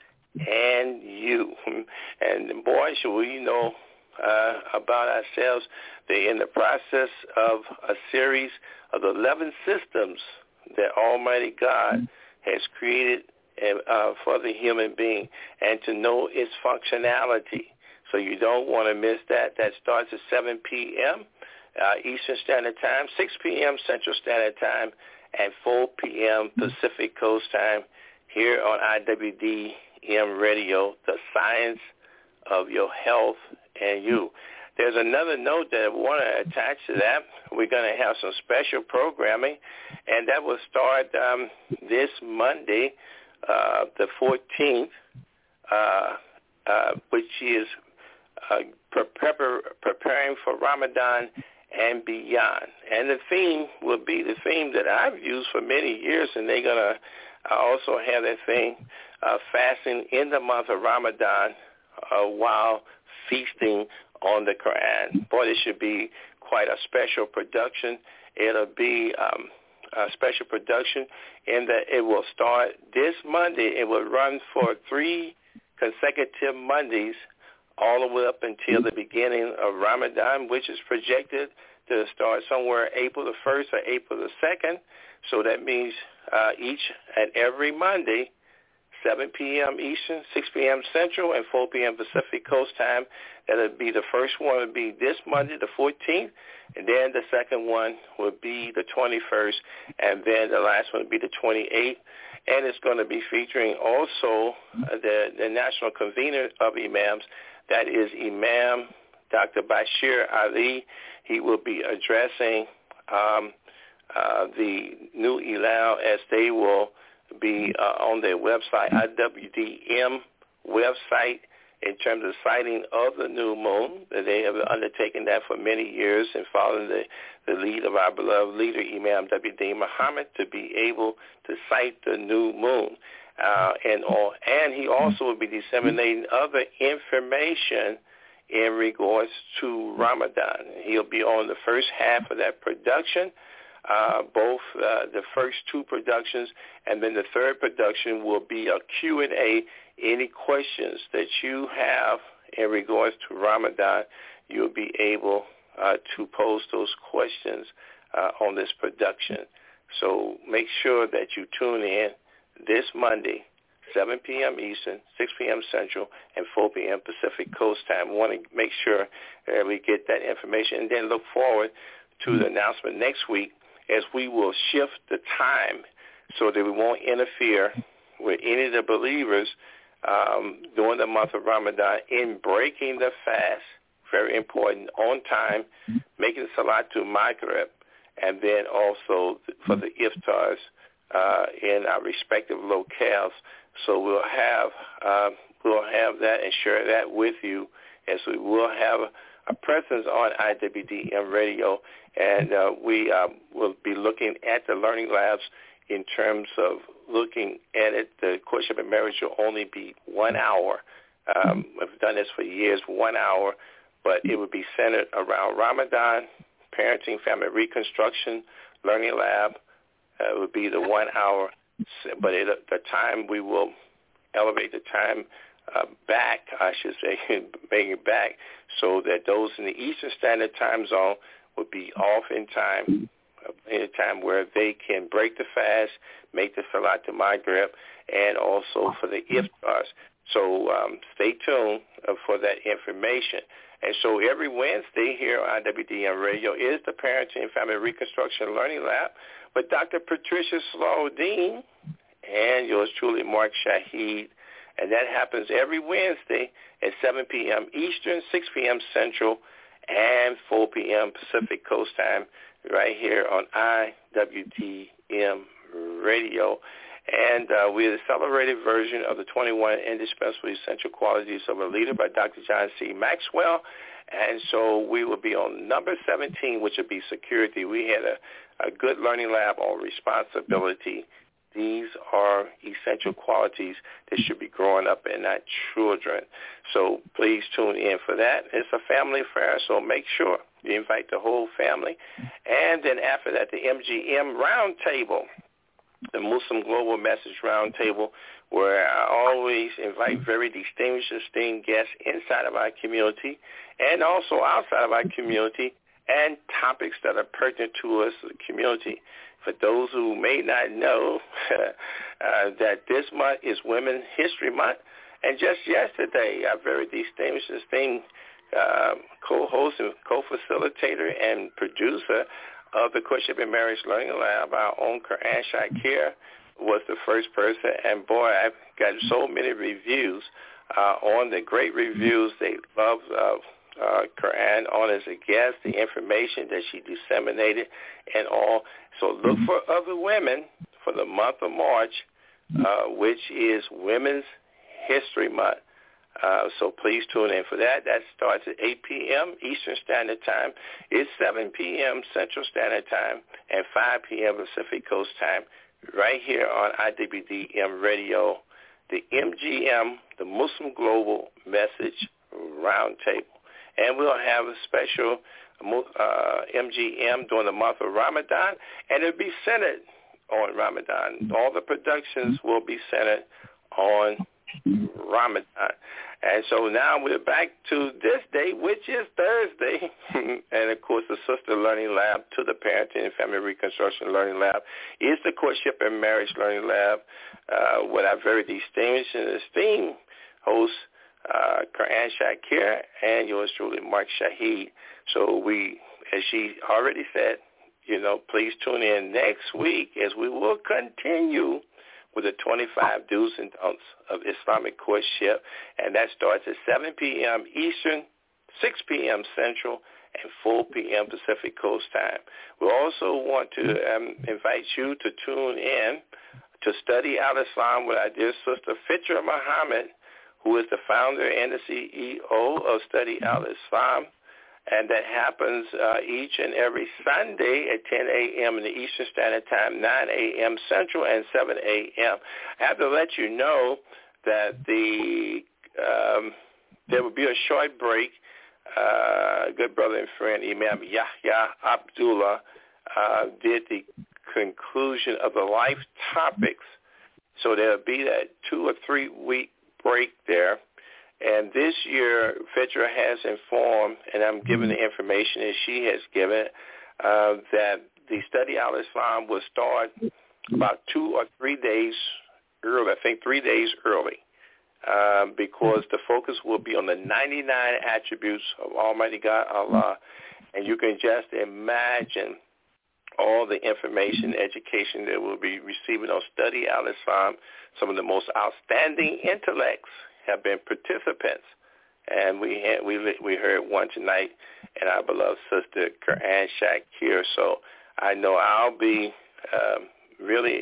and you. And boy, should we know uh, about ourselves. They're in the process of a series of eleven systems that Almighty God has created uh, for the human being, and to know its functionality. So you don't want to miss that. That starts at seven p.m. Uh, Eastern Standard Time, six p.m. Central Standard Time, and four p.m. Pacific Coast Time here on I W D M Radio, the science of your health and you. There's another note that I want to attach to that. We're going to have some special programming, and that will start um, this Monday, uh, the fourteenth, uh, uh, which is Uh, prepare, preparing for Ramadan and beyond. And the theme will be the theme that I've used for many years, and they're going to uh, also have that thing, uh, fasting in the month of Ramadan uh, while feasting on the Quran. Boy, this should be quite a special production. It'll be um, a special production in that it will start this Monday. It will run for three consecutive Mondays all the way up until the beginning of Ramadan, which is projected to start somewhere April the first or April the second. So that means uh, each and every Monday, seven p.m. Eastern, six p.m. Central, and four p.m. Pacific Coast Time. That'll be the first one would be this Monday, the fourteenth, and then the second one would be the twenty-first, and then the last one would be the twenty-eighth. And it's going to be featuring also uh, the, the national convener of imams. That is Imam Doctor Bashir Ali. He will be addressing um, uh, the new Elul as they will be uh, on their website, I W D M website, in terms of sighting of the new moon. They have undertaken that for many years and following the, the lead of our beloved leader, Imam W D Muhammad, to be able to sight the new moon. Uh, and all, and he also will be disseminating other information in regards to Ramadan. He'll be on the first half of that production, uh, both uh, the first two productions, and then the third production will be a Q and A. Any questions that you have in regards to Ramadan, you'll be able uh, to pose those questions uh, on this production. So make sure that you tune in this Monday, seven p.m. Eastern, six p.m. Central, and four p.m. Pacific Coast Time. We want to make sure that we get that information, and then look forward to the announcement next week as we will shift the time so that we won't interfere with any of the believers um, during the month of Ramadan in breaking the fast, very important, on time, making Salatul Maghrib, and then also for the iftars uh, in our respective locales. So we'll have uh, we'll have that and share that with you, as we will have a, a presence on I W D M Radio, and uh, we uh, will be looking at the learning labs in terms of looking at it. The courtship and marriage will only be one hour. Um, we've done this for years, one hour, but it would be centered around Ramadan, parenting, family reconstruction, learning lab. Uh, would be the one hour, but it, the time we will elevate the time uh, back, I should say, bring it back, so that those in the Eastern Standard Time Zone would be off in time, in a time where they can break the fast, make the Salat al-Maghrib, and also for the iftars. So um, stay tuned uh, for that information. And so every Wednesday here on I W D M Radio is the Parenting and Family Reconstruction Learning Lab with Doctor Patricia Slauldine and yours truly, Mark Shahid. And that happens every Wednesday at seven p.m. Eastern, six p.m. Central, and four p.m. Pacific Coast Time right here on I W D M Radio. And uh, we're the celebrated version of the twenty-one Indispensable Essential Qualities of a Leader by Doctor John C. Maxwell. And so we will be on number seventeen, which will be security. We had a, a good learning lab on responsibility. These are essential qualities that should be growing up in our children. So please tune in for that. It's a family affair, so make sure you invite the whole family. And then after that, the M G M Roundtable, the Muslim Global Message Roundtable, where I always invite very distinguished, esteemed guests inside of our community and also outside of our community, and topics that are pertinent to us, the community. For those who may not know uh, that this month is Women's History Month, and just yesterday, our very distinguished, esteemed uh, co-host and co-facilitator and producer of the Courtship and Marriage Learning Lab, our own Quran Shakir, was the first person. And boy, I've got so many reviews uh, on the great reviews. They love uh, uh, Quran on as a guest, the information that she disseminated and all. So look for other women for the month of March, uh, which is Women's History Month. Uh, so please tune in for that. That starts at eight p.m. Eastern Standard Time. It's seven p.m. Central Standard Time and five p.m. Pacific Coast Time right here on I W D M Radio, the M G M, the Muslim Global Message Roundtable. And we'll have a special uh, M G M during the month of Ramadan, and it'll be centered on Ramadan. All the productions will be centered on Ramadan. And so now we're back to this day, which is Thursday. And, of course, the Sister Learning Lab to the Parenting and Family Reconstruction Learning Lab is the Courtship and Marriage Learning Lab uh, with our very distinguished and esteemed host, uh, Quran Shakir, and yours truly, Mark Shahid. So we, as she already said, you know, please tune in next week as we will continue with the twenty-five do's and don'ts of Islamic courtship, and that starts at seven p.m. Eastern, six p.m. Central, and four p.m. Pacific Coast Time. We also want to um, invite you to tune in to Study Al-Islam with our dear sister Fitra Muhammad, who is the founder and the C E O of Study Al-Islam. And that happens uh, each and every Sunday at ten a.m. in the Eastern Standard Time, nine a.m. Central, and seven a.m. I have to let you know that the um, there will be a short break. Uh, good brother and friend, Imam Yahya Abdullah, uh, did the conclusion of the life topics. So there will be that two or three week break there. And this year, Fitra has informed, and I'm giving the information that she has given, uh, that the Study Al-Islam will start about two or three days early, I think three days early, uh, because the focus will be on the ninety-nine attributes of Almighty God, Allah. And you can just imagine all the information, education that we'll be receiving on Study Al-Islam. Some of the most outstanding intellects have been participants, and we had, we we heard one tonight, and our beloved sister Quran Shakir. So I know I'll be um, really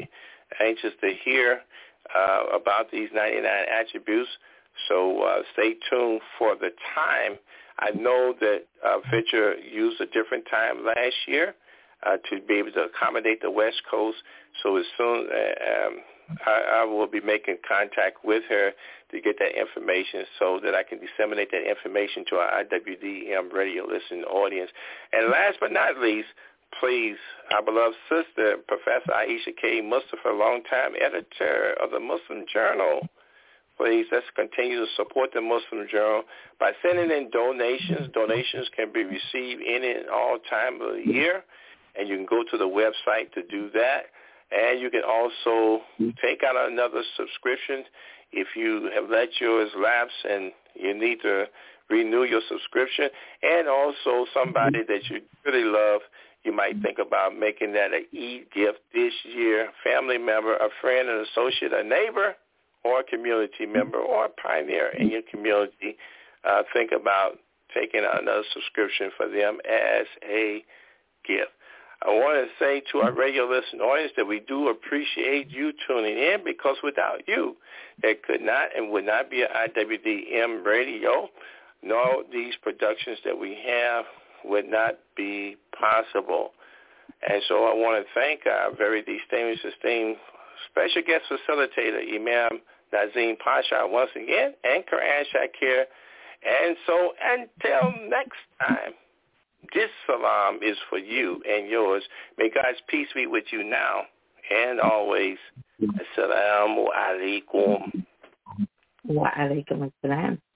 anxious to hear uh, about these ninety-nine attributes. So uh, stay tuned for the time. I know that uh, Venture used a different time last year uh, to be able to accommodate the West Coast. So as soon uh, um, I, I will be making contact with her to get that information so that I can disseminate that information to our I W D M radio listening audience. And last but not least, please, our beloved sister, Professor Aisha K. Mustafa, longtime editor of the Muslim Journal, please, let's continue to support the Muslim Journal by sending in donations. Donations can be received any and all time of the year, and you can go to the website to do that. And you can also take out another subscription if you have let yours lapse and you need to renew your subscription. And also somebody that you really love, you might think about making that an e-gift this year, family member, a friend, an associate, a neighbor, or a community member, or a pioneer in your community. Uh, think about taking out another subscription for them as a gift. I want to say to our radio listening audience that we do appreciate you tuning in, because without you, there could not and would not be an I W D M radio, nor these productions that we have would not be possible. And so I want to thank our very distinguished, esteemed special guest facilitator, Imam Nazim Pasha, once again, and Quran Shakir. And so until next time, this salam is for you and yours. May God's peace be with you now and always. Assalamu alaikum. Wa alaikum assalam.